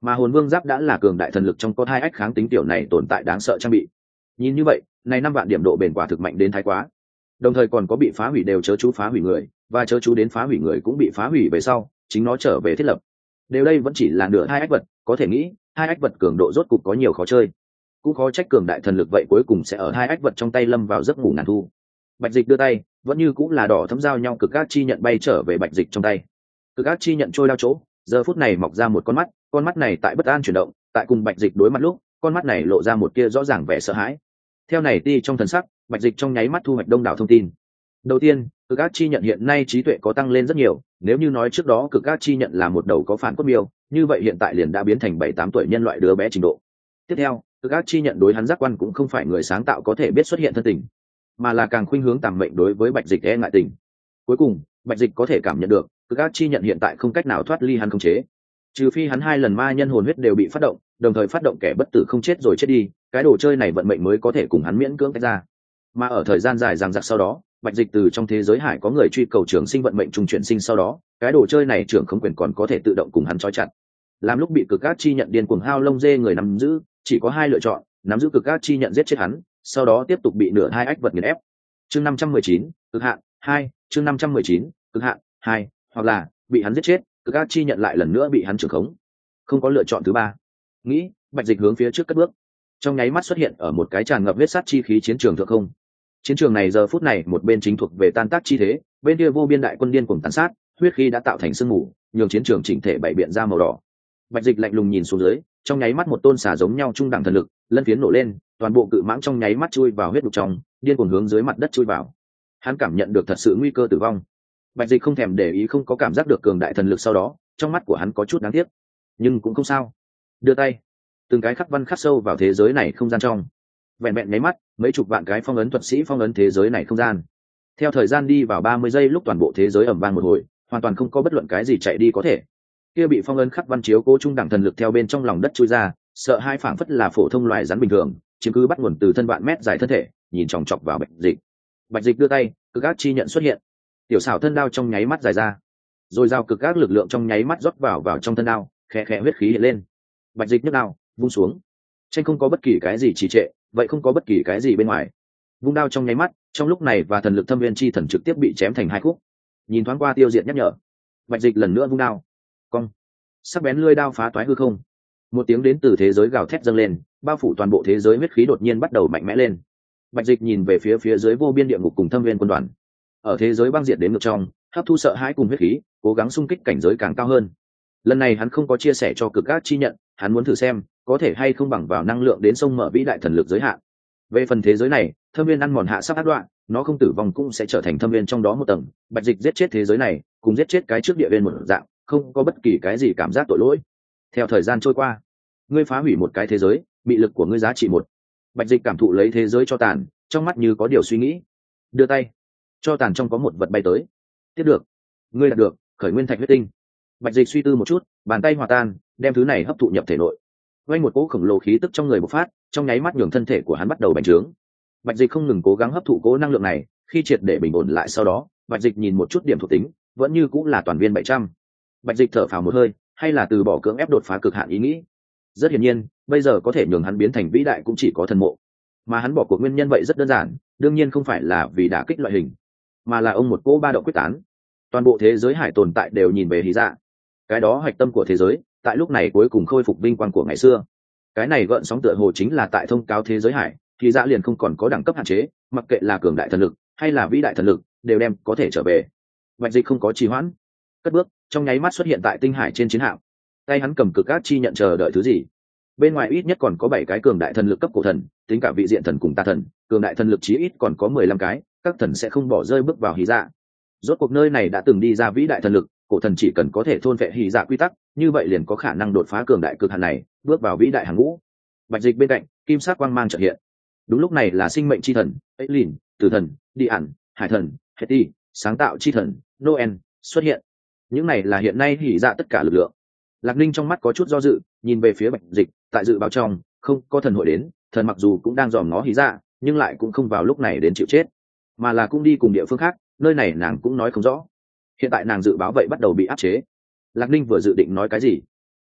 mà hồn vương giáp đã là cường đại thần lực trong có hai ách kháng tính tiểu này tồn tại đáng sợ trang bị. Nhìn như vậy này 5 vạn điểm độ bền quả thực mạnh đến thái quá. Đồng thời còn có bị phá hủy đều chớ chú phá hủy người, và chớ chú đến phá hủy người cũng bị phá hủy về sau chính nó trở về thiết lập. Đều đây vẫn chỉ là nửa hai ách vật, có thể nghĩ hai ách vật cường độ rốt cục có nhiều khó chơi, cũng khó trách cường đại thần lực vậy cuối cùng sẽ ở hai ách vật trong tay lâm vào giấc ngủ ngàn thu. Bạch Dịch đưa tay vẫn như cũng là đỏ thấm giao nhau cực ác chi nhận bay trở về Bạch Dịch trong tay. Cực ác chi nhận trôi đao chỗ giờ phút này mọc ra một con mắt này tại bất an chuyển động, tại cùng Bạch Dịch đối mặt lúc con mắt này lộ ra một tia rõ ràng vẻ sợ hãi. Theo này ti trong thần sắc, Bạch Dịch trong nháy mắt thu hoạch đông đảo thông tin. Đầu tiên, cực ác chi nhận hiện nay trí tuệ có tăng lên rất nhiều, nếu như nói trước đó cực ác chi nhận là một đầu có phản cốt miêu, như vậy hiện tại liền đã biến thành 7-8 tuổi nhân loại đứa bé trình độ. Tiếp theo, cực ác chi nhận đối hắn giác quan cũng không phải người sáng tạo có thể biết xuất hiện thân tình, mà là càng khuynh hướng tầm mệnh đối với Bạch Dịch e ngại tình. Cuối cùng, Bạch Dịch có thể cảm nhận được, cực ác chi nhận hiện tại không cách nào thoát ly hắn khống chế. Trừ phi hắn 2 lần ma nhân hồn huyết đều bị phát động, đồng thời phát động kẻ bất tử không chết rồi chết đi, cái đồ chơi này vận mệnh mới có thể cùng hắn miễn cưỡng tách ra. Mà ở thời gian dài dằng dặc sau đó, Bạch Dịch từ trong thế giới hải có người truy cầu trường sinh vận mệnh trùng chuyển sinh sau đó, cái đồ chơi này trưởng không quyền còn có thể tự động cùng hắn trói chặt. Làm lúc bị cực ác chi nhận điên cuồng hao lông dê người nắm giữ, chỉ có 2 lựa chọn, nắm giữ cực ác chi nhận giết chết hắn, sau đó tiếp tục bị nửa hai ách vật nghiền ép. Chương 519, cực hạn 2, chương 519, cực hạn 2, hoặc là bị hắn giết chết, cực ác chi nhận lại lần nữa bị hắn trưởng khống. Không có lựa chọn thứ ba. Nghĩ, Bạch Dịch hướng phía trước cất bước, trong nháy mắt xuất hiện ở một cái tràn ngập huyết sát chi khí chiến trường thượng không. Chiến trường này giờ phút này một bên chính thuộc về tan tác chi thế, bên kia vô biên đại quân điên cuồng tàn sát, huyết khí đã tạo thành sương mù, nhường chiến trường chỉnh thể bảy biện ra màu đỏ. Bạch Dịch lạnh lùng nhìn xuống dưới, trong nháy mắt một tôn xà giống nhau trung đẳng thần lực, lân phiến nổ lên, toàn bộ cự mãng trong nháy mắt chui vào huyết đục trong, điên cuồng hướng dưới mặt đất chui vào. Hắn cảm nhận được thật sự nguy cơ tử vong. Bạch Dịch không thèm để ý không có cảm giác được cường đại thần lực sau đó, trong mắt của hắn có chút đáng tiếc, nhưng cũng không sao. Đưa tay, từng cái khắc văn khắc sâu vào thế giới này không gian trong. Vẹn vẹn nháy mắt, mấy chục vạn cái phong ấn thuật sĩ phong ấn thế giới này không gian. Theo thời gian đi vào 30 giây lúc toàn bộ thế giới ầm vang một hồi, hoàn toàn không có bất luận cái gì chạy đi có thể. Kia bị phong ấn khắc văn chiếu cố trung đẳng thần lực theo bên trong lòng đất chui ra, sợ hai phảng phất là phổ thông loài rắn bình thường, chiếm cứ bắt nguồn từ thân vạn mét dài thân thể, nhìn chòng chọc vào Bạch Dịch. Bạch Dịch đưa tay, cực ác chi nhận xuất hiện. Tiểu xảo thân đao trong nháy mắt dài ra, rồi giao cực ác lực lượng trong nháy mắt rót vào trong thân đao, khẽ khẽ huyết khí hiện lên. Bạch Dịch nhấc đao, vung xuống. Tranh không có bất kỳ cái gì trì trệ, vậy không có bất kỳ cái gì bên ngoài. Vung đao trong nháy mắt, trong lúc này và thần lực thâm viên chi thần trực tiếp bị chém thành 2 khúc. Nhìn thoáng qua tiêu diệt nhắc nhở. Bạch Dịch lần nữa vung đao. Cong. Sắc bén lưỡi đao phá toái hư không. Một tiếng đến từ thế giới gào thét dâng lên, bao phủ toàn bộ thế giới huyết khí đột nhiên bắt đầu mạnh mẽ lên. Bạch Dịch nhìn về phía dưới vô biên địa ngục cùng thâm viên quân đoàn. Ở thế giới băng diệt đến ngược trong, hấp thu sợ hãi cùng huyết khí, cố gắng xung kích cảnh giới càng cao hơn. Lần này hắn không có chia sẻ cho cực ác chi nhận, hắn muốn thử xem có thể hay không bằng vào năng lượng đến sông mở vĩ đại thần lực giới hạn. Về phần thế giới này, thâm viên ăn mòn hạ sắp ác đoạn, nó không tử vong cũng sẽ trở thành thâm viên trong đó một tầng. Bạch Dịch giết chết thế giới này, cùng giết chết cái trước địa viên một dạng, không có bất kỳ cái gì cảm giác tội lỗi. Theo thời gian trôi qua, ngươi phá hủy một cái thế giới, bị lực của ngươi giá trị 1. Bạch Dịch cảm thụ lấy thế giới cho tàn, trong mắt như có điều suy nghĩ. Đưa tay, cho tàn trong có một vật bay tới. Tiếp được, ngươi đạt được khởi nguyên thạch huyết tinh. Bạch Dịch suy tư một chút, bàn tay hòa tan, đem thứ này hấp thụ nhập thể nội. Quanh một cỗ khổng lồ khí tức trong người bộc phát, trong nháy mắt nhường thân thể của hắn bắt đầu bành trướng. Bạch Dịch không ngừng cố gắng hấp thụ cỗ năng lượng này, khi triệt để bình ổn lại sau đó, Bạch Dịch nhìn một chút điểm thuộc tính, vẫn như cũng là toàn viên 700. Bạch Dịch thở phào một hơi, hay là từ bỏ cưỡng ép đột phá cực hạn ý nghĩ. Rất hiển nhiên, bây giờ có thể nhường hắn biến thành vĩ đại cũng chỉ có thần mộ. Mà hắn bỏ cuộc nguyên nhân vậy rất đơn giản, đương nhiên không phải là vì đả kích loại hình, mà là ông một cỗ ba động quyết tán. Toàn bộ thế giới hải tồn tại đều nhìn về Hí Dạ. Cái đó hạch tâm của thế giới, tại lúc này cuối cùng khôi phục vinh quang của ngày xưa. Cái này gợn sóng tựa hồ chính là tại thông cáo thế giới hải, Hí Dạ liền không còn có đẳng cấp hạn chế, mặc kệ là cường đại thần lực hay là vĩ đại thần lực, đều đem có thể trở về. Bạch Dịch không có trì hoãn, cất bước, trong nháy mắt xuất hiện tại tinh hải trên chiến hạm. Tay hắn cầm cực ác chi nhận chờ đợi thứ gì. Bên ngoài ít nhất còn có 7 cái cường đại thần lực cấp cổ thần, tính cả vị diện thần cùng tà thần, cường đại thần lực chí ít còn có 15 cái, các thần sẽ không bỏ rơi bước vào Hí Dạ. Rốt cuộc nơi này đã từng đi ra vĩ đại thần lực, cổ thần chỉ cần có thể thôn vệ Hí Dạ quy tắc, như vậy liền có khả năng đột phá cường đại cực hạn này, bước vào vĩ đại hàng ngũ. Bạch Dịch bên cạnh, kim sắc quang mang chợt hiện. Đúng lúc này là sinh mệnh chi thần, Eileen, tử thần, Đi ản, hải thần, Heti, sáng tạo chi thần, Noel xuất hiện. Những này là hiện nay Hí Dạ tất cả lực lượng. Lạc Ninh trong mắt có chút do dự, nhìn về phía Bạch Dịch, tại dự báo trong, không có thần hội đến, thần mặc dù cũng đang dòm ngó Hí Dạ, nhưng lại cũng không vào lúc này đến chịu chết, mà là cũng đi cùng địa phương khác, nơi này nàng cũng nói không rõ. Hiện tại nàng dự báo vậy bắt đầu bị áp chế. Lạc Ninh vừa dự định nói cái gì,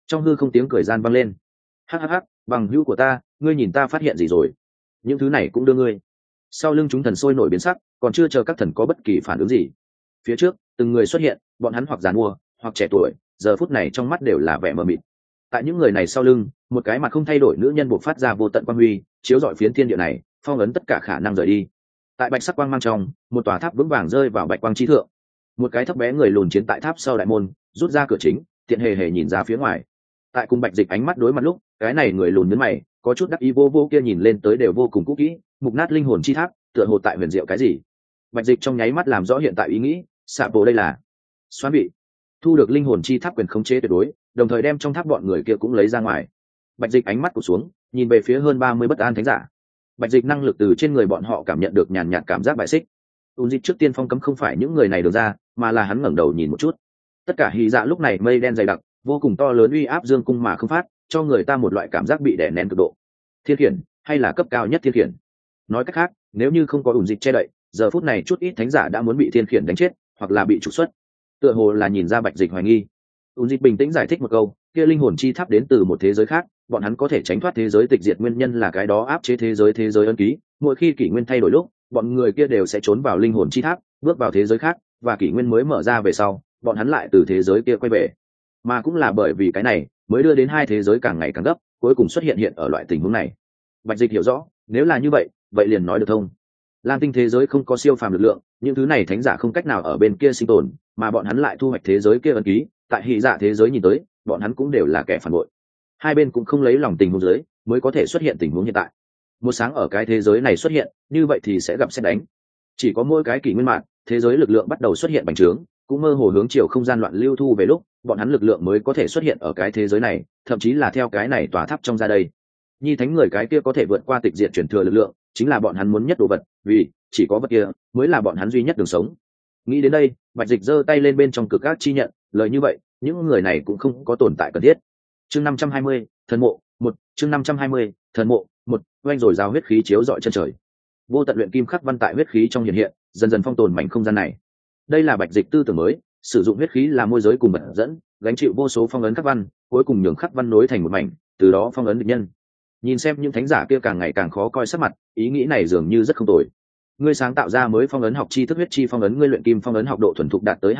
Trong hư không tiếng cười gian vang lên. Hắc hắc hắc, bằng hữu của ta, ngươi nhìn ta phát hiện gì rồi? Những thứ này cũng đưa ngươi. Sau lưng chúng thần sôi nổi biến sắc, còn chưa chờ các thần có bất kỳ phản ứng gì. Phía trước, từng người xuất hiện, bọn hắn hoặc giàn mua, hoặc trẻ tuổi, giờ phút này trong mắt đều là vẻ mờ mịt. Tại những người này sau lưng, một cái mặt không thay đổi nữ nhân buộc phát ra vô tận quang huy, chiếu rọi phiến thiên địa này, phong ấn tất cả khả năng rời đi. Tại bạch sắc quang mang trong, một tòa tháp vững vàng rơi vào bạch quang chi thượng. Một cái thấp bé người lùn chiến tại tháp sau đại môn, rút ra cửa chính, tiện hề hề nhìn ra phía ngoài. Tại cùng bạch dịch ánh mắt đối mặt lúc, cái này người lùn nhướng mày, có chút đắc ý vô vô kia nhìn lên tới đều vô cùng cũ kỹ, mục nát linh hồn chi tháp, tựa hồ tại huyền diệu cái gì. Bạch dịch trong nháy mắt làm rõ hiện tại ý nghĩ, xạ bộ đây là xoán vị, thu được linh hồn chi tháp quyền khống chế tuyệt đối, đồng thời đem trong tháp bọn người kia cũng lấy ra ngoài. Bạch dịch ánh mắt cụt xuống, nhìn về phía hơn 30 bất an thánh giả. Bạch dịch năng lực từ trên người bọn họ cảm nhận được nhàn nhạt cảm giác bại xích. Dịch trước tiên phong cấm không phải những người này được ra, mà là hắn ngẩng đầu nhìn một chút. Tất cả hy dạ lúc này mây đen dày đặc, vô cùng to lớn uy áp dương cung mà không phát, cho người ta một loại cảm giác bị đè nén cực độ. Thiên khiển, hay là cấp cao nhất thiên khiển. Nói cách khác, nếu như không có dịch che đậy, giờ phút này chút ít thánh giả đã muốn bị thiên khiển đánh chết, hoặc là bị trục xuất. Tựa hồ là nhìn ra Bạch dịch hoài nghi. Dịch bình tĩnh giải thích một câu, kia linh hồn chi tháp đến từ một thế giới khác, bọn hắn có thể tránh thoát thế giới tịch diệt nguyên nhân là cái đó áp chế thế giới ân ký, mỗi khi kỷ nguyên thay đổi lúc, bọn người kia đều sẽ trốn vào linh hồn chi tháp, bước vào thế giới khác, và kỷ nguyên mới mở ra về sau, bọn hắn lại từ thế giới kia quay về. Mà cũng là bởi vì cái này, mới đưa đến hai thế giới càng ngày càng gấp, cuối cùng xuất hiện ở loại tình huống này. Bạch dịch hiểu rõ, nếu là như vậy, vậy liền nói được thông. Lam tinh thế giới không có siêu phàm lực lượng, những thứ này thánh giả không cách nào ở bên kia sinh tồn, mà bọn hắn lại thu hoạch thế giới kia ân ký, tại hy dạ thế giới nhìn tới, bọn hắn cũng đều là kẻ phản bội. Hai bên cũng không lấy lòng tình huống dưới, mới có thể xuất hiện tình huống hiện tại. Một sáng ở cái thế giới này xuất hiện, như vậy thì sẽ gặp sét đánh. Chỉ có mỗi cái kỷ nguyên mạng, thế giới lực lượng bắt đầu xuất hiện bành trướng, cũng mơ hồ hướng chiều không gian loạn lưu thu về lúc, bọn hắn lực lượng mới có thể xuất hiện ở cái thế giới này, thậm chí là theo cái này tòa tháp trong ra đây. Nhi thánh người cái kia có thể vượt qua tịch diệt truyền thừa lực lượng, chính là bọn hắn muốn nhất đồ vật, vì chỉ có vật kia mới là bọn hắn duy nhất đường sống. Nghĩ đến đây, Bạch dịch giơ tay lên bên trong cực ác chi nhận, lời như vậy, những người này cũng không có tồn tại cần thiết. Chương 520, thần mộ, 1, chương 520, thần mộ, 1, oanh rồi giao huyết khí chiếu rọi chân trời. Vô tận luyện kim khắc văn tại huyết khí trong hiện hiện, dần dần phong tồn mảnh không gian này. Đây là Bạch dịch tư tưởng mới, sử dụng huyết khí làm môi giới cùng vật dẫn, gánh chịu vô số phong ấn khắc văn, cuối cùng nhường khắc văn nối thành một mảnh, từ đó phong ấn địch nhân. Nhìn xem những thánh giả kia càng ngày càng khó coi sắc mặt, ý nghĩ này dường như rất không tồi. Ngươi sáng tạo ra mới phong ấn học chi thức huyết chi phong ấn, ngươi luyện kim phong ấn học độ thuần thục đạt tới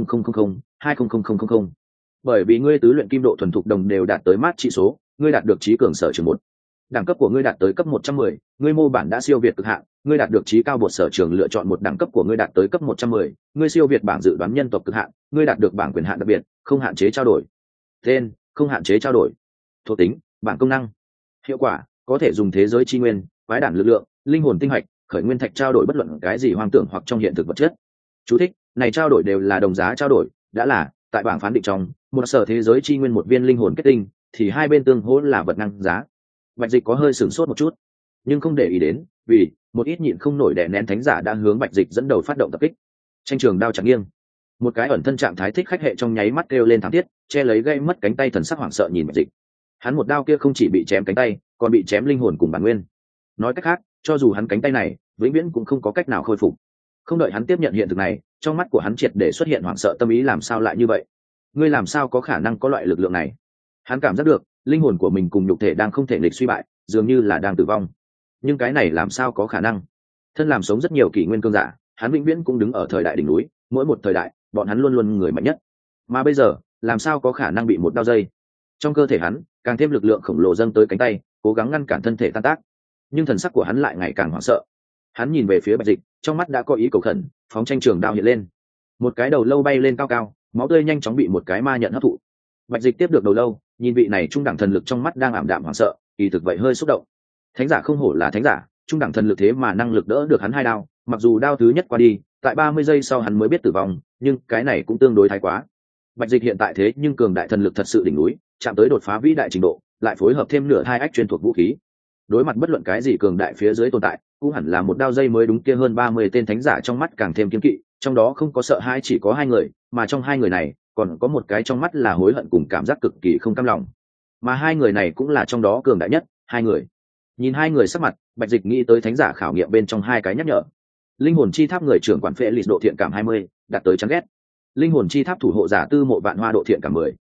200000, bởi vì ngươi tứ luyện kim độ thuần thục đồng đều đạt tới mát trị số, ngươi đạt được trí cường sở trường 1. Đẳng cấp của ngươi đạt tới cấp 110, ngươi mô bản đã siêu việt cực hạn, ngươi đạt được trí cao bột sở trường lựa chọn một, đẳng cấp của ngươi đạt tới cấp 110, ngươi siêu việt bảng dự đoán nhân tộc cực hạn, ngươi đạt được bảng quyền hạn đặc biệt, không hạn chế trao đổi. Tên, không hạn chế trao đổi. Thuộc tính, bảng công năng. Hiệu quả, có thể dùng thế giới chi nguyên, quái đản lực lượng, linh hồn tinh hạch, khởi nguyên thạch trao đổi bất luận cái gì hoang tưởng hoặc trong hiện thực vật chất. Chú thích, này trao đổi đều là đồng giá trao đổi, đã là tại bảng phán định trong, một sở thế giới chi nguyên một viên linh hồn kết tinh, thì hai bên tương hỗ là vật năng giá. Bạch dịch có hơi sửng sốt một chút, nhưng không để ý đến, vì một ít nhịn không nổi đè nén thánh giả đang hướng Bạch dịch dẫn đầu phát động tập kích. Tranh trường đao chẳng nghiêng, một cái ẩn thân trạng thái thích khách hệ trong nháy mắt kêu lên thảm thiết, che lấy gây mất cánh tay, thần sắc hoảng sợ nhìn Bạch dịch. Hắn một đao kia không chỉ bị chém cánh tay, còn bị chém linh hồn cùng bản nguyên. Nói cách khác, cho dù hắn cánh tay này vĩnh viễn cũng không có cách nào khôi phục. Không đợi hắn tiếp nhận hiện thực này, trong mắt của hắn triệt để xuất hiện hoảng sợ tâm ý, làm sao lại như vậy? Ngươi làm sao có khả năng có loại lực lượng này? Hắn cảm giác được linh hồn của mình cùng nhục thể đang không thể nghịch suy bại, dường như là đang tử vong. Nhưng cái này làm sao có khả năng? Thân làm sống rất nhiều kỷ nguyên cương giả, hắn vĩnh viễn cũng đứng ở thời đại đỉnh núi, mỗi một thời đại, bọn hắn luôn luôn người mạnh nhất. Mà bây giờ, làm sao có khả năng bị một đao dây? Trong cơ thể hắn, càng thêm lực lượng khổng lồ dâng tới cánh tay, cố gắng ngăn cản thân thể tan tác. Nhưng thần sắc của hắn lại ngày càng hoảng sợ. Hắn nhìn về phía Bạch dịch, trong mắt đã có ý cầu khẩn, phóng tranh trường đao hiện lên. Một cái đầu lâu bay lên cao cao, máu tươi nhanh chóng bị một cái ma nhận hấp thụ. Bạch dịch tiếp được đầu lâu, nhìn vị này trung đẳng thần lực, trong mắt đang ảm đạm hoảng sợ, kỳ thực vậy hơi xúc động. Thánh giả không hổ là thánh giả, trung đẳng thần lực thế mà năng lực đỡ được hắn hai đao, mặc dù đao thứ nhất qua đi, tại 30 giây sau hắn mới biết tử vong, nhưng cái này cũng tương đối thái quá. Bạch dịch hiện tại thế nhưng cường đại thần lực thật sự đỉnh núi, chạm tới đột phá vĩ đại trình độ, lại phối hợp thêm nửa hai ách chuyên thuộc vũ khí. Đối mặt bất luận cái gì cường đại phía dưới tồn tại, cũng hẳn là một đao dây mới đúng. Kia hơn 30 tên thánh giả trong mắt càng thêm kiêng kỵ, trong đó không có sợ hãi, chỉ có hai người, mà trong hai người này còn có một cái trong mắt là hối hận cùng cảm giác cực kỳ không cam lòng. Mà hai người này cũng là trong đó cường đại nhất, hai người. Nhìn hai người sắc mặt, Bạch dịch nghĩ tới thánh giả khảo nghiệm bên trong hai cái nhắc nhở. Linh hồn chi tháp người trưởng quản phệ lịch độ thiện cảm 20, đạt tới chán ghét. Linh hồn chi tháp thủ hộ giả tư mộ vạn hoa độ thiện cảm 10.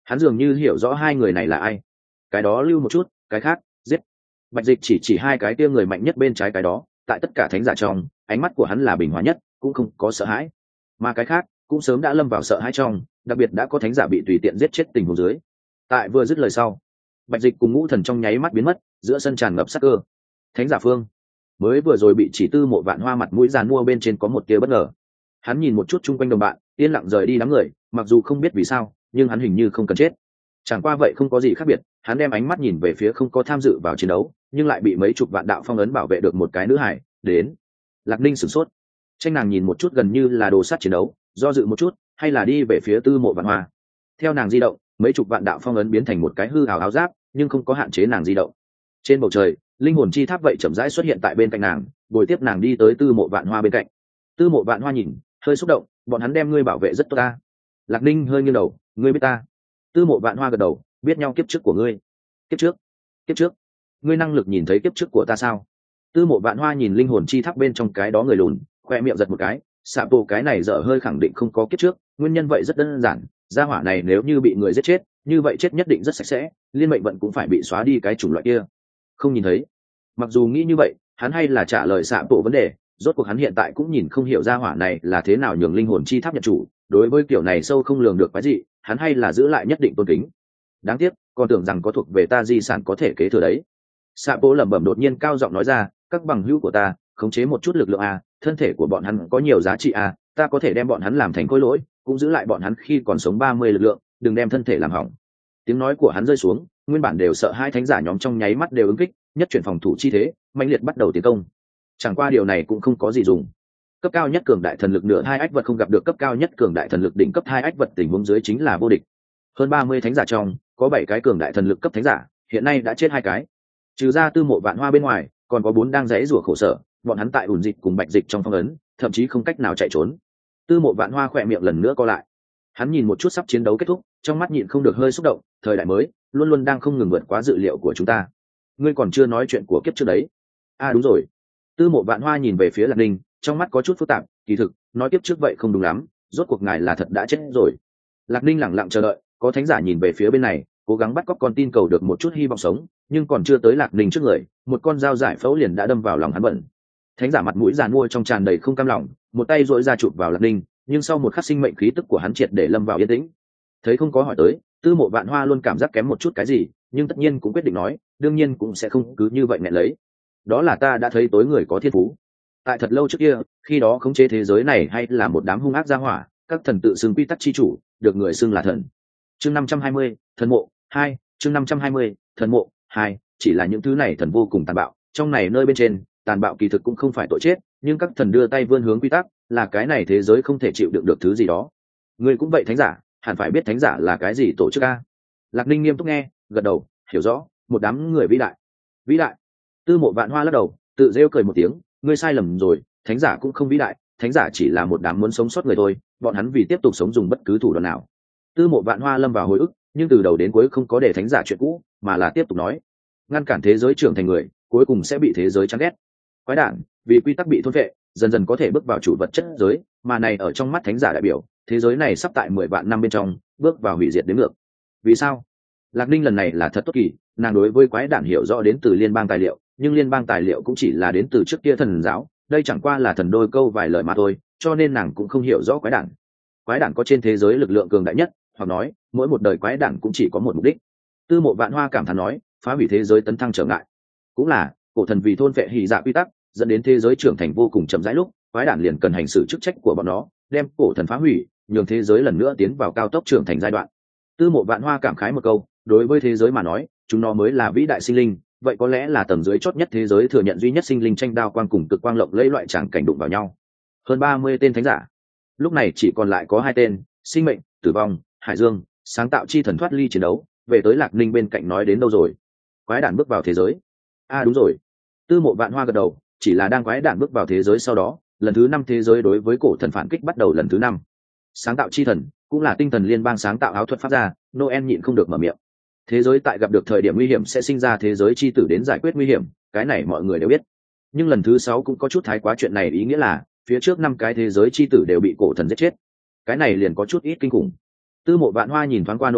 Hắn dường như hiểu rõ hai người này là ai. Cái đó lưu một chút, cái khác giết. Bạch Dịch chỉ hai cái kia người mạnh nhất bên trái cái đó, tại tất cả thánh giả trong, ánh mắt của hắn là bình hòa nhất, cũng không có sợ hãi. Mà cái khác cũng sớm đã lâm vào sợ hãi trong, đặc biệt đã có thánh giả bị tùy tiện giết chết tình huống dưới. Tại vừa dứt lời sau, Bạch Dịch cùng Ngũ Thần trong nháy mắt biến mất, giữa sân tràn ngập sát cơ. Thánh giả phương mới vừa rồi bị chỉ Tư Mộ Vạn Hoa mặt mũi giàn mua bên trên có một tia bất ngờ. Hắn nhìn một chút chung quanh đồng bạn, yên lặng rời đi đám người, mặc dù không biết vì sao, nhưng hắn hình như không cần chết. Chẳng qua vậy không có gì khác biệt, hắn đem ánh mắt nhìn về phía không có tham dự vào chiến đấu, nhưng lại bị mấy chục vạn đạo phong ấn bảo vệ được một cái nữ hải, đến. Lạc Ninh sửng sốt. Tranh nàng nhìn một chút gần như là đồ sát chiến đấu, do dự một chút, hay là đi về phía Tư Mộ Vạn Hoa. Theo nàng di động, mấy chục vạn đạo phong ấn biến thành một cái hư ảo áo giáp, nhưng không có hạn chế nàng di động. Trên bầu trời, linh hồn chi tháp vậy chậm rãi xuất hiện tại bên cạnh nàng, bồi tiếp nàng đi tới Tư Mộ Vạn Hoa bên cạnh. Tư Mộ Vạn Hoa nhìn, hơi xúc động, bọn hắn đem ngươi bảo vệ rất tốt ta. Lạc Ninh hơi nghiêng đầu, ngươi biết ta. Tư Mộ Vạn Hoa gật đầu, biết nhau kiếp trước của ngươi. Kiếp trước, ngươi năng lực nhìn thấy kiếp trước của ta sao? Tư Mộ Vạn Hoa nhìn linh hồn chi tháp bên trong cái đó người lùn, khoe miệng giật một cái, xạ bộ cái này dở hơi khẳng định không có kiếp trước, nguyên nhân vậy rất đơn giản, gia hỏa này nếu như bị người giết chết, như vậy chết nhất định rất sạch sẽ, liên mệnh vận cũng phải bị xóa đi cái chủng loại kia. Không nhìn thấy. Mặc dù nghĩ như vậy, hắn hay là trả lời xạ bộ vấn đề, rốt cuộc hắn hiện tại cũng nhìn không hiểu gia hỏa này là thế nào nhường linh hồn chi tháp nhận chủ, đối với kiểu này sâu không lường được cái gì, hắn hay là giữ lại nhất định tôn kính. Đáng tiếc, còn tưởng rằng có thuộc về ta di sản có thể kế thừa đấy. Xạ bộ lẩm bẩm đột nhiên cao giọng nói ra, các bằng hữu của ta, khống chế một chút lực lượng a, thân thể của bọn hắn có nhiều giá trị a, ta có thể đem bọn hắn làm thành khối lỗi, cũng giữ lại bọn hắn khi còn sống 30 lực lượng, đừng đem thân thể làm hỏng. Tiếng nói của hắn rơi xuống, nguyên bản đều sợ hai thánh giả nhóm trong nháy mắt đều ứng kích, nhất chuyển phòng thủ chi thế, mãnh liệt bắt đầu tiến công. Chẳng qua điều này cũng không có gì dùng. Cấp cao nhất cường đại thần lực nửa hai ách vật không gặp được cấp cao nhất cường đại thần lực đỉnh cấp hai ách vật tình huống dưới chính là vô địch. Hơn 30 thánh giả trong, có 7 cái cường đại thần lực cấp thánh giả, hiện nay đã chết 2 cái. Trừ ra Tư Mộ Vạn Hoa bên ngoài, còn có 4 đang rẽ rủa khổ sở, bọn hắn tại ủn dịch cùng Bạch Dịch trong phong ấn, thậm chí không cách nào chạy trốn. Tư Mộ Vạn Hoa khỏe miệng lần nữa co lại. Hắn nhìn một chút sắp chiến đấu kết thúc, trong mắt nhịn không được hơi xúc động, thời đại mới luôn luôn đang không ngừng vượt quá dự liệu của chúng ta. Ngươi còn chưa nói chuyện của kiếp trước đấy. À đúng rồi. Tư Mộ Vạn Hoa nhìn về phía Lạc Ninh, trong mắt có chút phức tạp, kỳ thực, nói kiếp trước vậy không đúng lắm, rốt cuộc ngài là thật đã chết rồi. Lạc Ninh lẳng lặng chờ đợi, có thánh giả nhìn về phía bên này, cố gắng bắt cóc con tin cầu được một chút hy vọng sống, nhưng còn chưa tới Lạc Ninh trước người, một con dao giải phẫu liền đã đâm vào lòng hắn bẩn. Thánh giả mặt mũi giàn mua trong tràn đầy không cam lòng, một tay duỗi ra chụp vào Lạc Ninh, nhưng sau một khắc sinh mệnh khí tức của hắn triệt để lâm vào yên tĩnh. Thấy không có hỏi tới, Tư Mộ Vạn Hoa luôn cảm giác kém một chút cái gì, nhưng tất nhiên cũng quyết định nói, đương nhiên cũng sẽ không cứ như vậy nghẹn lấy. Đó là ta đã thấy tối người có thiên phú. Tại thật lâu trước kia, khi đó khống chế thế giới này hay là một đám hung ác gia hỏa, các thần tự xưng quy tắc chi chủ, được người xưng là thần. Chương 520, thần mộ 2, chương 520, thần mộ 2, chỉ là những thứ này thần vô cùng tàn bạo, trong này nơi bên trên, tàn bạo kỳ thực cũng không phải tội chết, nhưng các thần đưa tay vươn hướng quy tắc, là cái này thế giới không thể chịu đựng được thứ gì đó. Ngươi cũng vậy thánh giả, hẳn phải biết thánh giả là cái gì tổ chức a. Lạc Ninh nghiêm túc nghe, gật đầu, hiểu rõ, một đám người vĩ đại. Vĩ đại? Tư Mộ Vạn Hoa lắc đầu, tự rêu cười một tiếng, ngươi sai lầm rồi, thánh giả cũng không vĩ đại, thánh giả chỉ là một đám muốn sống sót người thôi, bọn hắn vì tiếp tục sống dùng bất cứ thủ đoạn nào. Tư Mộ Vạn Hoa lâm vào hồi ức, nhưng từ đầu đến cuối không có để thánh giả chuyện cũ, mà là tiếp tục nói, ngăn cản thế giới trưởng thành người, cuối cùng sẽ bị thế giới chán ghét. Quái đản, vì quy tắc bị thôn phệ, dần dần có thể bước vào chủ vật chất giới, mà này ở trong mắt thánh giả đại biểu, thế giới này sắp tại 10 vạn năm bên trong bước vào hủy diệt đến ngược. Vì sao? Lạc Ninh lần này là thật tốt kỳ, nàng đối với quái đản hiểu rõ đến từ liên bang tài liệu, nhưng liên bang tài liệu cũng chỉ là đến từ trước kia thần giáo, đây chẳng qua là thần đôi câu vài lời mà thôi, cho nên nàng cũng không hiểu rõ quái đản. Quái đản có trên thế giới lực lượng cường đại nhất, hoặc nói, mỗi một đời quái đản cũng chỉ có một mục đích. Tư Mộ Vạn Hoa cảm thán nói, phá hủy thế giới tấn thăng trở ngại. Cũng là, cổ thần vì thôn phệ hỉ dạ quy tắc, dẫn đến thế giới trưởng thành vô cùng chậm rãi lúc, quái đản liền cần hành xử chức trách của bọn nó, đem cổ thần phá hủy, nhường thế giới lần nữa tiến vào cao tốc trưởng thành giai đoạn. Tư Mộ Vạn Hoa cảm khái một câu, đối với thế giới mà nói, chúng nó mới là vĩ đại sinh linh, vậy có lẽ là tầng dưới chót nhất thế giới thừa nhận duy nhất sinh linh tranh đao quang cùng cực quang lộng lẫy loại tràng cảnh đụng vào nhau. Hơn 30 tên thánh giả, lúc này chỉ còn lại có 2 tên, sinh mệnh, tử vong, hải dương, sáng tạo chi thần thoát ly chiến đấu, về tới Lạc Ninh bên cạnh nói đến đâu rồi? Quái đản bước vào thế giới. À đúng rồi. Tư Mộ Vạn Hoa gật đầu, chỉ là đang quái đản bước vào thế giới sau đó, lần thứ 5 thế giới đối với cổ thần phản kích bắt đầu lần thứ 5. Sáng tạo chi thần cũng là tinh thần liên bang sáng tạo áo thuật pháp ra, Noel nhịn không được mở miệng. Thế giới tại gặp được thời điểm nguy hiểm sẽ sinh ra thế giới chi tử đến giải quyết nguy hiểm, cái này mọi người đều biết. Nhưng lần thứ 6 cũng có chút thái quá, chuyện này ý nghĩa là phía trước 5 cái thế giới chi tử đều bị cổ thần giết chết. Cái này liền có chút ít kinh khủng. Tư Mộ Vạn Hoa nhìn thoáng qua Noel,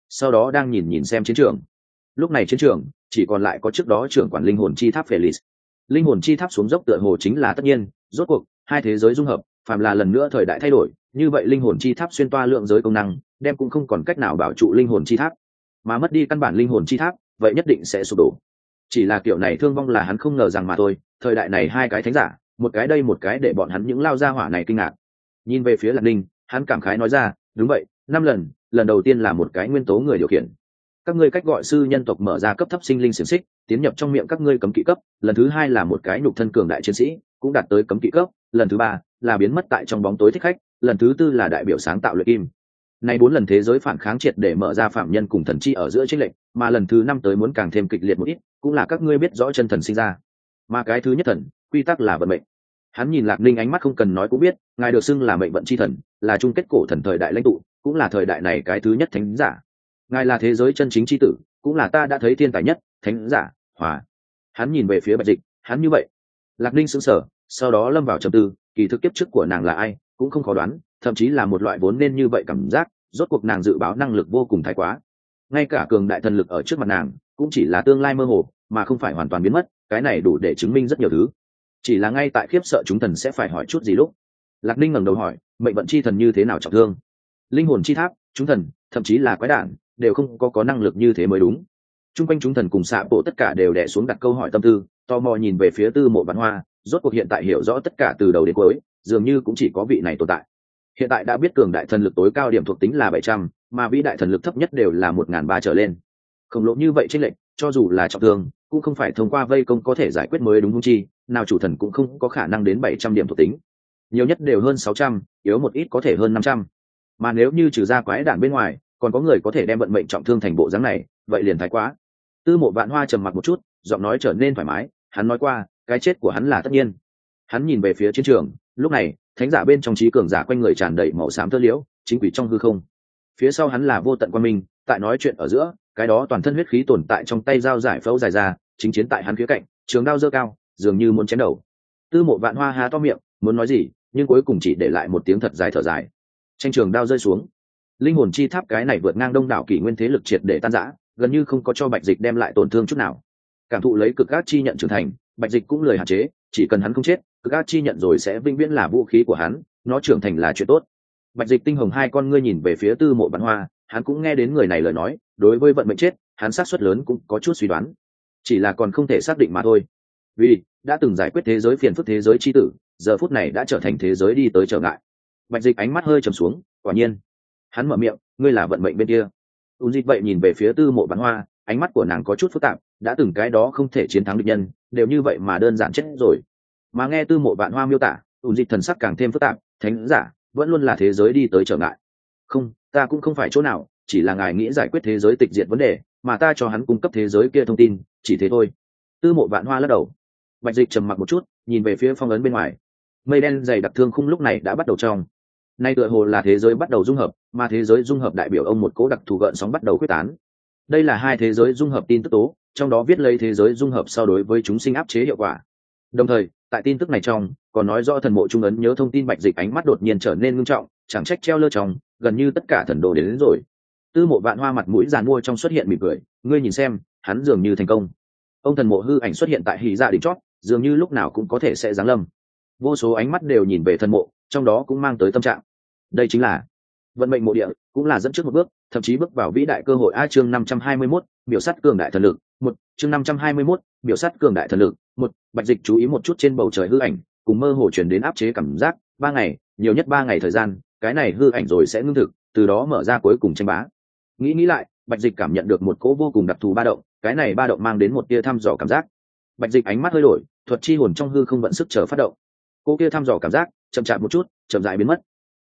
sau đó đang nhìn xem chiến trường. Lúc này chiến trường chỉ còn lại có trước đó trưởng quản linh hồn chi tháp Felix. Linh hồn chi tháp xuống dốc tựa hồ chính là tất nhiên, rốt cuộc hai thế giới dung hợp, phàm là lần nữa thời đại thay đổi, như vậy linh hồn chi tháp xuyên toa lượng giới công năng, đem cũng không còn cách nào bảo trụ linh hồn chi tháp, mà mất đi căn bản linh hồn chi tháp, vậy nhất định sẽ sụp đổ. Chỉ là kiểu này thương vong là hắn không ngờ rằng mà thôi, thời đại này hai cái thánh giả, một cái đây một cái để bọn hắn những lao ra hỏa này kinh ngạc. Nhìn về phía Lạc Ninh, hắn cảm khái nói ra, đúng vậy, 5 lần, lần đầu tiên là một cái nguyên tố người điều khiển. Các ngươi cách gọi sư nhân tộc mở ra cấp thấp sinh linh xiềng xích, tiến nhập trong miệng các ngươi cấm kỵ cấp, lần thứ 2 là một cái nhục thân cường đại chiến sĩ, cũng đạt tới cấm kỵ cấp, lần thứ 3 là biến mất tại trong bóng tối thích khách, lần thứ 4 là đại biểu sáng tạo luyện kim. Này 4 lần thế giới phản kháng triệt để mở ra phạm nhân cùng thần chi ở giữa chênh lệch, mà lần thứ 5 tới muốn càng thêm kịch liệt một ít, cũng là các ngươi biết rõ chân thần sinh ra. Mà cái thứ nhất thần, quy tắc là vận mệnh. Hắn nhìn Lạc Ninh ánh mắt không cần nói cũng biết, ngài được xưng là mệnh vận chi thần, là chung kết cổ thần thời đại lãnh tụ, cũng là thời đại này cái thứ nhất thánh giả. Ngài là thế giới chân chính chi tử, cũng là ta đã thấy thiên tài nhất, thánh giả, hòa. Hắn nhìn về phía Bạch Dịch, hắn như vậy. Lạc Ninh sững sờ, sau đó lâm vào trầm tư, kỳ thực kiếp trước của nàng là ai, cũng không khó đoán, thậm chí là một loại vốn nên như vậy cảm giác, rốt cuộc nàng dự báo năng lực vô cùng thái quá. Ngay cả cường đại thần lực ở trước mặt nàng, cũng chỉ là tương lai mơ hồ, mà không phải hoàn toàn biến mất, cái này đủ để chứng minh rất nhiều thứ. Chỉ là ngay tại khiếp sợ chúng thần sẽ phải hỏi chút gì lúc. Lạc Ninh ngẩng đầu hỏi, mệnh vận chi thần như thế nào trọng thương? Linh hồn chi tháp, chúng thần, thậm chí là quái đản, đều không có năng lực như thế mới đúng. Trung quanh chúng thần cùng xạ bộ tất cả đều đè xuống đặt câu hỏi tâm tư, tò mò nhìn về phía Tư Mộ Vạn Hoa, rốt cuộc hiện tại hiểu rõ tất cả từ đầu đến cuối, dường như cũng chỉ có vị này tồn tại. Hiện tại đã biết cường đại thần lực tối cao điểm thuộc tính là 700, mà vĩ đại thần lực thấp nhất đều là 1.300 trở lên. Khổng lồ như vậy chênh lệch, cho dù là trọng thương, cũng không phải thông qua vây công có thể giải quyết mới đúng không chi, nào chủ thần cũng không có khả năng đến 700 điểm thuộc tính. Nhiều nhất đều hơn 600, yếu một ít có thể hơn 500. Mà nếu như trừ ra quái đản bên ngoài, còn có người có thể đem vận mệnh trọng thương thành bộ dáng này, vậy liền thái quá. Tư Mộ Vạn Hoa trầm mặc một chút, giọng nói trở nên thoải mái, hắn nói qua, cái chết của hắn là tất nhiên. Hắn nhìn về phía chiến trường, lúc này, thánh giả bên trong trí cường giả quanh người tràn đầy màu xám tơ liễu, chính quỷ trong hư không. Phía sau hắn là vô tận quan minh, tại nói chuyện ở giữa, cái đó toàn thân huyết khí tồn tại trong tay dao giải phẫu dài ra, chính chiến tại hắn phía cạnh, trường đao giơ cao, dường như muốn chém đầu. Tư Mộ Vạn Hoa há to miệng, muốn nói gì, nhưng cuối cùng chỉ để lại một tiếng thật dài thở dài. Tranh trường đao rơi xuống, linh hồn chi tháp cái này vượt ngang đông đảo kỷ nguyên thế lực triệt để tan rã, gần như không có cho Bạch Dịch đem lại tổn thương chút nào. Cảm thụ lấy cực ác chi nhận trưởng thành, Bạch Dịch cũng lười hạn chế, chỉ cần hắn không chết, cực ác chi nhận rồi sẽ vĩnh viễn là vũ khí của hắn, nó trưởng thành là chuyện tốt. Bạch Dịch tinh hồng hai con ngươi nhìn về phía Tư Mộ Vạn Hoa, hắn cũng nghe đến người này lời nói, đối với vận mệnh chết, hắn xác suất lớn cũng có chút suy đoán, chỉ là còn không thể xác định mà thôi. Vì đã từng giải quyết thế giới phiền phức thế giới chi tử, giờ phút này đã trở thành thế giới đi tới trở ngại. Bạch Dịch ánh mắt hơi trầm xuống, quả nhiên, hắn mở miệng, ngươi là vận mệnh bên kia. Dịch vậy nhìn về phía Tư Mộ Vạn Hoa, ánh mắt của nàng có chút phức tạp, đã từng cái đó không thể chiến thắng địch nhân, đều như vậy mà đơn giản chết rồi. Mà nghe Tư Mộ Vạn Hoa miêu tả, Dịch thần sắc càng thêm phức tạp, thánh giả vẫn luôn là thế giới đi tới trở ngại. Không, ta cũng không phải chỗ nào, chỉ là ngài nghĩ giải quyết thế giới tịch diệt vấn đề, mà ta cho hắn cung cấp thế giới kia thông tin, chỉ thế thôi. Tư Mộ Vạn Hoa lắc đầu. Bạch Dịch trầm mặc một chút, nhìn về phía phong ấn bên ngoài. Mây đen dày đặc thương khung lúc này đã bắt đầu trong. Nay tựa hồ là thế giới bắt đầu dung hợp, mà thế giới dung hợp đại biểu ông một cố đặc thù gợn sóng bắt đầu quyết tán. Đây là hai thế giới dung hợp tin tức tố, trong đó viết lấy thế giới dung hợp so đối với chúng sinh áp chế hiệu quả. Đồng thời, tại tin tức này trong, còn nói rõ thần mộ trung ấn nhớ thông tin. Bạch Dịch ánh mắt đột nhiên trở nên ngưng trọng, chẳng trách treo lơ trong, gần như tất cả thần đồ đến rồi. Tư Mộ Vạn Hoa mặt mũi giàn mua trong xuất hiện mỉm cười, ngươi nhìn xem, hắn dường như thành công. Ông thần mộ hư ảnh xuất hiện tại hỉ dạ đỉnh chót, dường như lúc nào cũng có thể sẽ giáng lâm. Vô số ánh mắt đều nhìn về thần mộ, trong đó cũng mang tới tâm trạng. Đây chính là vận mệnh mộ địa, cũng là dẫn trước một bước, thậm chí bước vào vĩ đại cơ hội. Chương 521, biểu sát cường đại thần lực. Chương 521, biểu sát cường đại thần lực. Bạch Dịch chú ý một chút trên bầu trời hư ảnh, cùng mơ hồ truyền đến áp chế cảm giác. 3 ngày, nhiều nhất 3 ngày thời gian, cái này hư ảnh rồi sẽ ngưng thực, từ đó mở ra cuối cùng tranh bá. Nghĩ lại, Bạch Dịch cảm nhận được một cỗ vô cùng đặc thù ba động, cái này ba động mang đến một tia thăm dò cảm giác. Bạch Dịch ánh mắt hơi đổi, thuật chi hồn trong hư không vận sức chờ phát động. Cô kia thăm dò cảm giác, chậm chạp một chút, chậm rãi biến mất.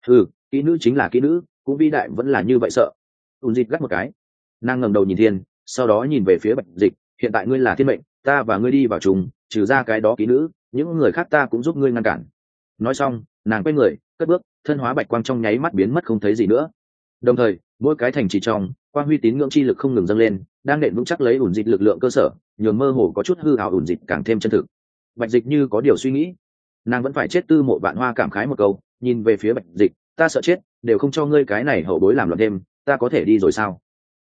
Kỹ nữ chính là kỹ nữ, cũng vĩ đại vẫn là như vậy sợ. Dịch gắt một cái, nàng ngẩng đầu nhìn thiên, sau đó nhìn về phía Bạch Dịch, hiện tại ngươi là thiên mệnh, ta và ngươi đi vào chung, trừ ra cái đó kỹ nữ, những người khác ta cũng giúp ngươi ngăn cản. Nói xong, nàng quay người, cất bước, thân hóa bạch quang trong nháy mắt biến mất không thấy gì nữa. Đồng thời, mỗi cái thành trì trong, quang huy tín ngưỡng chi lực không ngừng dâng lên, đang nện vững chắc lấy Dịch lực lượng cơ sở, nhường mơ hồ có chút hư ảo Dịch càng thêm chân thực. Bạch Dịch như có điều suy nghĩ, nàng vẫn phải chết. Tư Mộ Vạn Hoa cảm khái một câu, nhìn về phía Bạch Dịch, ta sợ chết, đều không cho ngươi cái này hậu bối làm loạn thêm, ta có thể đi rồi sao?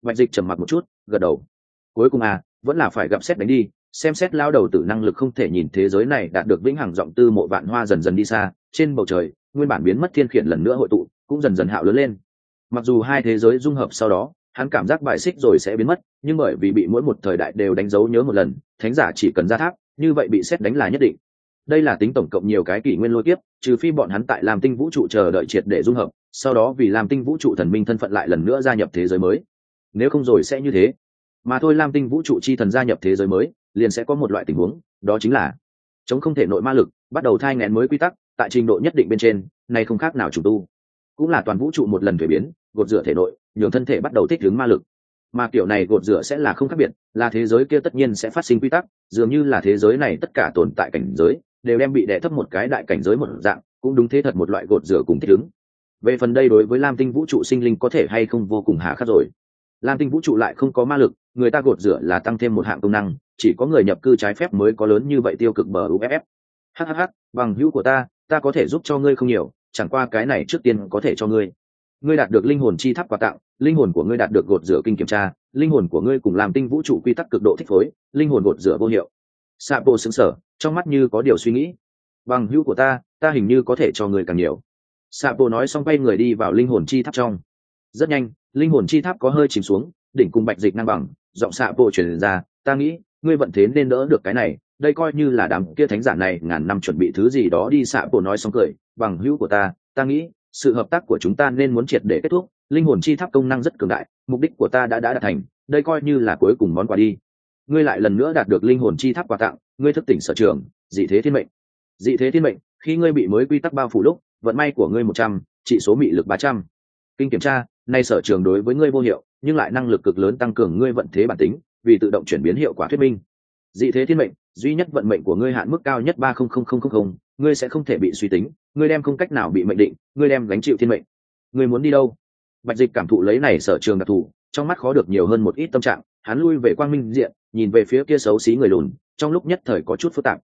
Bạch Dịch trầm mặc một chút, gật đầu. Cuối cùng vẫn là phải gặp xét đánh đi, xem xét lao đầu tử năng lực không thể nhìn thế giới này đạt được vĩnh hằng giọng tư mộ vạn hoa dần dần đi xa, trên bầu trời nguyên bản biến mất thiên khiển lần nữa hội tụ, cũng dần dần hạo lớn lên. Mặc dù hai thế giới dung hợp sau đó, hắn cảm giác bài xích rồi sẽ biến mất, nhưng bởi vì bị mỗi một thời đại đều đánh dấu nhớ một lần, thánh giả chỉ cần ra tháp, như vậy bị xét đánh là nhất định. Đây là tính tổng cộng nhiều cái kỷ nguyên lôi kiếp, trừ phi bọn hắn tại Lam Tinh vũ trụ chờ đợi triệt để dung hợp, sau đó vì Lam Tinh vũ trụ thần minh thân phận lại lần nữa gia nhập thế giới mới. Nếu không rồi sẽ như thế. Mà thôi, Lam Tinh vũ trụ chi thần gia nhập thế giới mới, liền sẽ có một loại tình huống, đó chính là chống không thể nội ma lực, bắt đầu thai nghén mới quy tắc, tại trình độ nhất định bên trên, này không khác nào trùng tu. Cũng là toàn vũ trụ một lần thuế biến, gột rửa thể nội, nhường thân thể bắt đầu thích ứng ma lực. Mà kiểu này gột rửa sẽ là không khác biệt, là thế giới kia tất nhiên sẽ phát sinh quy tắc, dường như là thế giới này tất cả tồn tại cảnh giới đều đem bị đè thấp một cái đại cảnh giới một dạng, cũng đúng thế thật một loại gột rửa cùng thích ứng. Về phần đây đối với Lam Tinh vũ trụ sinh linh có thể hay không vô cùng hà khắc rồi. Lam Tinh vũ trụ lại không có ma lực, người ta gột rửa là tăng thêm một hạng công năng, chỉ có người nhập cư trái phép mới có lớn như vậy tiêu cực bờ uff. Hhh, bằng hữu của ta có thể giúp cho ngươi không nhiều, chẳng qua cái này trước tiên có thể cho ngươi. Ngươi đạt được linh hồn chi tháp quà tặng, linh hồn của ngươi đạt được gột rửa kinh kiểm tra, linh hồn của ngươi cùng Lam Tinh vũ trụ quy tắc cực độ thích phối, linh hồn gột rửa vô hiệu. Sapo sững sờ, trong mắt như có điều suy nghĩ. Bằng hữu của ta hình như có thể cho ngươi càng nhiều. Sapo nói xong quay người đi vào linh hồn chi tháp trong. Rất nhanh, linh hồn chi tháp có hơi chìm xuống, đỉnh cùng Bạch Dịch ngang bằng, giọng Sapo truyền ra, ta nghĩ ngươi vận thế nên đỡ được cái này, đây coi như là đám kia thánh giả này ngàn năm chuẩn bị thứ gì đó đi. Sapo nói xong cười, bằng hữu của ta nghĩ sự hợp tác của chúng ta nên muốn triệt để kết thúc, linh hồn chi tháp công năng rất cường đại, mục đích của ta đã đạt thành, đây coi như là cuối cùng món quà đi. Ngươi lại lần nữa đạt được linh hồn chi tháp quà tặng, ngươi thức tỉnh sở trường dị thế thiên mệnh. Dị thế thiên mệnh, khi ngươi bị mới quy tắc bao phủ lúc, vận may của ngươi 100, trị số mị lực 300. Kinh kiểm tra, nay sở trường đối với ngươi vô hiệu, nhưng lại năng lực cực lớn tăng cường ngươi vận thế bản tính, vì tự động chuyển biến hiệu quả thuyết minh. Dị thế thiên mệnh, duy nhất vận mệnh của ngươi hạn mức cao nhất 300000, ngươi sẽ không thể bị suy tính, ngươi đem không cách nào bị mệnh định, ngươi đem gánh chịu thiên mệnh. Ngươi muốn đi đâu? Bạch Dịch cảm thụ lấy này sở trường đặc thù, trong mắt khó được nhiều hơn một ít tâm trạng, hắn lui về quang minh diện, nhìn về phía kia xấu xí người lùn, trong lúc nhất thời có chút phức tạp.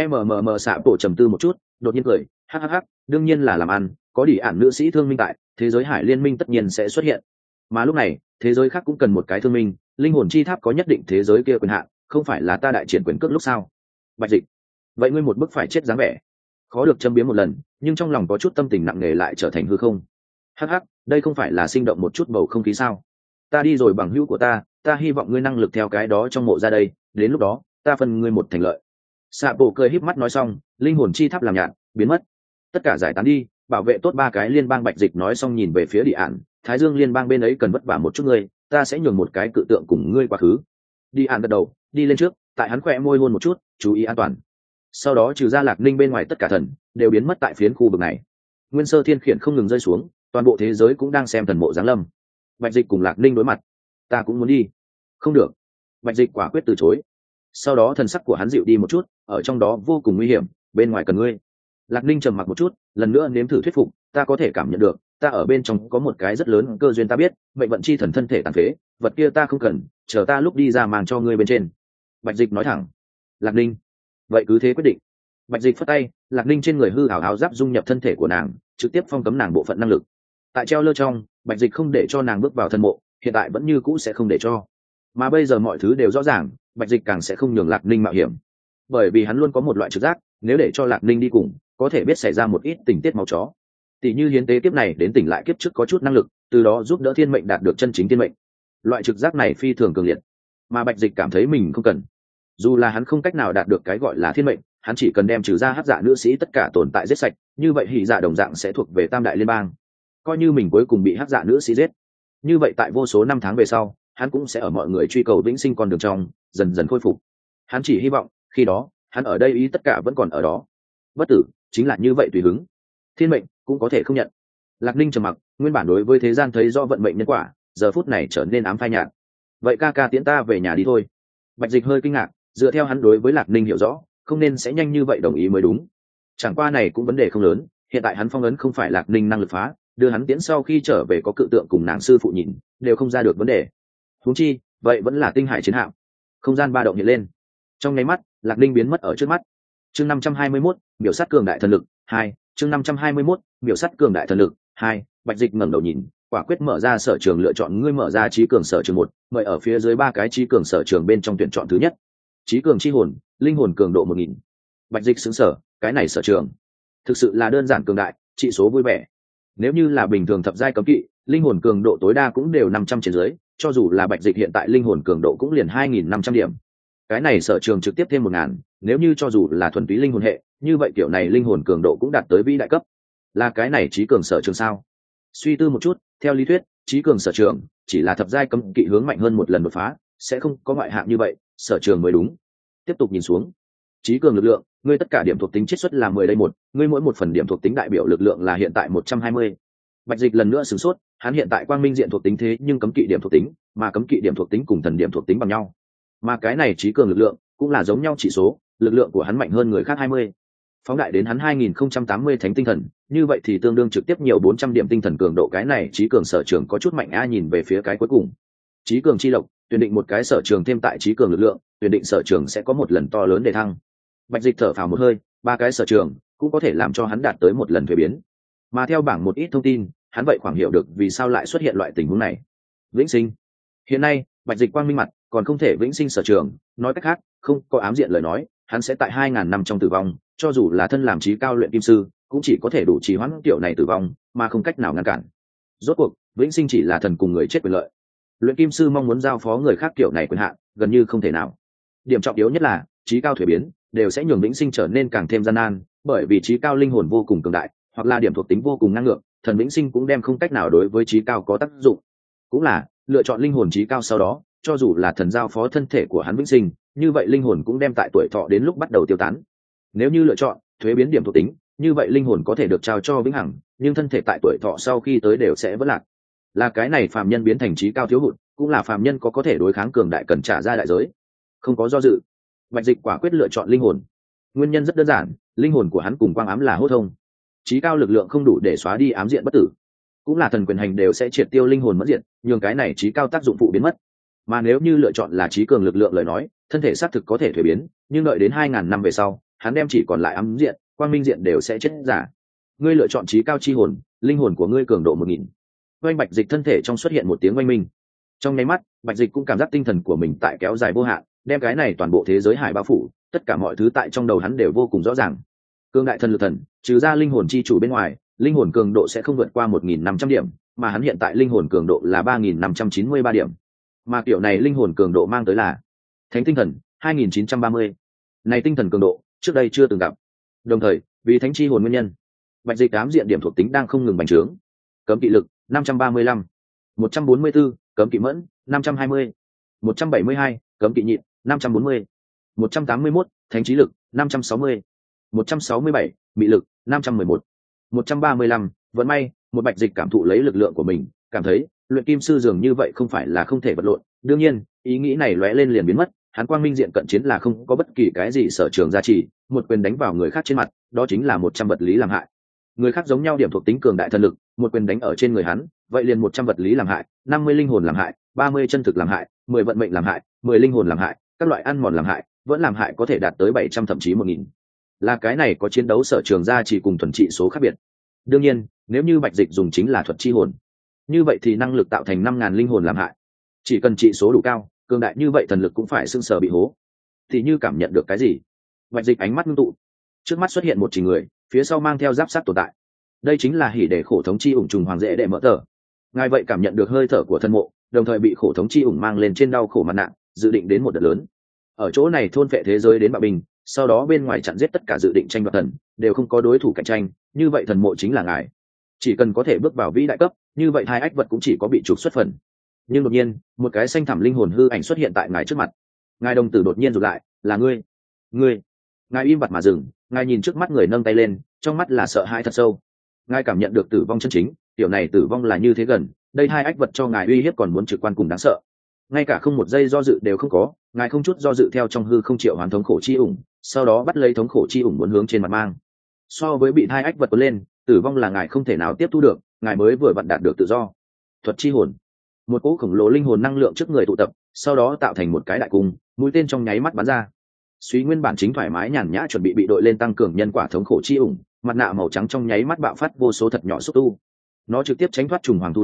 Xạ bộ trầm tư một chút, đột nhiên cười, hắc, đương nhiên là làm ăn, có đỉ ản nữ sĩ thương minh tại, thế giới hải liên minh tất nhiên sẽ xuất hiện. Mà lúc này, thế giới khác cũng cần một cái thương minh, linh hồn chi tháp có nhất định thế giới kia quyền hạn, không phải là ta đại triển quyền cước lúc sao? Bạch Dịch, vậy ngươi một bức phải chết dáng vẻ. Khó được châm biếm một lần, nhưng trong lòng có chút tâm tình nặng nề lại trở thành hư không. Hắc, đây không phải là sinh động một chút bầu không khí sao? Ta đi rồi bằng hữu của ta hy vọng ngươi năng lực theo cái đó trong mộ ra đây, đến lúc đó ta phân ngươi một thành lợi. Xạ bộ cười híp mắt nói xong, linh hồn chi tháp làm nhạt biến mất, tất cả giải tán đi, bảo vệ tốt 3 cái liên bang. Bạch Dịch nói xong nhìn về phía Đi Ản, Thái Dương liên bang bên ấy cần vất vả một chút ngươi, ta sẽ nhường một cái cự tượng cùng ngươi quá khứ. Đi Ản gật đầu, đi lên trước, tại hắn khỏe môi hôn một chút, chú ý an toàn. Sau đó trừ ra Lạc Ninh bên ngoài tất cả thần đều biến mất tại phiến khu vực này. Nguyên sơ thiên khiển không ngừng rơi xuống, toàn bộ thế giới cũng đang xem thần mộ giáng lâm. Bạch Dịch cùng Lạc Ninh đối mặt. Ta cũng muốn đi. Không được. Bạch Dịch quả quyết từ chối. Sau đó thần sắc của hắn dịu đi một chút, ở trong đó vô cùng nguy hiểm, bên ngoài cần ngươi. Lạc Ninh trầm mặc một chút, lần nữa nếm thử thuyết phục, ta có thể cảm nhận được, ta ở bên trong có một cái rất lớn cơ duyên, ta biết mệnh vận chi thần thân thể tàn phế, vật kia ta không cần, chờ ta lúc đi ra mang cho ngươi bên trên. Bạch Dịch nói thẳng. Lạc Ninh, vậy cứ thế quyết định. Bạch Dịch phất tay, Lạc Ninh trên người hư ảo áo giáp dung nhập thân thể của nàng, trực tiếp phong cấm nàng bộ phận năng lực. Tại treo lơ trong, Bạch Dịch không để cho nàng bước vào thần mộ, hiện tại vẫn như cũ sẽ không để cho. Mà bây giờ mọi thứ đều rõ ràng, Bạch Dịch càng sẽ không nhường Lạc Ninh mạo hiểm, bởi vì hắn luôn có một loại trực giác, nếu để cho Lạc Ninh đi cùng, có thể biết xảy ra một ít tình tiết máu chó. Tỷ như hiến tế kiếp này đến tỉnh lại kiếp trước có chút năng lực, từ đó giúp đỡ thiên mệnh đạt được chân chính thiên mệnh. Loại trực giác này phi thường cường liệt, mà Bạch Dịch cảm thấy mình không cần. Dù là hắn không cách nào đạt được cái gọi là thiên mệnh, hắn chỉ cần đem trừ ra hắc dạ nữ sĩ tất cả tồn tại giết sạch, như vậy hỉ dạ đồng dạng sẽ thuộc về Tam đại liên bang. Coi như mình cuối cùng bị hắc dạ nữ sĩ giết, như vậy tại vô số năm tháng về sau, hắn cũng sẽ ở mọi người truy cầu vĩnh sinh con đường trong dần dần khôi phục. Hắn chỉ hy vọng khi đó hắn ở đây ý tất cả vẫn còn ở đó. Bất tử chính là như vậy tùy hứng, thiên mệnh cũng có thể không nhận. Lạc Ninh trầm mặc, nguyên bản đối với thế gian thấy do vận mệnh nhân quả, giờ phút này trở nên ám phai nhạt. Vậy ca ca tiễn ta về nhà đi thôi. Bạch Dịch hơi kinh ngạc, dựa theo hắn đối với Lạc Ninh hiểu rõ, không nên sẽ nhanh như vậy đồng ý mới đúng. Chẳng qua này cũng vấn đề không lớn, hiện tại hắn phong ấn không phải Lạc Ninh năng lực phá, đưa hắn tiễn sau khi trở về có cự tượng cùng nàng sư phụ nhìn, đều không ra được vấn đề. Huống chi, vậy vẫn là tinh hải chiến hạm. Không gian ba động hiện lên. Trong nháy mắt, Lạc Ninh biến mất ở trước mắt. Chương 521, biểu sát cường đại thần lực 2, chương 521, biểu sát cường đại thần lực 2. Bạch Dịch ngẩng đầu nhìn, quả quyết mở ra sở trường lựa chọn ngươi mở ra trí cường sở trường 1, mời ở phía dưới 3 cái trí cường sở trường bên trong tuyển chọn thứ nhất. Trí cường chi hồn, linh hồn cường độ 1000. Bạch Dịch sững sờ, cái này sở trường thực sự là đơn giản cường đại, trị số vui vẻ. Nếu như là bình thường thập giai cấm kỵ, linh hồn cường độ tối đa cũng đều 500 trên dưới, cho dù là Bạch Dịch hiện tại linh hồn cường độ cũng liền 2500 điểm. Cái này sở trường trực tiếp thêm 1000, nếu như cho dù là thuần túy linh hồn hệ, như vậy kiểu này linh hồn cường độ cũng đạt tới vĩ đại cấp. Là cái này trí cường sở trường sao? Suy tư một chút, theo lý thuyết, trí cường sở trường chỉ là thập giai cấm kỵ hướng mạnh hơn một lần đột phá, sẽ không có ngoại hạng như vậy, sở trường mới đúng. Tiếp tục nhìn xuống. Trí cường lực lượng, ngươi tất cả điểm thuộc tính chiết xuất là 10 đây 1, ngươi mỗi một phần điểm thuộc tính đại biểu lực lượng là hiện tại 120. Bạch Dịch lần nữa sửng sốt, hắn hiện tại quang minh diện thuộc tính thế nhưng cấm kỵ điểm thuộc tính, mà cấm kỵ điểm thuộc tính cùng thần điểm thuộc tính bằng nhau. Mà cái này trí cường lực lượng cũng là giống nhau chỉ số, lực lượng của hắn mạnh hơn người khác 20. Phóng đại đến hắn 2080 thánh tinh thần, như vậy thì tương đương trực tiếp nhiều 400 điểm tinh thần cường độ, cái này trí cường sở trường có chút mạnh a. Nhìn về phía cái cuối cùng, trí cường chi lộc, tuyển định một cái sở trường thêm tại trí cường lực lượng, tuyển định sở trường sẽ có một lần to lớn để thăng. Bạch Dịch thở phào một hơi, 3 cái sở trường cũng có thể làm cho hắn đạt tới một lần thuế biến. Mà theo bảng một ít thông tin, hắn vậy khoảng hiểu được vì sao lại xuất hiện loại tình huống này. Vĩnh sinh. Hiện nay, Bạch Dịch quang minh mặt còn không thể vĩnh sinh sở trường, nói cách khác, không có ám diện lời nói, hắn sẽ tại 2000 năm trong tử vong, cho dù là thân làm trí cao luyện kim sư, cũng chỉ có thể đủ trì hoãn tiểu này tử vong, mà không cách nào ngăn cản. Rốt cuộc, vĩnh sinh chỉ là thần cùng người chết quyền lợi. Luyện kim sư mong muốn giao phó người khác kiểu này quyền hạn, gần như không thể nào. Điểm trọng yếu nhất là, trí cao thuế biến đều sẽ nhường vĩnh sinh trở nên càng thêm gian nan, bởi vì trí cao linh hồn vô cùng cường đại, hoặc là điểm thuộc tính vô cùng năng lượng, thần vĩnh sinh cũng đem không cách nào đối với trí cao có tác dụng. Cũng là lựa chọn linh hồn trí cao sau đó, cho dù là thần giao phó thân thể của hắn vĩnh sinh, như vậy linh hồn cũng đem tại tuổi thọ đến lúc bắt đầu tiêu tán. Nếu như lựa chọn thuế biến điểm thuộc tính, như vậy linh hồn có thể được trao cho vĩnh hằng, nhưng thân thể tại tuổi thọ sau khi tới đều sẽ vỡ lạc. Là cái này phàm nhân biến thành trí cao thiếu hụt, cũng là phàm nhân có thể đối kháng cường đại cần trả ra đại giới. Không có do dự, Bạch Dịch quả quyết lựa chọn linh hồn. Nguyên nhân rất đơn giản, linh hồn của hắn cùng quang ám là hô thông. Trí cao lực lượng không đủ để xóa đi ám diện bất tử, cũng là thần quyền hành đều sẽ triệt tiêu linh hồn mất diện, nhường cái này trí cao tác dụng phụ biến mất. Mà nếu như lựa chọn là trí cường lực lượng lời nói, thân thể xác thực có thể thuế biến, nhưng đợi đến 2000 năm về sau, hắn đem chỉ còn lại ám diện, quang minh diện đều sẽ chết giả. Ngươi lựa chọn trí cao chi hồn, linh hồn của ngươi cường độ 1000. Oanh Bạch Dịch thân thể trong xuất hiện một tiếng oanh minh. Trong nháy mắt, Bạch Dịch cũng cảm giác tinh thần của mình tại kéo dài vô hạn, đem cái này toàn bộ thế giới hải bao phủ, tất cả mọi thứ tại trong đầu hắn đều vô cùng rõ ràng. Cương đại thần lực thần, trừ ra linh hồn chi chủ bên ngoài, linh hồn cường độ sẽ không vượt qua 1500 điểm, mà hắn hiện tại linh hồn cường độ là 3593 điểm. Mà kiểu này linh hồn cường độ mang tới là Thánh tinh thần 2930. Này tinh thần cường độ, trước đây chưa từng gặp. Đồng thời, vì thánh chi hồn nguyên nhân, Bạch Dịch ám diện điểm thuộc tính đang không ngừng bành trướng. Cấm kỵ lực 535, 144, cấm kỵ mẫn 520, 172, cấm kỵ nhịn 540, 181, thánh trí lực 560, 167, mị lực 511, 135, vận may. Một Bạch Dịch cảm thụ lấy lực lượng của mình, cảm thấy luyện kim sư dường như vậy không phải là không thể vật lộn. Đương nhiên, ý nghĩ này lóe lên liền biến mất, hắn quang minh diện cận chiến là không có bất kỳ cái gì sở trường gia trì, một quyền đánh vào người khác trên mặt, đó chính là 100 vật lý làm hại. Người khác giống nhau điểm thuộc tính cường đại thần lực, một quyền đánh ở trên người hắn, vậy liền 100 vật lý làm hại, 50 linh hồn làm hại, 30 chân thực làm hại, 10 vận mệnh làm hại, 10 linh hồn làm hại, các loại ăn mòn làm hại, vẫn làm hại có thể đạt tới 700 thậm chí 1000. Là cái này có chiến đấu sở trường gia trì cùng thuần trị số khác biệt. Đương nhiên, nếu như Bạch Dịch dùng chính là thuật chi hồn, như vậy thì năng lực tạo thành 5000 linh hồn làm hại. Chỉ cần trị số đủ cao, cường đại như vậy thần lực cũng phải sưng sờ bị hố. Thì như cảm nhận được cái gì? Bạch Dịch ánh mắt ngưng tụ, trước mắt xuất hiện một chỉ người, phía sau mang theo giáp sắt tồn tại. Đây chính là hỉ để khổ thống chi ủng trùng hoàng dễ để mở tờ. Ngài vậy cảm nhận được hơi thở của thân mộ, đồng thời bị khổ thống chi ủng mang lên trên đau khổ mặt nạ, dự định đến một đợt lớn. Ở chỗ này thôn phệ thế giới đến bạo bình, sau đó bên ngoài chặn giết tất cả dự định tranh đoạt thần, đều không có đối thủ cạnh tranh, như vậy thần mộ chính là ngài. Chỉ cần có thể bước vào vĩ đại cấp, như vậy hai ách vật cũng chỉ có bị trục xuất phần. Nhưng đột nhiên, một cái xanh thẳm linh hồn hư ảnh xuất hiện tại ngài trước mặt. Ngài đồng tử đột nhiên rụt lại, là ngươi. Ngài im bặt mà dừng, ngài nhìn trước mắt người nâng tay lên, trong mắt là sợ hãi thật sâu. Ngài cảm nhận được tử vong chân chính, tiểu này tử vong là như thế gần, đây hai ách vật cho ngài uy hiếp còn muốn trực quan cùng đáng sợ. Ngay cả không một giây do dự đều không có, ngài không chút do dự theo trong hư không triệu hoán thống khổ chi ủng, sau đó bắt lấy thống khổ chi ủng muốn hướng trên mặt mang. So với bị hai ách vật cuốn lên, tử vong là ngài không thể nào tiếp thu được, ngài mới vừa vặn đạt được tự do. Thuật chi hồn, một cỗ khổng lồ linh hồn năng lượng trước người tụ tập, sau đó tạo thành một cái đại cung, mũi tên trong nháy mắt bắn ra. Suy nguyên bản chính thoải mái nhàn nhã chuẩn bị bị đội lên tăng cường nhân quả thống khổ chi ủng, mặt nạ màu trắng trong nháy mắt bạo phát vô số thật nhỏ xúc tu. Nó trực tiếp tránh thoát trùng hoàng thu lấy,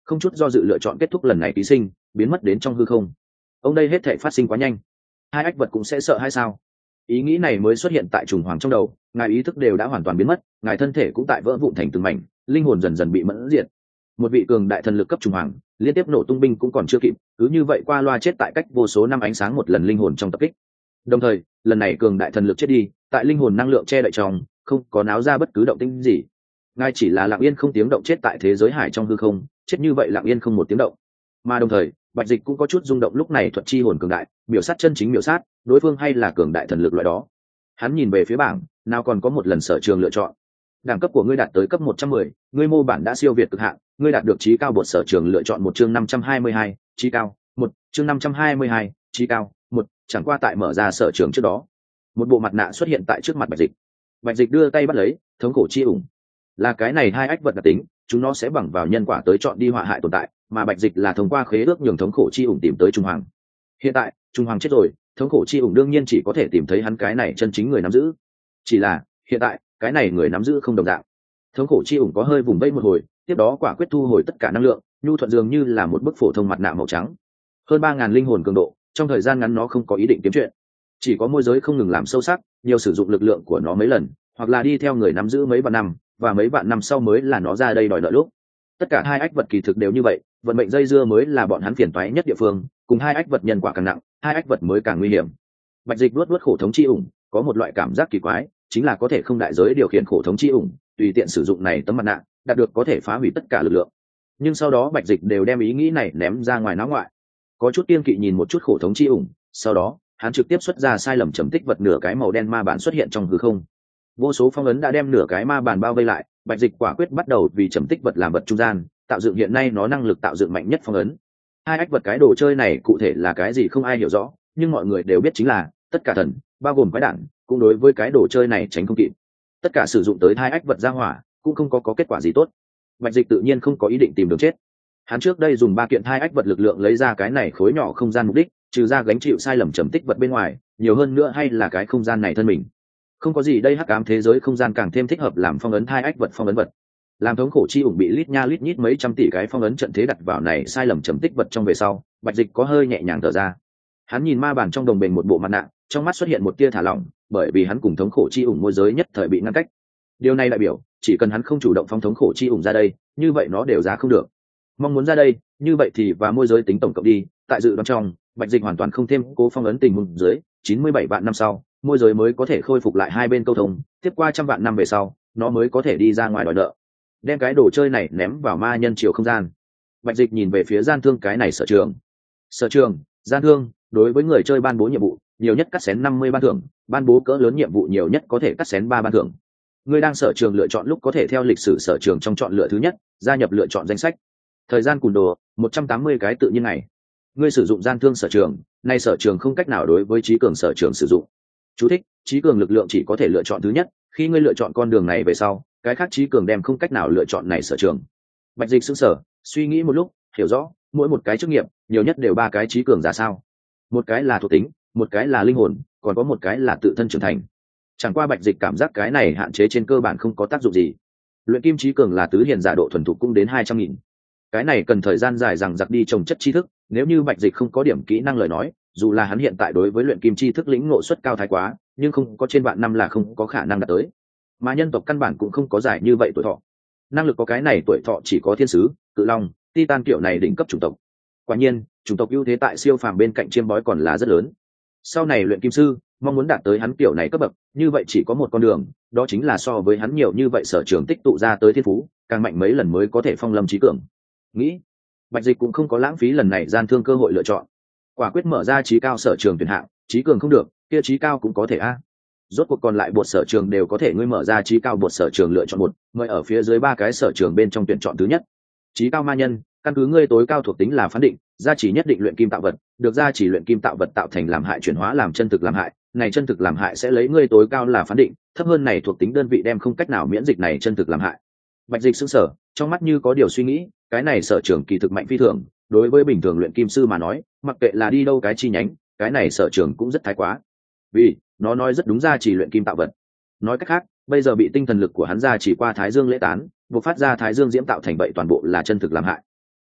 không chút do dự lựa chọn kết thúc lần này ký sinh, biến mất đến trong hư không. Ông đây hết thể phát sinh quá nhanh, hai ách vật cũng sẽ sợ hay sao? Ý nghĩ này mới xuất hiện tại trùng hoàng trong đầu, ngài ý thức đều đã hoàn toàn biến mất, ngài thân thể cũng tại vỡ vụn thành từng mảnh, linh hồn dần dần bị mẫn diệt. Một vị cường đại thần lực cấp trùng hoàng liên tiếp nổ tung binh cũng còn chưa kịp, cứ như vậy qua loa chết tại cách vô số năm ánh sáng một lần linh hồn trong tập kích. Đồng thời lần này cường đại thần lực chết đi, tại linh hồn năng lượng che đậy trong, không có náo ra bất cứ động tĩnh gì. Ngài chỉ là lặng yên không tiếng động chết tại thế giới hải trong hư không, chết như vậy lặng yên không một tiếng động. Mà đồng thời Bạch Dịch cũng có chút rung động, lúc này thuật chi hồn cường đại, miểu sát chân chính miểu sát đối phương, hay là cường đại thần lực loại đó. Hắn nhìn về phía bảng, nào còn có một lần sở trường lựa chọn. Đẳng cấp của ngươi đạt tới cấp 110, ngươi mô bản đã siêu việt cực hạn, ngươi đạt được trí cao bột sở trường lựa chọn một chương 522, trí cao, một chương 522, trí cao, một. Chẳng qua tại mở ra sở trường trước đó, một bộ mặt nạ xuất hiện tại trước mặt Bạch Dịch. Bạch Dịch đưa tay bắt lấy, thống khổ chi ủng. Là cái này hai ách vật đặc tính, chúng nó sẽ bằng vào nhân quả tới chọn đi họa hại tồn tại, mà Bạch Dịch là thông qua khế ước nhường thống khổ chi ủng tìm tới Trung Hoàng. Hiện tại Trung Hoàng chết rồi, thống khổ chi ủng đương nhiên chỉ có thể tìm thấy hắn cái này chân chính người nắm giữ. Chỉ là hiện tại cái này người nắm giữ không đồng dạng. Thống khổ chi ủng có hơi vùng vây một hồi, tiếp đó quả quyết thu hồi tất cả năng lượng, nhu thuận dường như là một bức phổ thông mặt nạ màu trắng. Hơn 3000 linh hồn cường độ, trong thời gian ngắn nó không có ý định kiếm chuyện, chỉ có môi giới không ngừng làm sâu sắc, nhiều sử dụng lực lượng của nó mấy lần, hoặc là đi theo người nắm giữ mấy vạn năm, và mấy vạn năm sau mới là nó ra đây đòi nợ lúc. Tất cả hai ách vật kỳ thực đều như vậy, vận mệnh dây dưa mới là bọn hắn phiền toái nhất địa phương, cùng hai ách vật nhân quả càng nặng, hai ách vật mới càng nguy hiểm. Bạch Dịch luốt khổ thống chi ủng, có một loại cảm giác kỳ quái, chính là có thể không đại giới điều khiển khổ thống chi ủng, tùy tiện sử dụng này tấm mặt nạ, đạt được có thể phá hủy tất cả lực lượng. Nhưng sau đó Bạch Dịch đều đem ý nghĩ này ném ra ngoài não ngoại, có chút kiêng kỵ nhìn một chút khổ thống chi ủng, sau đó hắn trực tiếp xuất ra sai lầm trầm tích vật nửa cái màu đen ma bản xuất hiện trong hư không. Vô số phong ấn đã đem nửa cái ma bản bao vây lại, Bạch Dịch quả quyết bắt đầu vì trầm tích vật làm vật trung gian, tạo dựng hiện nay nó năng lực tạo dựng mạnh nhất phong ấn. Hai ách vật cái đồ chơi này cụ thể là cái gì không ai hiểu rõ, nhưng mọi người đều biết chính là tất cả thần, bao gồm quái đản, cũng đối với cái đồ chơi này tránh không kịp. Tất cả sử dụng tới hai ách vật ra hỏa cũng không có kết quả gì tốt. Bạch Dịch tự nhiên không có ý định tìm đường chết. Hắn trước đây dùng 3 kiện hai ách vật lực lượng lấy ra cái này khối nhỏ không gian mục đích, trừ ra gánh chịu sai lầm trầm tích vật bên ngoài, nhiều hơn nữa hay là cái không gian này thân mình. Không có gì đây, hắc ám thế giới không gian càng thêm thích hợp làm phong ấn hai ách vật phong ấn vật. Làm thống khổ chi ủng bị lít nha lít nhít mấy trăm tỷ cái phong ấn trận thế đặt vào này sai lầm trầm tích vật trong về sau, Bạch Dịch có hơi nhẹ nhàng thở ra. Hắn nhìn ma bản trong đồng bền một bộ mặt nạ, trong mắt xuất hiện một tia thả lỏng, bởi vì hắn cùng thống khổ chi ủng môi giới nhất thời bị ngăn cách. Điều này đại biểu chỉ cần hắn không chủ động phóng thống khổ chi ủng ra đây, như vậy nó đều ra không được. Mong muốn ra đây, như vậy thì và môi giới tính tổng cộng đi, tại dự đoán trong, Bạch Dịch hoàn toàn không thêm cố phong ấn tình huống dưới, 97 vạn năm sau, môi giới mới có thể khôi phục lại hai bên câu thông, tiếp qua 100 vạn năm về sau, nó mới có thể đi ra ngoài đòi nợ. Đem cái đồ chơi này ném vào ma nhân chiều không gian. Bạch Dịch nhìn về phía gian thương cái này sở trường. Sở trường, gian thương, đối với người chơi ban bố nhiệm vụ, nhiều nhất cắt xén 50 ban thưởng, ban bố cỡ lớn nhiệm vụ nhiều nhất có thể cắt xén 3 ban thưởng. Người đang sở trường lựa chọn lúc có thể theo lịch sử sở trường trong chọn lựa thứ nhất, gia nhập lựa chọn danh sách. Thời gian cùn đồ 180 cái tự nhiên ngày. Ngươi sử dụng gian thương sở trường, nay sở trường không cách nào đối với trí cường sở trường sử dụng. Chú thích: trí cường lực lượng chỉ có thể lựa chọn thứ nhất, khi ngươi lựa chọn con đường này về sau, cái khác trí cường đem không cách nào lựa chọn này sở trường. Bạch Dịch sững sờ, suy nghĩ một lúc, hiểu rõ, mỗi một cái chức nghiệp, nhiều nhất đều 3 cái trí cường ra sao? Một cái là thuộc tính, một cái là linh hồn, còn có một cái là tự thân trưởng thành. Chẳng qua Bạch Dịch cảm giác cái này hạn chế trên cơ bản không có tác dụng gì. Luyện kim trí cường là tứ hiền giả độ thuần thục cũng đến 200.000. Cái này cần thời gian dài rằng giặc đi trồng chất tri thức, nếu như Bạch Dịch không có điểm kỹ năng lời nói, dù là hắn hiện tại đối với luyện kim tri thức lĩnh ngộ suất cao thái quá, nhưng không có trên vạn năm là không có khả năng đạt tới. Mà nhân tộc căn bản cũng không có dài như vậy tuổi thọ. Năng lực có cái này tuổi thọ chỉ có thiên sứ, cự long, titan kiểu này đỉnh cấp chủng tộc. Quả nhiên, chủng tộc ưu thế tại siêu phàm bên cạnh chiêm bói còn là rất lớn. Sau này luyện kim sư mong muốn đạt tới hắn kiểu này cấp bậc, như vậy chỉ có một con đường, đó chính là so với hắn nhiều như vậy sở trường tích tụ ra tới thiên phú, càng mạnh mấy lần mới có thể phong lâm trí cường. Nghĩ, Bạch Dịch cũng không có lãng phí lần này gian thương cơ hội lựa chọn, quả quyết mở ra trí cao sở trường tuyển hạng, trí cường không được, kia trí cao cũng có thể a. Rốt cuộc còn lại bột sở trường đều có thể, ngươi mở ra trí cao bột sở trường lựa chọn một, mời ở phía dưới 3 cái sở trường bên trong tuyển chọn thứ nhất. Trí cao ma nhân, căn cứ ngươi tối cao thuộc tính là phán định, gia chỉ nhất định luyện kim tạo vật, được gia chỉ luyện kim tạo vật tạo thành làm hại chuyển hóa làm chân thực làm hại, này chân thực làm hại sẽ lấy ngươi tối cao là phán định, thấp hơn này thuộc tính đơn vị đem không cách nào miễn dịch này chân thực làm hại. Bạch Dịch sững sờ, trong mắt như có điều suy nghĩ, cái này sở trường kỳ thực mạnh phi thường, đối với bình thường luyện kim sư mà nói, mặc kệ là đi đâu cái chi nhánh, cái này sở trường cũng rất thái quá. Vì, nó nói rất đúng, gia chỉ luyện kim tạo vật. Nói cách khác, bây giờ bị tinh thần lực của hắn gia chỉ qua Thái Dương lễ tán, buộc phát ra Thái Dương diễm tạo thành vậy toàn bộ là chân thực làm hại.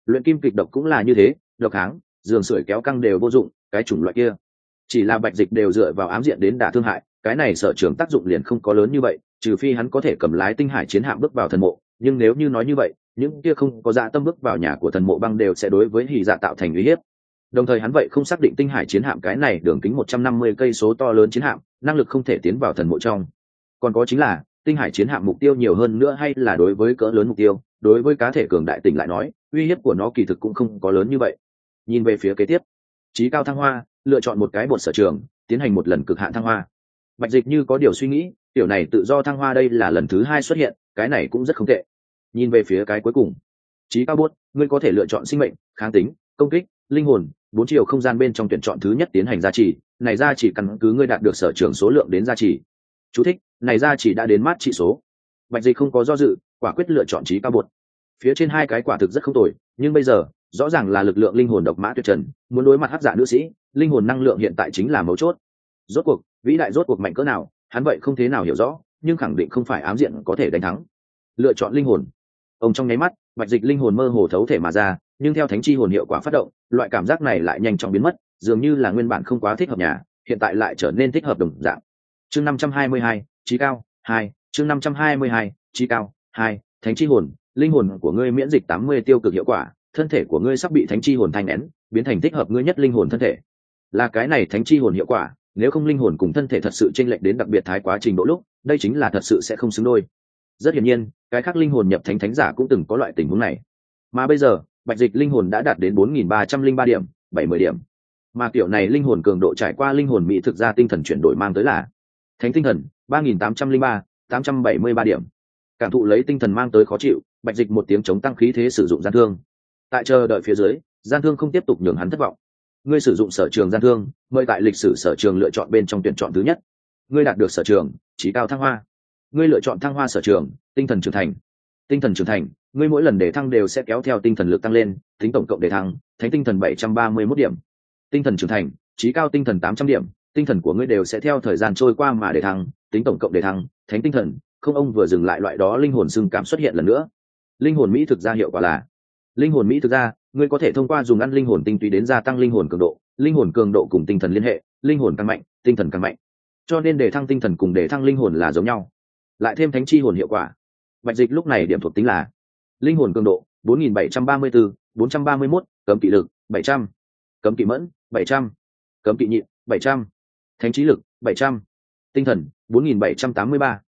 Luyện kim kịch độc cũng là như thế, độc kháng, giường sưởi kéo căng đều vô dụng, cái chủng loại kia chỉ là bạch dịch đều dựa vào ám diện đến đả thương hại, cái này sở trường tác dụng liền không có lớn như vậy, trừ phi hắn có thể cầm lái tinh hải chiến hạm bước vào thần mộ. Nhưng nếu như nói như vậy, những kia không có dạ tâm bước vào nhà của thần mộ băng đều sẽ đối với hỉ dạ tạo thành uy hiếp. Đồng thời hắn vậy không xác định tinh hải chiến hạm cái này đường kính 150 cây số to lớn chiến hạm năng lực không thể tiến vào thần mộ trong. Còn có chính là tinh hải chiến hạm mục tiêu nhiều hơn nữa hay là đối với cỡ lớn mục tiêu, đối với cá thể cường đại tỉnh lại nói uy hiếp của nó kỳ thực cũng không có lớn như vậy. Nhìn về phía kế tiếp, trí cao thăng hoa lựa chọn một cái bột sở trường tiến hành một lần cực hạn thăng hoa. Bạch dịch như có điều suy nghĩ, tiểu này tự do thăng hoa đây là lần thứ 2 xuất hiện, cái này cũng rất không tệ. Nhìn về phía cái cuối cùng, trí cao bốt, ngươi có thể lựa chọn sinh mệnh, kháng tính, công kích, linh hồn, 4 chiều không gian bên trong tuyển chọn thứ nhất tiến hành gia trì, này gia trì căn cứ ngươi đạt được sở trường số lượng đến gia trì. Chú thích, này gia trì đã đến mát trị số. Bạch dịch không có do dự, quả quyết lựa chọn trí cao bột. Phía trên hai cái quả thực rất không tồi, nhưng bây giờ rõ ràng là lực lượng linh hồn độc mã tuyệt trần, muốn đối mặt hắc dạ nữ sĩ, linh hồn năng lượng hiện tại chính là mấu chốt. Rốt cuộc vĩ đại rốt cuộc mạnh cỡ nào, hắn vậy không thế nào hiểu rõ, nhưng khẳng định không phải ám diện có thể đánh thắng. Lựa chọn linh hồn. Ông trong nháy mắt, bạch dịch linh hồn mơ hồ thấu thể mà ra, nhưng theo thánh chi hồn hiệu quả phát động, loại cảm giác này lại nhanh chóng biến mất, dường như là nguyên bản không quá thích hợp nhà, hiện tại lại trở nên thích hợp đồng dạng. Chương 522, chí cao 2, chương 522, chí cao 2, thánh chi hồn, linh hồn của ngươi miễn dịch 80 tiêu cực hiệu quả, thân thể của ngươi sắp bị thánh chi hồn thanh nén, biến thành thích hợp ngươi nhất linh hồn thân thể. Là cái này thánh chi hồn hiệu quả, nếu không linh hồn cùng thân thể thật sự chênh lệch đến đặc biệt thái quá trình độ lúc, đây chính là thật sự sẽ không xứng đôi. Rất hiển nhiên, cái khác linh hồn nhập thánh thánh giả cũng từng có loại tình huống này. Mà bây giờ, bạch dịch linh hồn đã đạt đến 4303 điểm, 70 điểm. Mà kiểu này linh hồn cường độ trải qua linh hồn mỹ thực ra tinh thần chuyển đổi mang tới là thánh tinh thần 3803, 873 điểm. Cảm thụ lấy tinh thần mang tới khó chịu, bạch dịch một tiếng chống tăng khí thế sử dụng gian thương. Tại chờ đợi phía dưới, gian thương không tiếp tục nhường hắn thất vọng. Ngươi sử dụng sở trường gian thương, mời tại lịch sử sở trường lựa chọn bên trong tuyển chọn thứ nhất. Ngươi đạt được sở trường chí cao thăng hoa. Ngươi lựa chọn thăng hoa sở trường tinh thần trưởng thành. Tinh thần trưởng thành, ngươi mỗi lần đề thăng đều sẽ kéo theo tinh thần lực tăng lên, tính tổng cộng đề thăng thánh tinh thần 731 điểm. Tinh thần trưởng thành, chí cao tinh thần 800 điểm, tinh thần của ngươi đều sẽ theo thời gian trôi qua mà đề thăng, tính tổng cộng đề thăng thánh tinh thần. Không, ông vừa dừng lại loại đó linh hồn xưng cảm xuất hiện lần nữa. Linh hồn mỹ thực ra hiệu quả là linh hồn mỹ thực ra, ngươi có thể thông qua dùng ăn linh hồn tinh túy đến gia tăng linh hồn cường độ cùng tinh thần liên hệ, linh hồn càng mạnh tinh thần càng mạnh, cho nên để thăng tinh thần cùng để thăng linh hồn là giống nhau. Lại thêm thánh chi hồn hiệu quả, bạch dịch lúc này điểm thuộc tính là linh hồn cường độ 4734, 431, cấm kỵ lực 700, cấm kỵ mẫn 700, cấm kỵ nhịn 700, thánh trí lực 700, tinh thần 4783,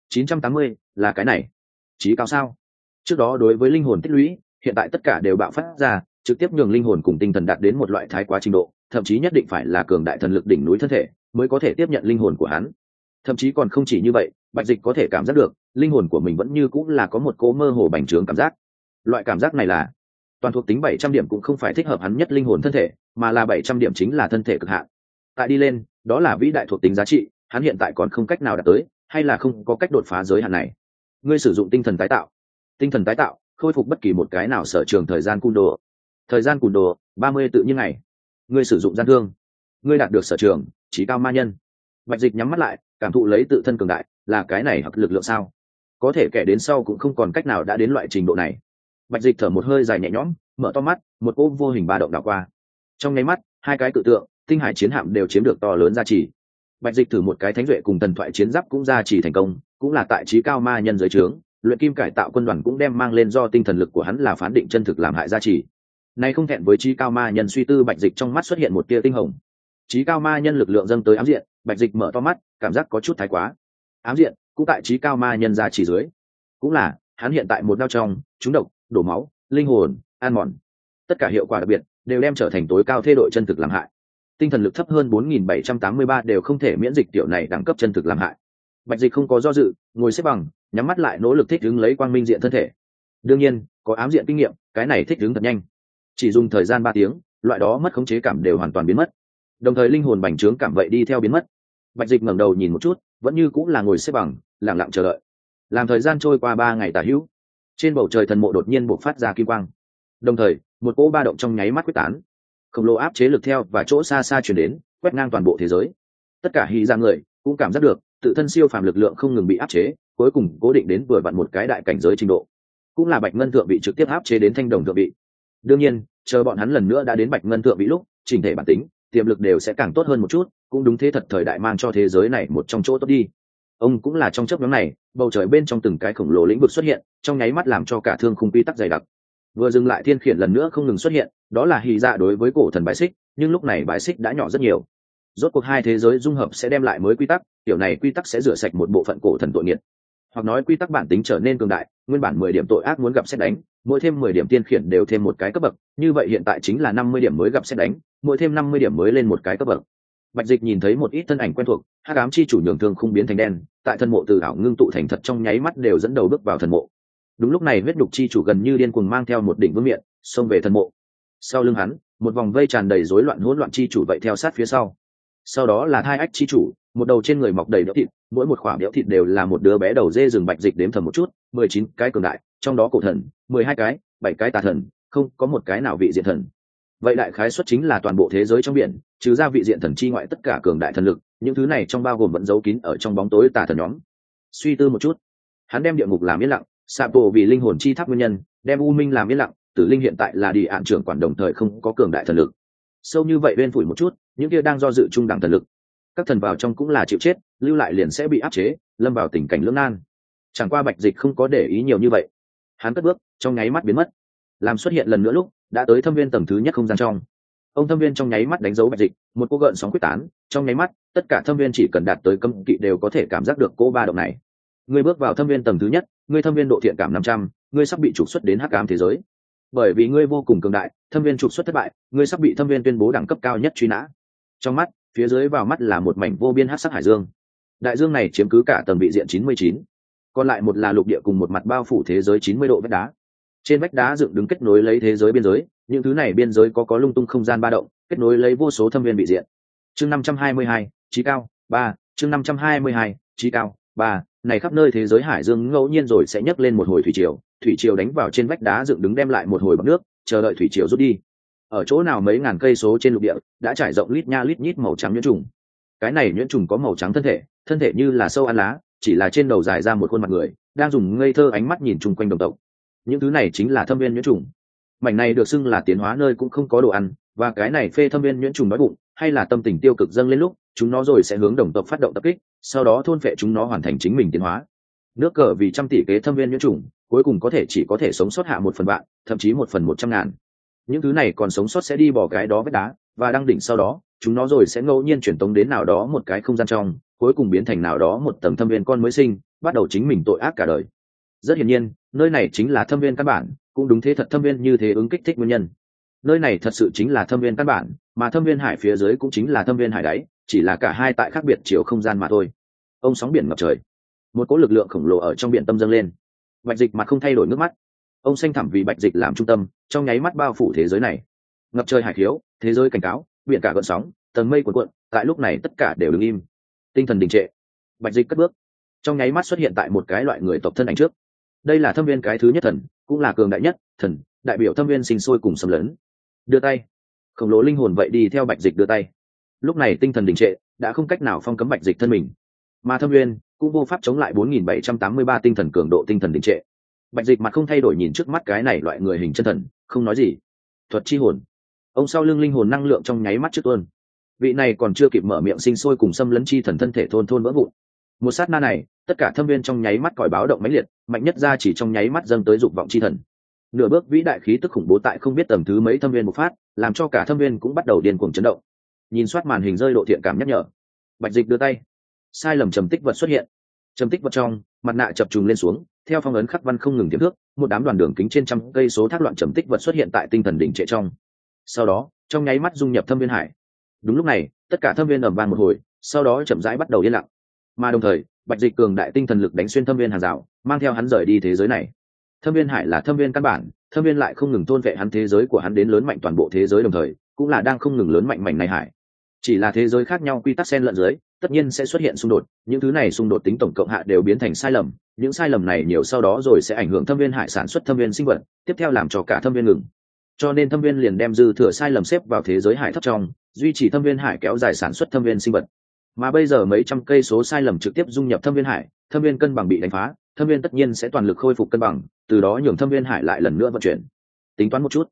980, là cái này chí cao sao? Trước đó đối với linh hồn tích lũy, hiện tại tất cả đều bạo phát ra, trực tiếp nhường linh hồn cùng tinh thần đạt đến một loại thái quá trình độ, thậm chí nhất định phải là cường đại thần lực đỉnh núi thân thể mới có thể tiếp nhận linh hồn của hắn. Thậm chí còn không chỉ như vậy, bạch dịch có thể cảm giác được linh hồn của mình vẫn như cũng là có một cỗ mơ hồ bành trướng cảm giác. Loại cảm giác này là toàn thuộc tính 700 điểm cũng không phải thích hợp hắn nhất linh hồn thân thể, mà là 700 điểm chính là thân thể cực hạn. Tại đi lên, đó là vĩ đại thuộc tính giá trị, hắn hiện tại còn không cách nào đạt tới, hay là không có cách đột phá giới hạn này. Ngươi sử dụng tinh thần tái tạo. Tinh thần tái tạo, khôi phục bất kỳ một cái nào sở trường thời gian cùn đồ. Thời gian cùn đồ 30 tự nhiên ngày. Ngươi sử dụng gian thương. Ngươi đạt được sở trường chí cao ma nhân. Bạch dịch nhắm mắt lại, cảm thụ lấy tự thân cường đại, là cái này hoặc lực lượng sao? Có thể kẻ đến sau cũng không còn cách nào đã đến loại trình độ này. Bạch dịch thở một hơi dài nhẹ nhõm, mở to mắt, một cỗ vô hình ba động đảo qua. Trong nháy mắt, hai cái cự tượng tinh hải chiến hạm đều chiếm được to lớn gia trì. Bạch dịch thử một cái thánh duệ cùng thần thoại chiến giáp cũng gia trì thành công, cũng là tại chí cao ma nhân dưới trướng. Luyện kim cải tạo quân đoàn cũng đem mang lên do tinh thần lực của hắn là phán định chân thực làm hại gia trì. Nay không thẹn với chí cao ma nhân suy tư, bạch dịch trong mắt xuất hiện một tia tinh hồng. Chí cao ma nhân lực lượng dâng tới ám diện, bạch dịch mở to mắt, cảm giác có chút thái quá. Ám diện cũng tại chí cao ma nhân gia trì dưới, cũng là hắn hiện tại một đao trong trúng độc, đổ máu, linh hồn an mòn, tất cả hiệu quả đặc biệt đều đem trở thành tối cao thê đội chân thực làm hại. Tinh thần lực thấp hơn 4783 đều không thể miễn dịch tiểu này đẳng cấp chân thực làm hại. Bạch dịch không có do dự, ngồi xếp bằng, nhắm mắt lại nỗ lực thích ứng lấy quang minh diện thân thể. Đương nhiên có ám diện kinh nghiệm, cái này thích ứng thật nhanh, chỉ dùng thời gian 3 tiếng, loại đó mất khống chế cảm đều hoàn toàn biến mất, đồng thời linh hồn bành trướng cảm vậy đi theo biến mất. Bạch dịch ngẩng đầu nhìn một chút, vẫn như cũng là ngồi xếp bằng, lặng lặng chờ đợi. Làm thời gian trôi qua 3 ngày tả hữu, trên bầu trời thần mộ đột nhiên bộc phát ra kim quang, đồng thời một cỗ ba động trong nháy mắt quyết tán, khổng lồ áp chế lực theo và chỗ xa xa truyền đến, quét ngang toàn bộ thế giới. Tất cả hy ra người cũng cảm giác được tự thân siêu phàm lực lượng không ngừng bị áp chế, cuối cùng cố định đến vừa vặn một cái đại cảnh giới trình độ, cũng là bạch ngân thượng vị trực tiếp áp chế đến thanh đồng thượng vị. Đương nhiên chờ bọn hắn lần nữa đã đến bạch ngân thượng vị lúc chỉnh thể bản tính tiềm lực đều sẽ càng tốt hơn một chút, cũng đúng thế thật thời đại mang cho thế giới này một trong chỗ tốt đi. Ông cũng là trong chớp nhoáng này, bầu trời bên trong từng cái khổng lồ lĩnh vực xuất hiện, trong nháy mắt làm cho cả thương khung quy tắc dày đặc. Vừa dừng lại thiên khiển lần nữa không ngừng xuất hiện, đó là hỉ dạ đối với cổ thần bãi xích, nhưng lúc này bãi xích đã nhỏ rất nhiều. Rốt cuộc hai thế giới dung hợp sẽ đem lại mới quy tắc, kiểu này quy tắc sẽ rửa sạch một bộ phận cổ thần tội nghiệt. Hoặc nói quy tắc bản tính trở nên cường đại, nguyên bản 10 điểm tội ác muốn gặp xét đánh, mỗi thêm 10 điểm tiên khiển đều thêm một cái cấp bậc, như vậy hiện tại chính là 50 điểm mới gặp xét đánh, mỗi thêm 50 điểm mới lên một cái cấp bậc. Bạch Dịch nhìn thấy một ít thân ảnh quen thuộc, hắc ám chi chủ nhường thương không biến thành đen, tại thân mộ từ ảo ngưng tụ thành thật trong nháy mắt đều dẫn đầu bước vào thần mộ. Đúng lúc này huyết đục chi chủ gần như điên cuồng mang theo một đỉnh vương miện, xông về thần mộ. Sau lưng hắn, một vòng vây tràn đầy rối loạn hỗn loạn chi chủ vậy theo sát phía sau. Sau đó là thai ách chi chủ, một đầu trên người mọc đầy béo thịt, mỗi một khỏa béo thịt đều là một đứa bé đầu dê rừng. Bạch Dịch đếm thầm một chút, 19 cái cường đại, trong đó cổ thần 12 cái, 7 cái tà thần, không có một cái nào vị diện thần. Vậy đại khái suất chính là toàn bộ thế giới trong biển, trừ ra vị diện thần chi ngoại tất cả cường đại thần lực, những thứ này trong bao gồm vẫn giấu kín ở trong bóng tối tà thần nhóm. Suy tư một chút, hắn đem địa ngục làm yên lặng, sạp bộ vì linh hồn chi tháp nguyên nhân, đem u minh làm yên lặng, tử linh hiện tại là đi án trưởng quản đồng thời không có cường đại thần lực. Sâu như vậy bên phủi một chút, những kia đang do dự trung đẳng thần lực, các thần vào trong cũng là chịu chết, lưu lại liền sẽ bị áp chế, lâm vào tình cảnh lưỡng nan. Chẳng qua Bạch Dịch không có để ý nhiều như vậy, hắn cất bước, trong nháy mắt biến mất, làm xuất hiện lần nữa lúc đã tới thâm viên tầng thứ nhất không gian trong. Ông thâm viên trong nháy mắt đánh dấu Bạch Dịch, một cô gợn sóng quyết tán, trong nháy mắt tất cả thâm viên chỉ cần đạt tới cấm kỵ đều có thể cảm giác được cô ba động này. Ngươi bước vào thâm viên tầng thứ nhất, ngươi thâm viên độ thiện cảm 500, ngươi sắp bị trục xuất đến hắc ám thế giới. Bởi vì ngươi vô cùng cường đại, thâm viên trục xuất thất bại, ngươi sắp bị thâm viên tuyên bố đẳng cấp cao nhất truy nã. Trong mắt, phía dưới vào mắt là một mảnh vô biên hắc sắc hải dương. Đại dương này chiếm cứ cả tầng vị diện 99, còn lại một là lục địa cùng một mặt bao phủ thế giới 90 độ vách đá. Trên vách đá dựng đứng kết nối lấy thế giới biên giới, những thứ này biên giới có lung tung không gian ba động, kết nối lấy vô số thâm viên vị diện. Chương 522, chí cao 3, chương 522, chí cao 3, này khắp nơi thế giới hải dương ngẫu nhiên rồi sẽ nhấc lên một hồi thủy triều đánh vào trên vách đá dựng đứng đem lại một hồi bọt nước, chờ đợi thủy triều rút đi. Ở chỗ nào mấy ngàn cây số trên lục địa đã trải rộng lít nha lít nhít màu trắng nhuyễn trùng. Cái này nhuyễn trùng có màu trắng thân thể như là sâu ăn lá, chỉ là trên đầu dài ra một khuôn mặt người, đang dùng ngây thơ ánh mắt nhìn chung quanh đồng tộc. Những thứ này chính là thâm viên nhuyễn trùng. Mảnh này được xưng là tiến hóa nơi cũng không có đồ ăn, và cái này phê thâm viên nhuyễn trùng đói bụng, hay là tâm tình tiêu cực dâng lên lúc, chúng nó rồi sẽ hướng đồng tộc phát động tập kích, sau đó thôn phệ chúng nó hoàn thành chính mình tiến hóa. Nước cờ vì trăm tỷ kế thâm viên nhuyễn trùng, cuối cùng chỉ có thể sống sót hạ 1/1000, thậm chí 1/100.000. Những thứ này còn sống sót sẽ đi bỏ cái đó vách đá, và đăng đỉnh sau đó, chúng nó rồi sẽ ngẫu nhiên chuyển tống đến nào đó một cái không gian trong, cuối cùng biến thành nào đó một tầng thâm viên con mới sinh, bắt đầu chính mình tội ác cả đời. Rất hiển nhiên, nơi này chính là thâm viên căn bản, cũng đúng thế thật thâm viên như thế ứng kích thích nguyên nhân. Nơi này thật sự chính là thâm viên căn bản, mà thâm viên hải phía dưới cũng chính là thâm viên hải đáy, chỉ là cả hai tại khác biệt chiều không gian mà thôi. Ông sóng biển ngập trời, một cỗ lực lượng khổng lồ ở trong biển tâm dâng lên. Bạch Dịch mặt không thay đổi nước mắt, ông xanh thẳm vì Bạch Dịch làm trung tâm, trong nháy mắt bao phủ thế giới này. Ngập trời hải khiếu, thế giới cảnh cáo, biển cả gợn sóng, tầng mây cuộn cuộn, tại lúc này tất cả đều đứng im. Tinh thần đình trệ. Bạch Dịch cất bước, trong nháy mắt xuất hiện tại một cái loại người tộc thân ảnh trước. Đây là thâm viên cái thứ nhất thần, cũng là cường đại nhất thần, đại biểu thâm viên sinh sôi cùng xâm lấn. Đưa tay, khổng lồ linh hồn vậy đi theo Bạch Dịch đưa tay. Lúc này tinh thần đình trệ, đã không cách nào phong cấm Bạch Dịch thân mình, mà thâm viên cũng vô pháp chống lại 4783 tinh thần cường độ tinh thần đình trệ. Bạch Dịch mặt không thay đổi nhìn trước mắt cái này loại người hình chân thần, không nói gì. Thuật chi hồn. Ông sau lưng linh hồn năng lượng trong nháy mắt trước tuôn. Vị này còn chưa kịp mở miệng sinh sôi cùng xâm lấn chi thần thân thể thôn vỡ vụn. Một sát na này, tất cả thâm viên trong nháy mắt còi báo động mãnh liệt, mạnh nhất ra chỉ trong nháy mắt dâng tới dục vọng chi thần. Nửa bước vĩ đại khí tức khủng bố tại không biết tầng thứ mấy thâm viên một phát, làm cho cả thâm viên cũng bắt đầu điên cuồng chấn động. Nhìn soát màn hình rơi độ thiện cảm nhắc nhở. Bạch Dịch đưa tay, sai lầm trầm tích vật xuất hiện. Trầm tích vật trong, mặt nạ chập trùng lên xuống, theo phong ấn khắc văn không ngừng tiềm thước, một đám đoàn đường kính trên trăm cây số thác loạn trầm tích vật xuất hiện tại tinh thần đỉnh trệ trong. Sau đó, trong nháy mắt dung nhập thâm viên hải. Đúng lúc này, tất cả thâm viên ầm vang một hồi, sau đó chậm rãi bắt đầu yên lặng. Mà đồng thời, Bạch Dịch cường đại tinh thần lực đánh xuyên thâm viên hàng rào, mang theo hắn rời đi thế giới này. Thâm viên hải là thâm viên căn bản, thâm viên lại không ngừng thôn vệ hắn thế giới của hắn đến lớn mạnh toàn bộ thế giới đồng thời, cũng là đang không ngừng lớn mạnh mảnh này hải. Chỉ là thế giới khác nhau quy tắc xen lẫn dưới, tất nhiên sẽ xuất hiện xung đột, những thứ này xung đột tính tổng cộng hạ đều biến thành sai lầm, những sai lầm này nhiều sau đó rồi sẽ ảnh hưởng thâm viên hải sản xuất thâm viên sinh vật, tiếp theo làm cho cả thâm viên ngừng. Cho nên thâm viên liền đem dư thừa sai lầm xếp vào thế giới hải thấp trong, duy trì thâm viên hải kéo dài sản xuất thâm viên sinh vật. Mà bây giờ mấy trăm cây số sai lầm trực tiếp dung nhập thâm viên hải, thâm viên cân bằng bị đánh phá, thâm viên tất nhiên sẽ toàn lực khôi phục cân bằng, từ đó nhường thâm viên hải lại lần nữa vận chuyển. Tính toán một chút,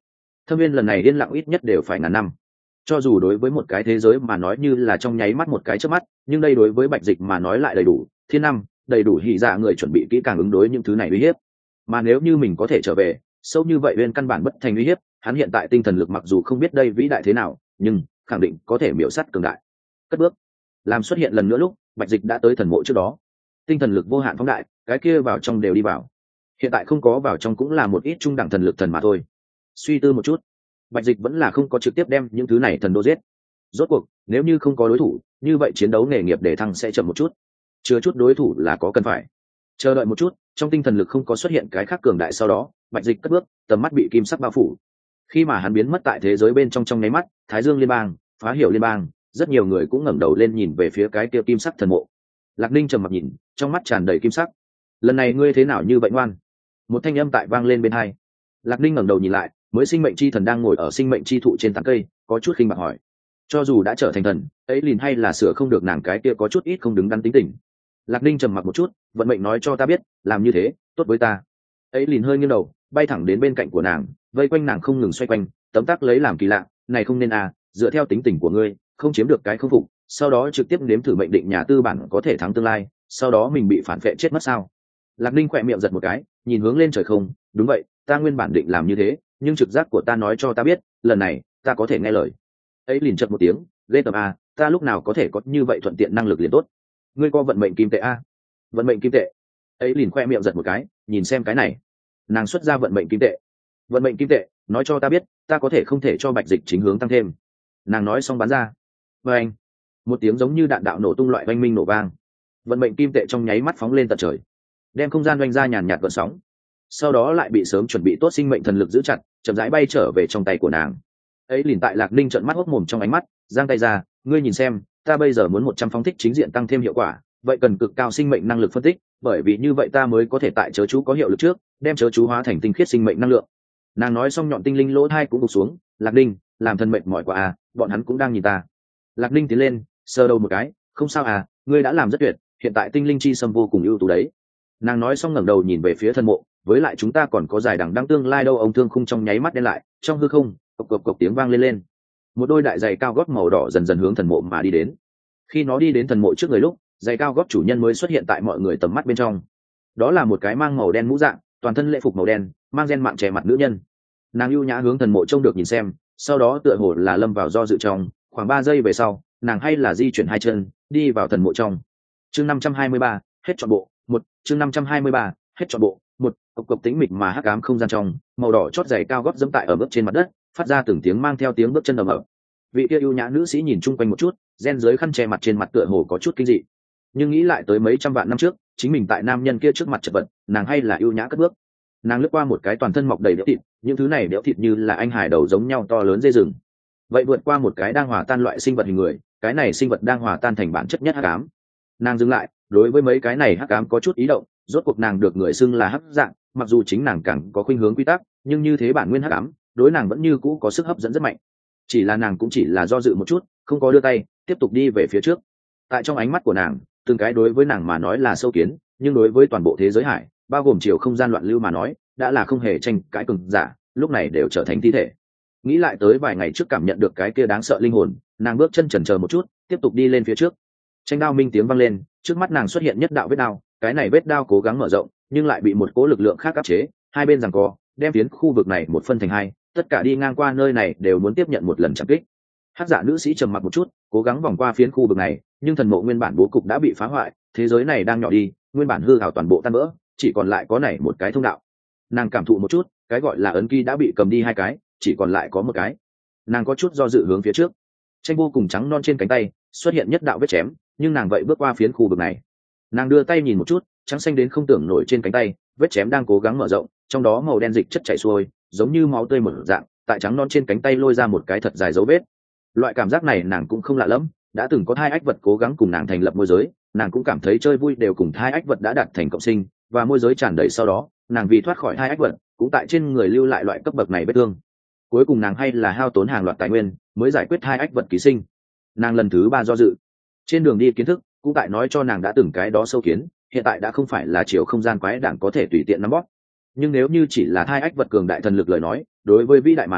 Thâm viên lần này yên lặng ít nhất đều phải ngàn năm. Cho dù đối với một cái thế giới mà nói như là trong nháy mắt một cái chớp mắt, nhưng đây đối với Bạch Dịch mà nói lại đầy đủ, thiên năm, đầy đủ hỉ dạ người chuẩn bị kỹ càng ứng đối những thứ này uy hiếp. Mà nếu như mình có thể trở về, sâu như vậy bên căn bản bất thành uy hiếp, hắn hiện tại tinh thần lực mặc dù không biết đây vĩ đại thế nào, nhưng khẳng định có thể miểu sát cường đại. Cất bước, làm xuất hiện lần nữa lúc Bạch Dịch đã tới thần mộ trước đó. Tinh thần lực vô hạn phóng đại, cái kia vào trong đều đi vào. Hiện tại không có vào trong cũng là một ít trung đẳng thần lực thần mà thôi. Suy tư một chút, Bạch Dịch vẫn là không có trực tiếp đem những thứ này thần đô giết. Rốt cuộc nếu như không có đối thủ, như vậy chiến đấu nghề nghiệp để thăng sẽ chậm một chút. Chưa chút đối thủ là có cần phải. Chờ đợi một chút, trong tinh thần lực không có xuất hiện cái khác cường đại, sau đó Bạch Dịch cất bước, tầm mắt bị kim sắc bao phủ. Khi mà hắn biến mất tại thế giới bên trong trong nháy mắt, Thái Dương liên bang, Phá Hiểu liên bang, rất nhiều người cũng ngẩng đầu lên nhìn về phía cái kia kim sắc thần mộ. Lạc Ninh trầm mặc nhìn, trong mắt tràn đầy kim sắc. Lần này ngươi thế nào như vậy ngoan? Một thanh âm tại vang lên bên hai. Lạc Ninh ngẩng đầu nhìn lại, mới sinh mệnh chi thần đang ngồi ở sinh mệnh chi thụ trên tán cây, có chút khinh bạc hỏi: cho dù đã trở thành thần, ấy liền hay là sửa không được nàng cái kia có chút ít không đứng đắn tính tình. Lạc Ninh trầm mặc một chút, vận mệnh nói cho ta biết, làm như thế tốt với ta. Ấy liền hơi nghiêng đầu, bay thẳng đến bên cạnh của nàng, vây quanh nàng không ngừng xoay quanh, tấm tắc lấy làm kỳ lạ, này không nên à, dựa theo tính tình của ngươi, không chiếm được cái không phục, sau đó trực tiếp nếm thử mệnh định nhà tư bản có thể thắng tương lai, sau đó mình bị phản vệ chết mất sao? Lạc Ninh khỏe miệng giật một cái, nhìn hướng lên trời không, đúng vậy, ta nguyên bản định làm như thế, nhưng trực giác của ta nói cho ta biết, lần này ta có thể nghe lời. Ấy liền chợt một tiếng, ghê tởm à, ta lúc nào có thể có như vậy thuận tiện năng lực liền tốt. Ngươi có vận mệnh kim tệ à? Vận mệnh kim tệ. Ấy liền khoe miệng giật một cái, nhìn xem cái này. Nàng xuất ra vận mệnh kim tệ. Vận mệnh kim tệ, nói cho ta biết, ta có thể không thể cho Bạch Dịch chính hướng tăng thêm. Nàng nói xong bắn ra. Và anh, một tiếng giống như đạn đạo nổ tung loại oanh minh nổ vang. Vận mệnh kim tệ trong nháy mắt phóng lên tận trời, đem không gian oanh ra nhàn nhạt gợn sóng. Sau đó lại bị sớm chuẩn bị tốt sinh mệnh thần lực giữ chặt, chậm rãi bay trở về trong tay của nàng. Ấy liền tại Lạc Ninh trợn mắt hốc mồm trong ánh mắt, giang tay ra, ngươi nhìn xem, ta bây giờ muốn 100 phóng thích chính diện tăng thêm hiệu quả, vậy cần cực cao sinh mệnh năng lực phân tích, bởi vì như vậy ta mới có thể tại chớ chú có hiệu lực trước, đem chớ chú hóa thành tinh khiết sinh mệnh năng lượng. Nàng nói xong nhọn tinh linh lỗ thai cũng gục xuống. Lạc Ninh, làm thân mệnh mỏi quá à, bọn hắn cũng đang nhìn ta. Lạc Ninh tiến lên, sờ đầu một cái, không sao à, ngươi đã làm rất tuyệt, hiện tại tinh linh chi sâm vô cùng ưu tú đấy. Nàng nói xong ngẩng đầu nhìn về phía thân mộ, với lại chúng ta còn có dài đằng đăng tương lai đâu. Ông thương khung trong nháy mắt đen lại, trong hư không cộc cộc cộc tiếng vang lên. Một đôi đại giày cao gót màu đỏ dần dần hướng thần mộ mà đi đến. Khi nó đi đến thần mộ trước người lúc, giày cao gót chủ nhân mới xuất hiện tại mọi người tầm mắt bên trong. Đó là một cái mang màu đen mũ dạng, toàn thân lễ phục màu đen, mang gen mạng che mặt nữ nhân. Nàng ưu nhã hướng thần mộ trông được nhìn xem, sau đó tựa hồ là lâm vào do dự trong. Khoảng 3 giây về sau, nàng hay là di chuyển hai chân đi vào thần mộ trong. Chương 523, hết trọn bộ. Chương 523, hết trọn bộ. Cộc cộc tĩnh mịch mà hắc ám không gian trong, màu đỏ chót giày cao gót dẫm tại ở bước trên mặt đất, phát ra từng tiếng mang theo tiếng bước chân ầm ầm. Vị kia ưu nhã nữ sĩ nhìn chung quanh một chút, gen dưới khăn che mặt trên mặt tựa hồ có chút kinh dị, nhưng nghĩ lại tới mấy trăm vạn năm trước, chính mình tại nam nhân kia trước mặt chật vật, nàng hay là ưu nhã cất bước. Nàng lướt qua một cái toàn thân mọc đầy đẽo thịt, những thứ này đẽo thịt như là anh hải đầu giống nhau to lớn dây rừng. Vậy vượt qua một cái đang hòa tan loại sinh vật hình người, cái này sinh vật đang hòa tan thành bản chất nhất hắc ám. Nàng dừng lại, đối với mấy cái này hắc ám có chút ý động, rốt cuộc nàng được người xưng là hắc dạng, mặc dù chính nàng càng có khuynh hướng quy tắc, nhưng như thế bản nguyên hắc ám, đối nàng vẫn như cũ có sức hấp dẫn rất mạnh. Chỉ là nàng cũng chỉ là do dự một chút, không có đưa tay, tiếp tục đi về phía trước. Tại trong ánh mắt của nàng, từng cái đối với nàng mà nói là sâu kiến, nhưng đối với toàn bộ thế giới hải, bao gồm chiều không gian loạn lưu mà nói, đã là không hề tranh cãi cường giả, lúc này đều trở thành thi thể. Nghĩ lại tới vài ngày trước cảm nhận được cái kia đáng sợ linh hồn, nàng bước chân chần chờ một chút, tiếp tục đi lên phía trước. Tranh đao minh tiếng vang lên, trước mắt nàng xuất hiện nhất đạo vết đao, cái này vết đao cố gắng mở rộng, nhưng lại bị một cố lực lượng khác áp chế, hai bên giằng co, đem phiến khu vực này một phân thành hai, tất cả đi ngang qua nơi này đều muốn tiếp nhận một lần chạm kích. Hắc Dạ nữ sĩ trầm mặc một chút, cố gắng vòng qua phiến khu vực này, nhưng thần mộ nguyên bản bố cục đã bị phá hoại, thế giới này đang nhỏ đi, nguyên bản hư ảo toàn bộ tan vỡ, chỉ còn lại có này một cái thông đạo. Nàng cảm thụ một chút, cái gọi là ấn ký đã bị cầm đi hai cái, chỉ còn lại có một cái. Nàng có chút do dự hướng phía trước. Tranh vô cùng trắng non trên cánh tay xuất hiện nhất đạo vết chém, nhưng nàng vậy bước qua phiến khu vực này. Nàng đưa tay nhìn một chút, trắng xanh đến không tưởng nổi trên cánh tay, vết chém đang cố gắng mở rộng, trong đó màu đen dịch chất chảy xuôi, giống như máu tươi một dạng, tại trắng non trên cánh tay lôi ra một cái thật dài dấu vết. Loại cảm giác này nàng cũng không lạ lẫm, đã từng có hai ách vật cố gắng cùng nàng thành lập môi giới, nàng cũng cảm thấy chơi vui đều cùng hai ách vật đã đạt thành cộng sinh, và môi giới tràn đầy sau đó, nàng vì thoát khỏi hai ách vật, cũng tại trên người lưu lại loại cấp bậc này vết thương. Cuối cùng nàng hay là hao tốn hàng loạt tài nguyên mới giải quyết hai ách vật ký sinh. Nàng lần thứ 3 do dự. Trên đường đi kiến thức cũng tại nói cho nàng đã từng cái đó sâu kiến, hiện tại đã không phải là chiều không gian quái đản có thể tùy tiện nắm bóp. Nhưng nếu như chỉ là hai ách vật cường đại thần lực lời nói, đối với vĩ đại mà nói,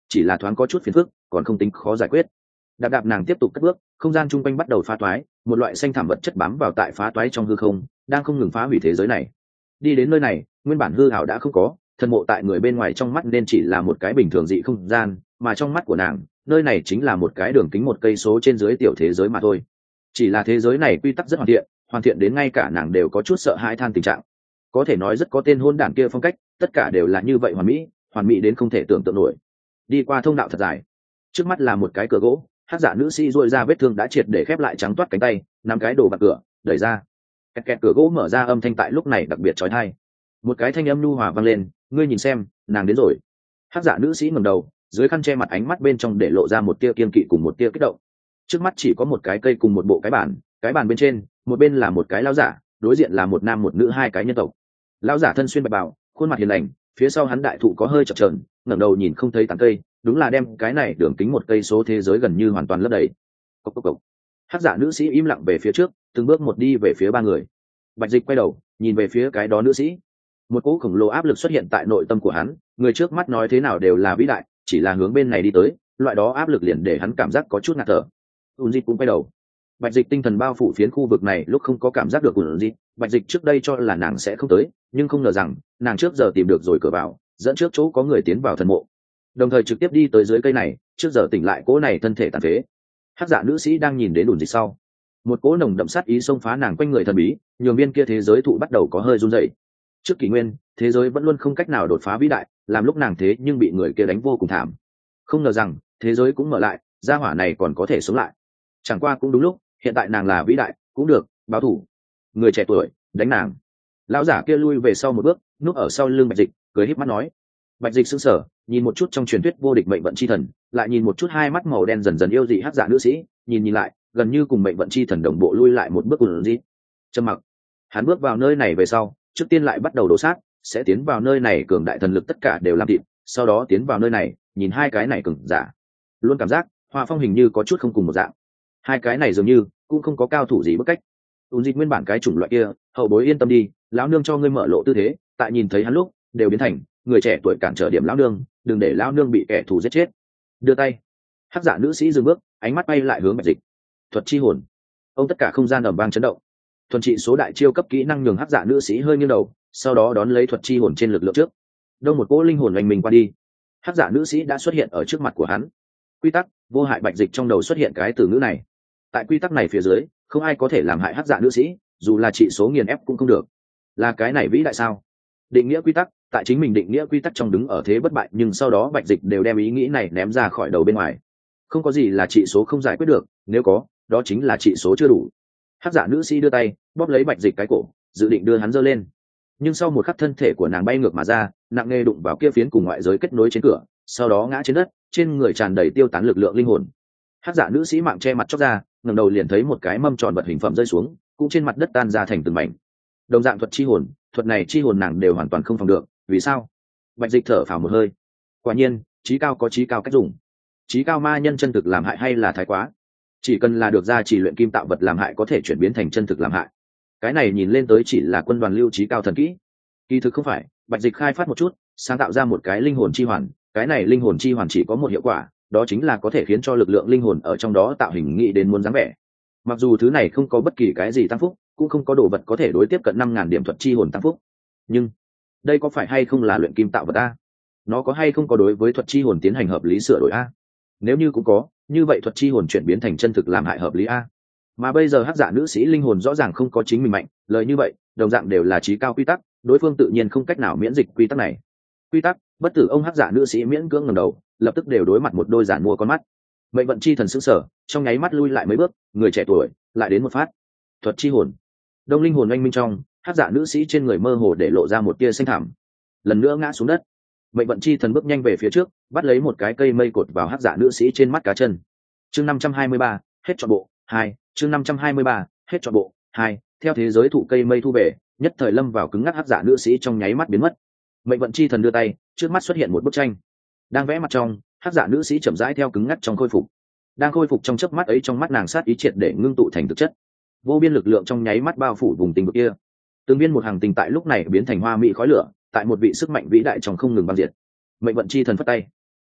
chỉ là thoáng có chút phiền phức còn không tính khó giải quyết. Đạp đạp nàng tiếp tục cất bước, không gian chung quanh bắt đầu phá toái, một loại xanh thảm vật chất bám vào tại phá toái trong hư không, đang không ngừng phá hủy thế giới này. Đi đến nơi này, nguyên bản hư ảo đã không có, thần mộ tại người bên ngoài trong mắt nên chỉ là một cái bình thường dị không gian, mà trong mắt của nàng, nơi này chính là một cái đường kính 1 cây số trên dưới tiểu thế giới mà thôi. Chỉ là thế giới này quy tắc rất hoàn thiện đến ngay cả nàng đều có chút sợ hãi than tình trạng. Có thể nói rất có tên hôn đản kia phong cách, tất cả đều là như vậy hoàn mỹ đến không thể tưởng tượng nổi. Đi qua thông đạo thật dài, trước mắt là một cái cửa gỗ, hắc dạ nữ sĩ duỗi ra vết thương đã triệt để khép lại trắng toát cánh tay, nắm cái đồ bạc cửa đẩy ra. Kẹt kẹt, cửa gỗ mở ra, âm thanh tại lúc này đặc biệt chói tai. Một cái thanh âm nhu hòa vang lên, ngươi nhìn xem, nàng đến rồi. Hắc dạ nữ sĩ ngẩng đầu, dưới khăn che mặt ánh mắt bên trong để lộ ra một tia kiên kỵ cùng một tia kích động. Trước mắt chỉ có một cái cây cùng một bộ cái bàn bên trên, một bên là một cái lão giả, đối diện là một nam một nữ hai cái nhân tộc. Lão giả thân xuyên bạch bào, khuôn mặt hiền lành, phía sau hắn đại thụ có hơi chập chờn, ngẩng đầu nhìn không thấy tán cây, đúng là đem cái này đường kính 1 cây số thế giới gần như hoàn toàn lấp đầy. Cốc cốc cốc. Hắc dạ nữ sĩ im lặng về phía trước, từng bước một đi về phía ba người. Bạch Dịch quay đầu, nhìn về phía cái đó nữ sĩ. Một cỗ khổng lồ áp lực xuất hiện tại nội tâm của hắn, người trước mắt nói thế nào đều là vĩ đại, chỉ là hướng bên này đi tới, loại đó áp lực liền để hắn cảm giác có chút ngạt thở. Unji cũng quay đầu. Bạch Dịch tinh thần bao phủ phiến khu vực này lúc không có cảm giác được Unji, Bạch Dịch trước đây cho là nàng sẽ không tới, nhưng không ngờ rằng nàng trước giờ tìm được rồi cửa vào, dẫn trước chỗ có người tiến vào thần mộ, đồng thời trực tiếp đi tới dưới cây này, trước giờ tỉnh lại cỗ này thân thể tàn phế. Hắc dạ nữ sĩ đang nhìn đến Unji sau, một cỗ nồng đậm sát ý xông phá nàng quanh người thần bí, nhường viên kia thế giới thụ bắt đầu có hơi run rẩy. Trước kỷ nguyên, thế giới vẫn luôn không cách nào đột phá vĩ đại, làm lúc nàng thế nhưng bị người kia đánh vô cùng thảm. Không ngờ rằng thế giới cũng mở lại, gia hỏa này còn có thể sống lại. Chẳng qua cũng đúng lúc, hiện tại nàng là vĩ đại, cũng được, báo thủ. Người trẻ tuổi, đánh nàng. Lão giả kia lui về sau một bước, núp ở sau lưng Bạch Dịch, cười híp mắt nói. Bạch Dịch sững sờ, nhìn một chút trong truyền thuyết vô địch mệnh vận chi thần, lại nhìn một chút hai mắt màu đen dần dần yêu dị hắc dạ nữ sĩ, nhìn lại, gần như cùng mệnh vận chi thần đồng bộ lui lại một bước cùng gì. Trầm mặc. Hắn bước vào nơi này về sau, trước tiên lại bắt đầu đổ sát, sẽ tiến vào nơi này cường đại thần lực tất cả đều làm thịt, sau đó tiến vào nơi này, nhìn hai cái này cường giả, luôn cảm giác Hoa Phong hình như có chút không cùng một dạng. Hai cái này dường như cũng không có cao thủ gì bức cách. Dịch nguyên bản cái chủng loại kia, hậu bối yên tâm đi, lão nương cho ngươi mở lộ tư thế, tại nhìn thấy hắn lúc, đều biến thành người trẻ tuổi cản trở điểm lão nương, đừng để lão nương bị kẻ thù giết chết. Đưa tay. Hắc dạ nữ sĩ dừng bước, ánh mắt bay lại hướng Bạch Dịch. Thuật chi hồn. Ông tất cả không gian ầm vang chấn động. Thuần trị số đại chiêu cấp kỹ năng nhường hắc dạ nữ sĩ hơi nghiêng đầu, sau đó đón lấy thuật chi hồn trên lực lượng trước. Đông một cỗ linh hồn oanh mình qua đi. Hắc dạ nữ sĩ đã xuất hiện ở trước mặt của hắn. Quy tắc, vô hại. Bạch Dịch trong đầu xuất hiện cái từ ngữ này. Tại quy tắc này phía dưới, không ai có thể làm hại hắc dạ nữ sĩ, dù là trị số nghiền ép cũng không được. Là cái này vĩ đại sao? Định nghĩa quy tắc, tại chính mình định nghĩa quy tắc trong đứng ở thế bất bại, nhưng sau đó Bạch Dịch đều đem ý nghĩ này ném ra khỏi đầu bên ngoài. Không có gì là trị số không giải quyết được, nếu có, đó chính là trị số chưa đủ. Hắc dạ nữ sĩ đưa tay bóp lấy Bạch Dịch cái cổ, dự định đưa hắn giơ lên, nhưng sau một khắc thân thể của nàng bay ngược mà ra, nặng nề đụng vào kia phiến cùng ngoại giới kết nối trên cửa, sau đó ngã trên đất, trên người tràn đầy tiêu tán lực lượng linh hồn. Hắc dạ nữ sĩ mạng che mặt chóc ra, ngẩng đầu liền thấy một cái mâm tròn vật hình phẩm rơi xuống, cũng trên mặt đất tan ra thành từng mảnh. Đồng dạng thuật chi hồn, thuật này chi hồn nàng đều hoàn toàn không phòng được, vì sao? Bạch Dịch thở phào một hơi. Quả nhiên, trí cao có trí cao cách dùng. Trí cao ma nhân chân thực làm hại hay là thái quá? Chỉ cần là được ra chỉ luyện kim tạo vật làm hại có thể chuyển biến thành chân thực làm hại. Cái này nhìn lên tới chỉ là quân đoàn lưu trí cao thần kỹ. Kỳ thực không phải, Bạch Dịch khai phát một chút, sáng tạo ra một cái linh hồn chi hoàn, cái này linh hồn chi hoàn chỉ có một hiệu quả, đó chính là có thể khiến cho lực lượng linh hồn ở trong đó tạo hình nghĩ đến muốn dáng vẻ. Mặc dù thứ này không có bất kỳ cái gì tăng phúc, cũng không có đồ vật có thể đối tiếp cận 5.000 điểm thuật chi hồn tăng phúc, nhưng đây có phải hay không là luyện kim tạo vật a? Nó có hay không có đối với thuật chi hồn tiến hành hợp lý sửa đổi a? Nếu như cũng có, như vậy thuật chi hồn chuyển biến thành chân thực làm hại hợp lý a? Mà bây giờ hắc dạ nữ sĩ linh hồn rõ ràng không có chính mình mạnh, lời như vậy đồng dạng đều là trí cao quy tắc, đối phương tự nhiên không cách nào miễn dịch quy tắc này. Quy tắc bất tử. Ông hắc dạ nữ sĩ miễn cưỡng ngẩng đầu, lập tức đều đối mặt một đôi giản mua con mắt. Mệnh vận chi thần sững sờ, trong nháy mắt lui lại mấy bước, người trẻ tuổi lại đến một phát. Thuật chi hồn. Đông linh hồn oanh minh trong, hắc dạ nữ sĩ trên người mơ hồ để lộ ra một tia xanh thảm, lần nữa ngã xuống đất. Mệnh vận chi thần bước nhanh về phía trước, bắt lấy một cái cây mây cột vào hắc dạ nữ sĩ trên mắt cá chân. Chương 523, hết trọn bộ 2. Chương 523, hết trọn bộ 2. Theo thế giới thụ cây mây thu về, nhất thời lâm vào cứng ngắc hắc dạ nữ sĩ trong nháy mắt biến mất. Mệnh vận chi thần đưa tay, trước mắt xuất hiện một bức tranh, đang vẽ mặt trong, hắc dạ nữ sĩ chậm rãi theo cứng ngắc trong khôi phục. Đang khôi phục trong chớp mắt ấy, trong mắt nàng sát ý triệt để ngưng tụ thành thực chất, vô biên lực lượng trong nháy mắt bao phủ vùng tinh vực kia. Từng viên một hàng tinh tại lúc này biến thành hoa mỹ khói lửa, tại một vị sức mạnh vĩ đại trong không ngừng băng diệt. Mệnh vận chi thần phất tay,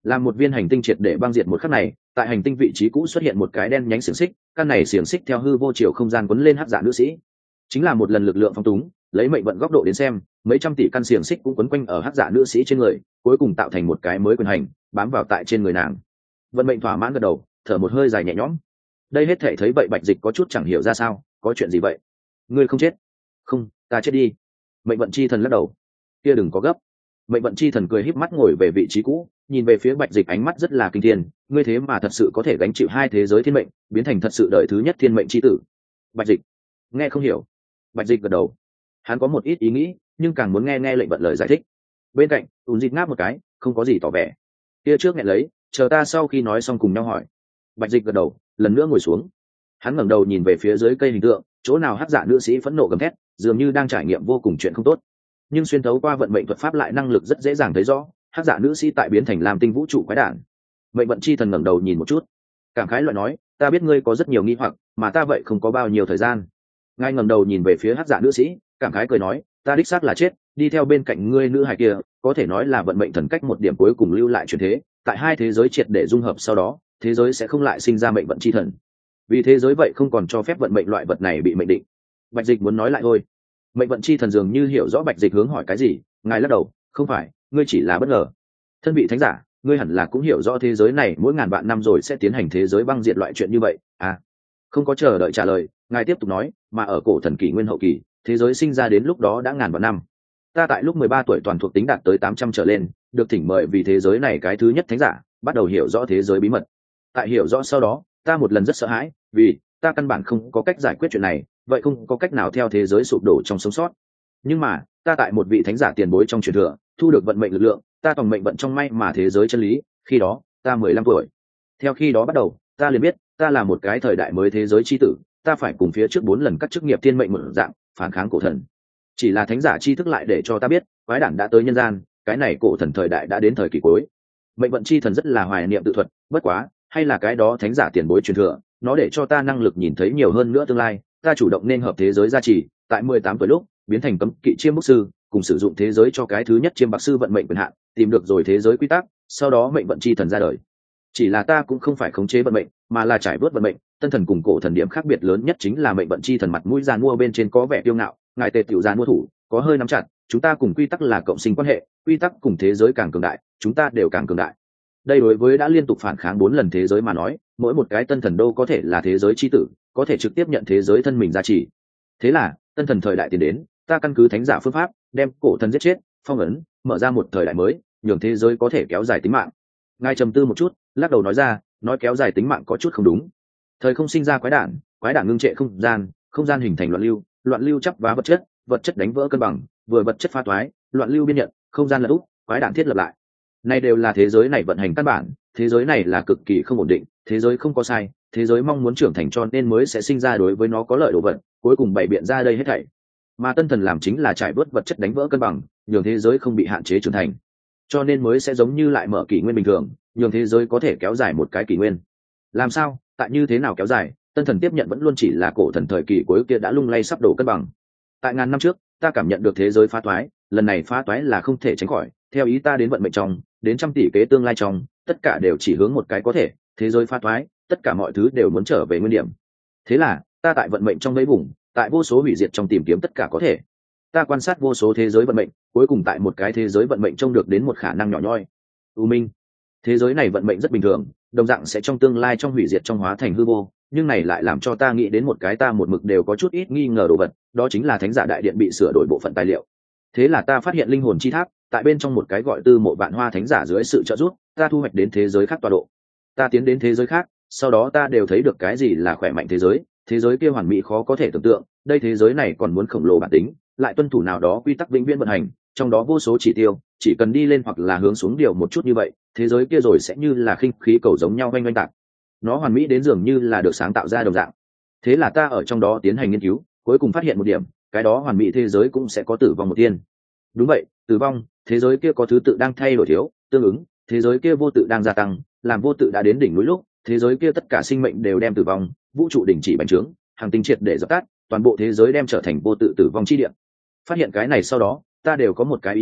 Làm một viên hành tinh triệt để băng diệt một khắc này, tại hành tinh vị trí cũ xuất hiện một cái đen nhánh xiềng xích, căn này xiềng xích theo hư vô chiều không gian quấn lên hắc dạ nữ sĩ. Chính là một lần lực lượng phong túng, lấy mệnh vận góc độ đến xem, mấy trăm tỷ căn xiềng xích cũng quấn quanh ở hắc dạ nữ sĩ trên người, cuối cùng tạo thành một cái mới quyền hành, bám vào tại trên người nàng. Vận mệnh thỏa mãn gật đầu, thở một hơi dài nhẹ nhõm. Đây hết thể thấy vậy Bạch Dịch có chút chẳng hiểu ra sao, có chuyện gì vậy? Ngươi không chết? Không, ta chết đi. Mệnh vận chi thần lắc đầu. Kia đừng có gấp. Mệnh vận chi thần cười híp mắt ngồi về vị trí cũ, nhìn về phía Bạch Dịch ánh mắt rất là kinh thiên, ngươi thế mà thật sự có thể gánh chịu hai thế giới thiên mệnh, biến thành thật sự đời thứ nhất thiên mệnh chi tử. Bạch Dịch nghe không hiểu. Bạch Dịch gật đầu. Hắn có một ít ý nghĩ, nhưng càng muốn nghe lệnh vận lời giải thích. Bên cạnh, Ún Dịch ngáp một cái, không có gì tỏ vẻ. Kia trước nghẹn lấy, chờ ta sau khi nói xong cùng nhau hỏi. Bạch Dịch gật đầu, lần nữa ngồi xuống. Hắn ngẩng đầu nhìn về phía dưới cây hình tượng, chỗ nào hắc dạ nữ sĩ phẫn nộ gầm thét, dường như đang trải nghiệm vô cùng chuyện không tốt. Nhưng xuyên thấu qua vận mệnh thuật pháp lại năng lực rất dễ dàng thấy rõ, hắc dạ nữ sĩ tại biến thành làm tinh vũ trụ quái đản. Mệnh vận chi thần ngẩng đầu nhìn một chút, cảm khái loại nói, ta biết ngươi có rất nhiều nghi hoặc, mà ta vậy không có bao nhiêu thời gian. Ngài ngẩng đầu nhìn về phía hắc dạ nữ sĩ, cảm khái cười nói, ta đích xác là chết, đi theo bên cạnh ngươi nữ hài kia, có thể nói là vận mệnh thần cách một điểm cuối cùng lưu lại truyền thế, tại hai thế giới triệt để dung hợp sau đó, thế giới sẽ không lại sinh ra mệnh vận chi thần. Vì thế giới vậy không còn cho phép vận mệnh loại vật này bị mệnh định. Bạch Dịch muốn nói lại thôi. Mệnh vận chi thần dường như hiểu rõ Bạch Dịch hướng hỏi cái gì, ngài lắc đầu, không phải, ngươi chỉ là bất ngờ. Thân vị thánh giả, ngươi hẳn là cũng hiểu rõ thế giới này mỗi ngàn vạn năm rồi sẽ tiến hành thế giới băng diệt loại chuyện như vậy à? Không có chờ đợi trả lời, ngài tiếp tục nói, mà ở cổ thần kỷ nguyên hậu kỳ, thế giới sinh ra đến lúc đó đã ngàn vạn năm. Ta tại lúc 13 tuổi toàn thuộc tính đạt tới 800 trở lên, được thỉnh mời vì thế giới này cái thứ nhất thánh giả, bắt đầu hiểu rõ thế giới bí mật. Tại hiểu rõ sau đó, ta một lần rất sợ hãi, vì ta căn bản không có cách giải quyết chuyện này, vậy không có cách nào theo thế giới sụp đổ trong sống sót. Nhưng mà ta tại một vị thánh giả tiền bối trong truyền thừa thu được vận mệnh lực lượng, ta toàn mệnh vận trong may mà thế giới chân lý. Khi đó ta 15 tuổi. Theo khi đó bắt đầu, ta liền biết ta là một cái thời đại mới thế giới chi tử, ta phải cùng phía trước 4 lần các chức nghiệp thiên mệnh một dạng phản kháng cổ thần. Chỉ là thánh giả chi thức lại để cho ta biết quái đản đã tới nhân gian, cái này cổ thần thời đại đã đến thời kỳ cuối. Mệnh vận chi thần rất là hoài niệm tự thuật, bất quá hay là cái đó thánh giả tiền bối truyền thừa, nó để cho ta năng lực nhìn thấy nhiều hơn nữa tương lai. Ta chủ động nên hợp thế giới gia trì, tại 18 tuổi lúc biến thành cấm kỵ chiêm bác sư, cùng sử dụng thế giới cho cái thứ nhất chiêm bác sư vận mệnh quyền hạn, tìm được rồi thế giới quy tắc, sau đó mệnh vận chi thần ra đời. Chỉ là ta cũng không phải khống chế vận mệnh, mà là trải bớt vận mệnh. Tân thần cùng cổ thần điểm khác biệt lớn nhất chính là mệnh vận chi thần mặt mũi giàn mua bên trên có vẻ kiêu ngạo, ngài tề tiểu giàn mua thủ có hơi nắm chặt, chúng ta cùng quy tắc là cộng sinh quan hệ, quy tắc cùng thế giới càng cường đại, chúng ta đều càng cường đại. Đây đối với đã liên tục phản kháng 4 lần thế giới mà nói, mỗi một cái tân thần đô có thể là thế giới chi tử, có thể trực tiếp nhận thế giới thân mình gia trì. Thế là tân thần thời đại tiến đến, ta căn cứ thánh giả phương pháp đem cổ thần giết chết, phong ấn, mở ra một thời đại mới, nhường thế giới có thể kéo dài tính mạng. Ngài trầm tư một chút, lắc đầu nói ra, nói kéo dài tính mạng có chút không đúng. Thời không sinh ra quái đản ngưng trệ không gian hình thành loạn lưu chấp vá vật chất đánh vỡ cân bằng, vừa vật chất pha toái, loạn lưu biên nhận, không gian lật úp, quái đản thiết lập lại. Này đều là thế giới này vận hành căn bản, thế giới này là cực kỳ không ổn định, thế giới không có sai, thế giới mong muốn trưởng thành cho nên mới sẽ sinh ra đối với nó có lợi đồ vật, cuối cùng bày biện ra đây hết thảy. Mà tân thần làm chính là trải bớt vật chất đánh vỡ cân bằng, nhường thế giới không bị hạn chế trưởng thành, cho nên mới sẽ giống như lại mở kỷ nguyên bình thường, nhường thế giới có thể kéo dài một cái kỷ nguyên. Làm sao, tại như thế nào kéo dài, tân thần tiếp nhận vẫn luôn chỉ là cổ thần thời kỳ cuối kia đã lung lay sắp đổ cân bằng. Tại ngàn năm trước, ta cảm nhận được thế giới phá toái, lần này phá toái là không thể tránh khỏi, theo ý ta đến vận mệnh trong, đến trăm tỷ kế tương lai trong, tất cả đều chỉ hướng một cái có thể, thế giới phá toái, tất cả mọi thứ đều muốn trở về nguyên điểm. Thế là, ta tại vận mệnh trong mấy vùng, tại vô số hủy diệt trong tìm kiếm tất cả có thể. Ta quan sát vô số thế giới vận mệnh, cuối cùng tại một cái thế giới vận mệnh trông được đến một khả năng nhỏ nhoi. U Minh, thế giới này vận mệnh rất bình thường, đồng dạng sẽ trong tương lai trong hủy diệt trong hóa thành hư vô, nhưng này lại làm cho ta nghĩ đến một cái ta một mực đều có chút ít nghi ngờ đồ vật, đó chính là thánh giả đại điện bị sửa đổi bộ phận tài liệu. Thế là ta phát hiện linh hồn chi tháp, tại bên trong một cái gọi Tư Mộ Vạn Hoa thánh giả dưới sự trợ giúp, ta thu hoạch đến thế giới khác tọa độ. Ta tiến đến thế giới khác, sau đó ta đều thấy được cái gì là khỏe mạnh thế giới kia hoàn mỹ khó có thể tưởng tượng, đây thế giới này còn muốn khổng lồ bản tính, lại tuân thủ nào đó quy tắc vĩnh viễn vận hành, trong đó vô số chỉ tiêu, chỉ cần đi lên hoặc là hướng xuống điều một chút như vậy, thế giới kia rồi sẽ như là khinh khí cầu giống nhau oanh oanh tạc. Nó hoàn mỹ đến dường như là được sáng tạo ra đồng dạng. Thế là ta ở trong đó tiến hành nghiên cứu, cuối cùng phát hiện một điểm, cái đó hoàn mỹ thế giới cũng sẽ có tử vong một tiên. Đúng vậy, tử vong, thế giới kia có thứ tự đang thay đổi thiếu, tương ứng, thế giới kia vô tự đang gia tăng, làm vô tự đã đến đỉnh núi lúc, thế giới kia tất cả sinh mệnh đều đem tử vong, vũ trụ đình chỉ bành trướng, hàng tinh triệt để dập tắt, toàn bộ thế giới đem trở thành vô tự tử vong chi địa. Phát hiện cái này sau đó, ta đều có một cái ý nghĩ,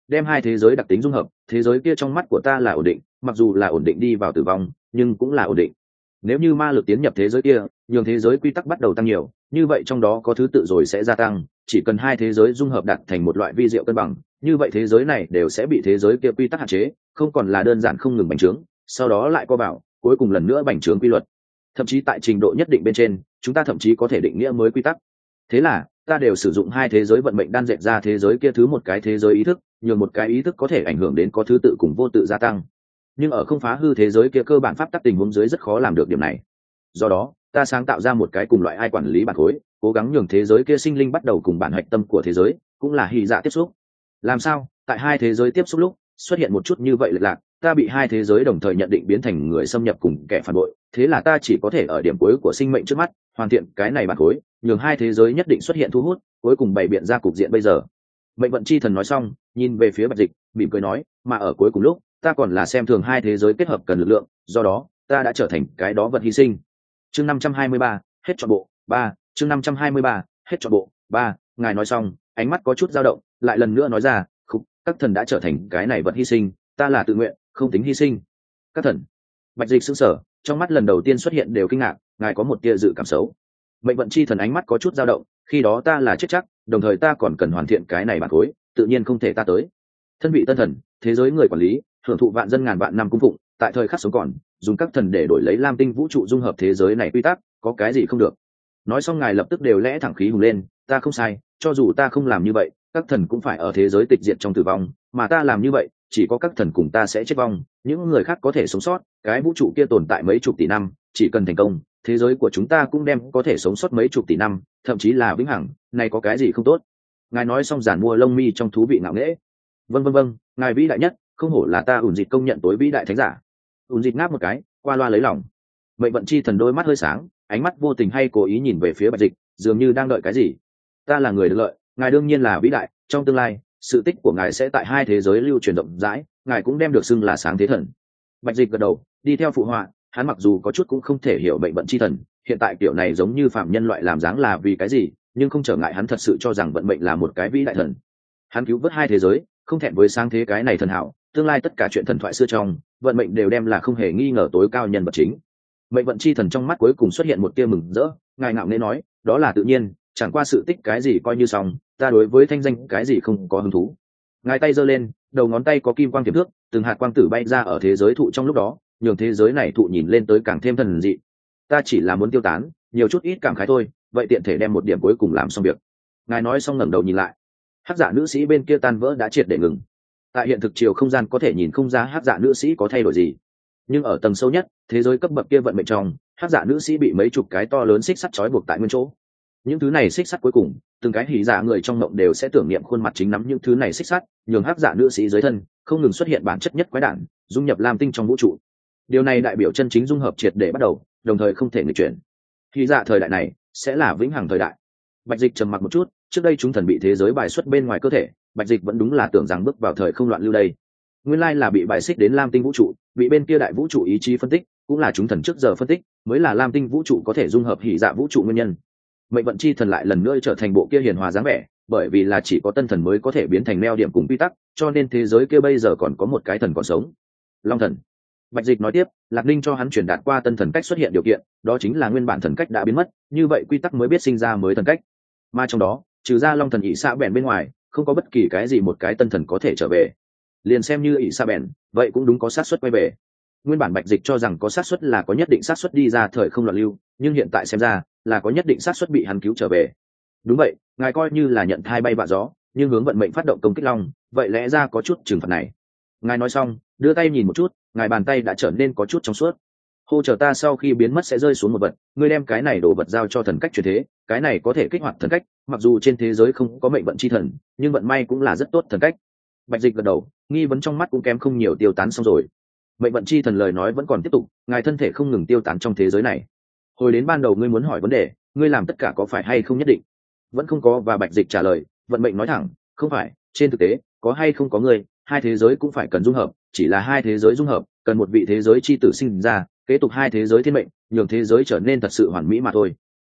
đem hai thế giới đặc tính dung hợp, thế giới kia trong mắt của ta là ổn định, mặc dù là ổn định đi vào tử vong nhưng cũng là ổn định. Nếu như ma lực tiến nhập thế giới kia, nhường thế giới quy tắc bắt đầu tăng nhiều, như vậy trong đó có thứ tự rồi sẽ gia tăng, chỉ cần hai thế giới dung hợp đạt thành một loại vi diệu cân bằng, như vậy thế giới này đều sẽ bị thế giới kia quy tắc hạn chế, không còn là đơn giản không ngừng bành trướng, sau đó lại co bảo, cuối cùng lần nữa bành trướng quy luật. Thậm chí tại trình độ nhất định bên trên, chúng ta thậm chí có thể định nghĩa mới quy tắc. Thế là ta đều sử dụng hai thế giới vận mệnh đan dệt ra thế giới kia thứ một cái thế giới ý thức, nhường một cái ý thức có thể ảnh hưởng đến có thứ tự cùng vô tự gia tăng. Nhưng ở không phá hư thế giới kia cơ bản pháp tắc tình huống dưới rất khó làm được điểm này. Do đó ta sáng tạo ra một cái cùng loại ai quản lý bản khối, cố gắng nhường thế giới kia sinh linh bắt đầu cùng bản hạch tâm của thế giới, cũng là hy dạ tiếp xúc. Làm sao tại hai thế giới tiếp xúc lúc xuất hiện một chút như vậy lệch lạc, ta bị hai thế giới đồng thời nhận định biến thành người xâm nhập cùng kẻ phản bội, thế là ta chỉ có thể ở điểm cuối của sinh mệnh trước mắt hoàn thiện cái này bản khối, nhường hai thế giới nhất định xuất hiện thu hút, cuối cùng bày biện ra cục diện bây giờ. Mệnh vận chi thần nói xong nhìn về phía Bạch Dịch, mỉm cười nói, mà ở cuối cùng lúc ta còn là xem thường hai thế giới kết hợp cần lực lượng, do đó ta đã trở thành cái đó vật hy sinh. Chương 523, hết trọn bộ 3. Chương 523, hết trọn bộ 3. Ngài nói xong ánh mắt có chút dao động, lại lần nữa nói ra, khúc, các thần đã trở thành cái này vật hy sinh, ta là tự nguyện không tính hy sinh. Các thần. Bạch Dịch sững sờ, trong mắt lần đầu tiên xuất hiện đều kinh ngạc, ngài có một tia dự cảm xấu. Mệnh vận chi thần ánh mắt có chút dao động, khi đó ta là chết chắc, đồng thời ta còn cần hoàn thiện cái này bản khối, tự nhiên không thể ta tới. Thân vị tân thần, thế giới người quản lý, hưởng thụ vạn dân ngàn vạn năm cung phụng, tại thời khắc sống còn dùng các thần để đổi lấy lam tinh vũ trụ dung hợp thế giới này quy tắc, có cái gì không được. Nói xong ngài lập tức đều lẽ thẳng khí hùng lên, ta không sai, cho dù ta không làm như vậy các thần cũng phải ở thế giới tịch diệt trong tử vong, mà ta làm như vậy chỉ có các thần cùng ta sẽ chết vong, những người khác có thể sống sót, cái vũ trụ kia tồn tại mấy chục tỷ năm, chỉ cần thành công thế giới của chúng ta cũng đem có thể sống sót mấy chục tỷ năm, thậm chí là vĩnh hằng, này có cái gì không tốt. Ngài nói xong giản mua lông mi trong thú vị ngạo nghễ. Vâng, ngài vĩ đại nhất, không hổ là ta ủn dịt công nhận tối vĩ đại thánh giả. Ủn dịt ngáp một cái qua loa lấy lòng. Mệnh vận chi thần đôi mắt hơi sáng, ánh mắt vô tình hay cố ý nhìn về phía Bạch Dịch, dường như đang đợi cái gì. Ta là người được lợi, ngài đương nhiên là vĩ đại, trong tương lai sự tích của ngài sẽ tại hai thế giới lưu truyền rộng rãi, ngài cũng đem được xưng là sáng thế thần. Bạch Dịch gật đầu đi theo phụ họa, hắn mặc dù có chút cũng không thể hiểu mệnh vận chi thần hiện tại kiểu này giống như phạm nhân loại làm dáng là vì cái gì, nhưng không trở ngại hắn thật sự cho rằng vận mệnh là một cái vĩ đại thần. Hắn cứu vớt hai thế giới, không thẹn với sáng thế cái này thần hảo, tương lai tất cả chuyện thần thoại xưa trong vận mệnh đều đem là không hề nghi ngờ tối cao nhân vật chính. Mệnh vận chi thần trong mắt cuối cùng xuất hiện một tia mừng rỡ, ngài ngạo nghễ nói, đó là tự nhiên, chẳng qua sự tích cái gì coi như xong, ta đối với thanh danh cái gì không có hứng thú. Ngài tay giơ lên, đầu ngón tay có kim quang tiềm thước, từng hạt quang tử bay ra ở thế giới thụ trong lúc đó, nhường thế giới này thụ nhìn lên tới càng thêm thần dị. Ta chỉ là muốn tiêu tán nhiều chút ít cảm khái thôi, vậy tiện thể đem một điểm cuối cùng làm xong việc. Ngài nói xong ngẩng đầu nhìn lại, hắc dạ nữ sĩ bên kia tan vỡ đã triệt để ngừng. Tại hiện thực chiều không gian có thể nhìn không ra hắc dạ nữ sĩ có thay đổi gì, nhưng ở tầng sâu nhất thế giới cấp bậc kia vận mệnh trong, hắc dạ nữ sĩ bị mấy chục cái to lớn xích sắt trói buộc tại nguyên chỗ. Những thứ này xích sắt cuối cùng từng cái hỉ dạ người trong mộng đều sẽ tưởng niệm khuôn mặt chính nắm những thứ này xích sắt, nhường hắc dạ nữ sĩ dưới thân không ngừng xuất hiện bản chất nhất quái đản, dung nhập lam tinh trong vũ trụ. Điều này đại biểu chân chính dung hợp triệt để bắt đầu, đồng thời không thể nghịch chuyển. Hỉ dạ thời đại này sẽ là vĩnh hằng thời đại. Bạch Dịch trầm mặc một chút, trước đây chúng thần bị thế giới bài xuất bên ngoài cơ thể, Bạch Dịch vẫn đúng là tưởng rằng bước vào thời không loạn lưu đây. Nguyên lai là bị bài xích đến lam tinh vũ trụ, bị bên kia đại vũ trụ ý chí phân tích, cũng là chúng thần trước giờ phân tích, mới là lam tinh vũ trụ có thể dung hợp hỉ dạ vũ trụ nguyên nhân. Mệnh vận chi thần lại lần nữa trở thành bộ kia hiền hòa dáng vẻ, bởi vì là chỉ có tân thần mới có thể biến thành neo điểm cùng quy tắc, cho nên thế giới kia bây giờ còn có một cái thần còn sống, Long thần. Bạch Dịch nói tiếp, Lạc Ninh cho hắn truyền đạt qua tân thần cách xuất hiện điều kiện, đó chính là nguyên bản thần cách đã biến mất, như vậy quy tắc mới biết sinh ra mới thần cách, mà trong đó trừ ra Long thần ỷ xạ bèn bên ngoài không có bất kỳ cái gì một cái tân thần có thể trở về. Liền xem như ỷ xạ bèn, vậy cũng đúng có xác suất quay về. Nguyên bản Bạch Dịch cho rằng có xác suất là có nhất định xác suất đi ra thời không loạn lưu, nhưng hiện tại xem ra là có nhất định xác suất bị hắn cứu trở về. Đúng vậy, ngài coi như là nhận thai bay vạ gió, nhưng hướng vận mệnh phát động công kích Long, vậy lẽ ra có chút trừng phạt này. Ngài nói xong đưa tay nhìn một chút, ngài bàn tay đã trở nên có chút trong suốt. Hô chờ ta sau khi biến mất sẽ rơi xuống một vật, ngươi đem cái này đổ vật giao cho thần cách chuyển thế, cái này có thể kích hoạt thần cách, mặc dù trên thế giới không có mệnh vận chi thần, nhưng vận may cũng là rất tốt thần cách. Bạch Dịch gật đầu, nghi vấn trong mắt cũng kém không nhiều tiêu tán xong rồi. Mệnh vận chi thần lời nói vẫn còn tiếp tục, ngài thân thể không ngừng tiêu tán trong thế giới này. Hồi đến ban đầu ngươi muốn hỏi vấn đề, ngươi làm tất cả có phải hay không nhất định? Vẫn không có, và Bạch Dịch trả lời, vận mệnh nói thẳng, không phải, trên thực tế, có hay không có ngươi, hai thế giới cũng phải cần dung hợp, chỉ là hai thế giới dung hợp, cần một vị thế giới chi tử sinh ra, kế tục hai thế giới thiên mệnh, nhường thế giới trở nên thật sự hoàn mỹ mà thôi.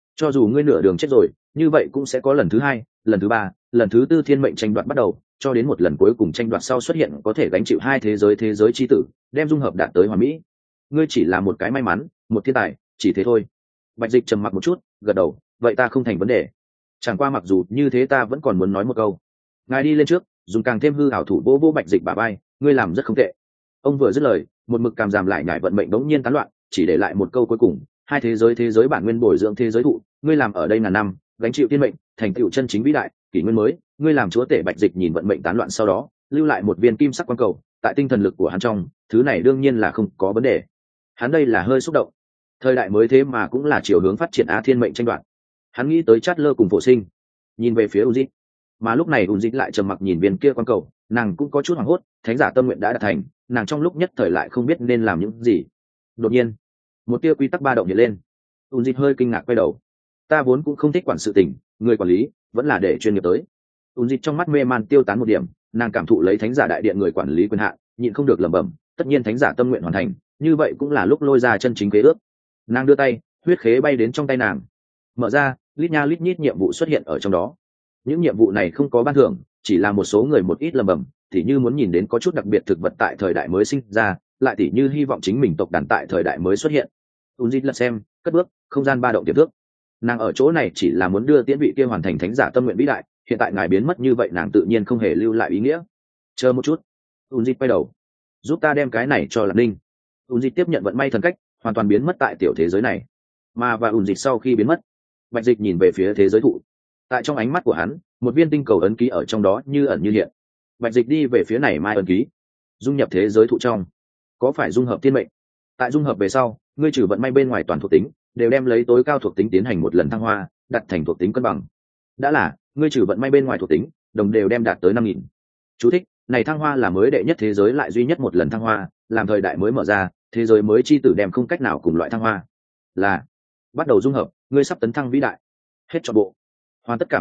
cho dù ngươi nửa đường chết rồi, như vậy cũng sẽ có lần thứ hai, lần thứ ba, lần thứ tư thiên mệnh tranh đoạt bắt đầu, cho đến một lần cuối cùng tranh đoạt sau xuất hiện có thể gánh chịu hai thế giới chi tử, đem dung hợp đạt tới hoàn mỹ. Ngươi chỉ là một cái may mắn, một thiên tài, chỉ thế thôi. Bạch Dịch trầm mặc một chút, gật đầu, vậy ta không thành vấn đề. Chẳng qua mặc dù như thế ta vẫn còn muốn nói một câu. Ngài đi lên trước, dùng càng thêm hư ảo thủ vô vô Bạch Dịch bả vai, ngươi làm rất không tệ. Ông vừa dứt lời, một mực cảm giảm lại nhảy vận mệnh đống nhiên tán loạn, chỉ để lại một câu cuối cùng, hai thế giới bản nguyên bồi dưỡng thế giới thụ, ngươi làm ở đây ngàn năm, gánh chịu thiên mệnh, thành tựu chân chính vĩ đại, kỷ nguyên mới, ngươi làm chúa tể. Bạch Dịch nhìn vận mệnh tán loạn sau đó, lưu lại một viên kim sắc quang cầu, tại tinh thần lực của hắn trong, thứ này đương nhiên là không có vấn đề. Hắn đây là hơi xúc động. Thời đại mới thế mà cũng là chiều hướng phát triển á thiên mệnh tranh đoạt. Hắn nghĩ tới Chát Lơ cùng Phổ Sinh, nhìn về phía Unzit, mà lúc này Unzit lại trầm mặc nhìn viên kia quang cầu, nàng cũng có chút hoảng hốt, thánh giả tâm nguyện đã đạt thành, nàng trong lúc nhất thời lại không biết nên làm những gì. Đột nhiên, một tia quy tắc ba động hiện lên. Unzit hơi kinh ngạc quay đầu. Ta vốn cũng không thích quản sự tình, người quản lý vẫn là để chuyên nghiệp tới. Unzit trong mắt mê man tiêu tán một điểm, nàng cảm thụ lấy thánh giả đại điện người quản lý quyền hạn, nhịn không được lẩm bẩm, tất nhiên thánh giả tâm nguyện hoàn thành, như vậy cũng là lúc lôi ra chân chính kế ước. Nàng đưa tay, huyết khế bay đến trong tay nàng, mở ra, lít nha lít nhít nhiệm vụ xuất hiện ở trong đó. Những nhiệm vụ này không có ban thưởng, chỉ là một số người một ít lẩm bẩm, thì như muốn nhìn đến có chút đặc biệt thực vật tại thời đại mới sinh ra, lại tỉ như hy vọng chính mình tộc đàn tại thời đại mới xuất hiện. Unzit lật xem, cất bước, không gian ba động tiềm thức. Nàng ở chỗ này chỉ là muốn đưa tiễn vị kia hoàn thành thánh giả tâm nguyện vĩ đại, hiện tại ngài biến mất như vậy nàng tự nhiên không hề lưu lại ý nghĩa. Chờ một chút. Unzit quay đầu, giúp ta đem cái này cho Lạc Ninh. Unzit tiếp nhận vận may thần cách, hoàn toàn biến mất tại tiểu thế giới này. Mà và Unzit sau khi biến mất, Bạch Dịch nhìn về phía thế giới thụ. Tại trong ánh mắt của hắn, một viên tinh cầu ấn ký ở trong đó như ẩn như hiện. Bạch Dịch đi về phía này mai ấn ký, dung nhập thế giới thụ trong. Có phải dung hợp thiên mệnh? Tại dung hợp về sau, ngươi trừ vận may bên ngoài toàn thuộc tính, đều đem lấy tối cao thuộc tính tiến hành một lần thăng hoa, đặt thành thuộc tính cân bằng. Đã là, ngươi trừ vận may bên ngoài thuộc tính, đồng đều đem đạt tới 5.000. Chú thích, này thăng hoa là mới đệ nhất thế giới lại duy nhất một lần thăng hoa, làm thời đại mới mở ra, thế giới mới chi tử đem không cách nào cùng loại thăng hoa. Là, bắt đầu dung hợp, ngươi sắp tấn thăng vĩ đại. Hết cho bộ. Hoàn tất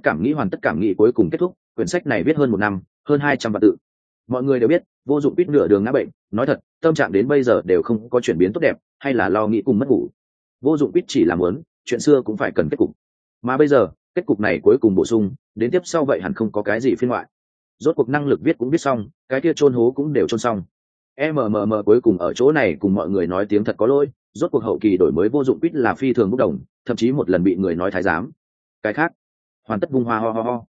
cảm nghĩ cuối cùng kết thúc, quyển sách này viết hơn 1 năm, hơn 200 vạn tự. Mọi người đều biết, Vô Dụng Pít nửa đường ngã bệnh, nói thật, tâm trạng đến bây giờ đều không có chuyển biến tốt đẹp, hay là lo nghĩ cùng mất ngủ. Vô Dụng Pít chỉ là muốn, chuyện xưa cũng phải cần kết cục. Mà bây giờ, kết cục này cuối cùng bổ sung, đến tiếp sau vậy hẳn không có cái gì phiên ngoại. Rốt cuộc năng lực viết cũng viết xong, cái kia chôn hố cũng đều chôn xong. Cuối cùng ở chỗ này cùng mọi người nói tiếng thật có lỗi, rốt cuộc hậu kỳ đổi mới Vô Dụng Pít là phi thường bốc đồng, thậm chí một lần bị người nói thái giám. Cái khác, hoàn tất vung hoa ho ho ho.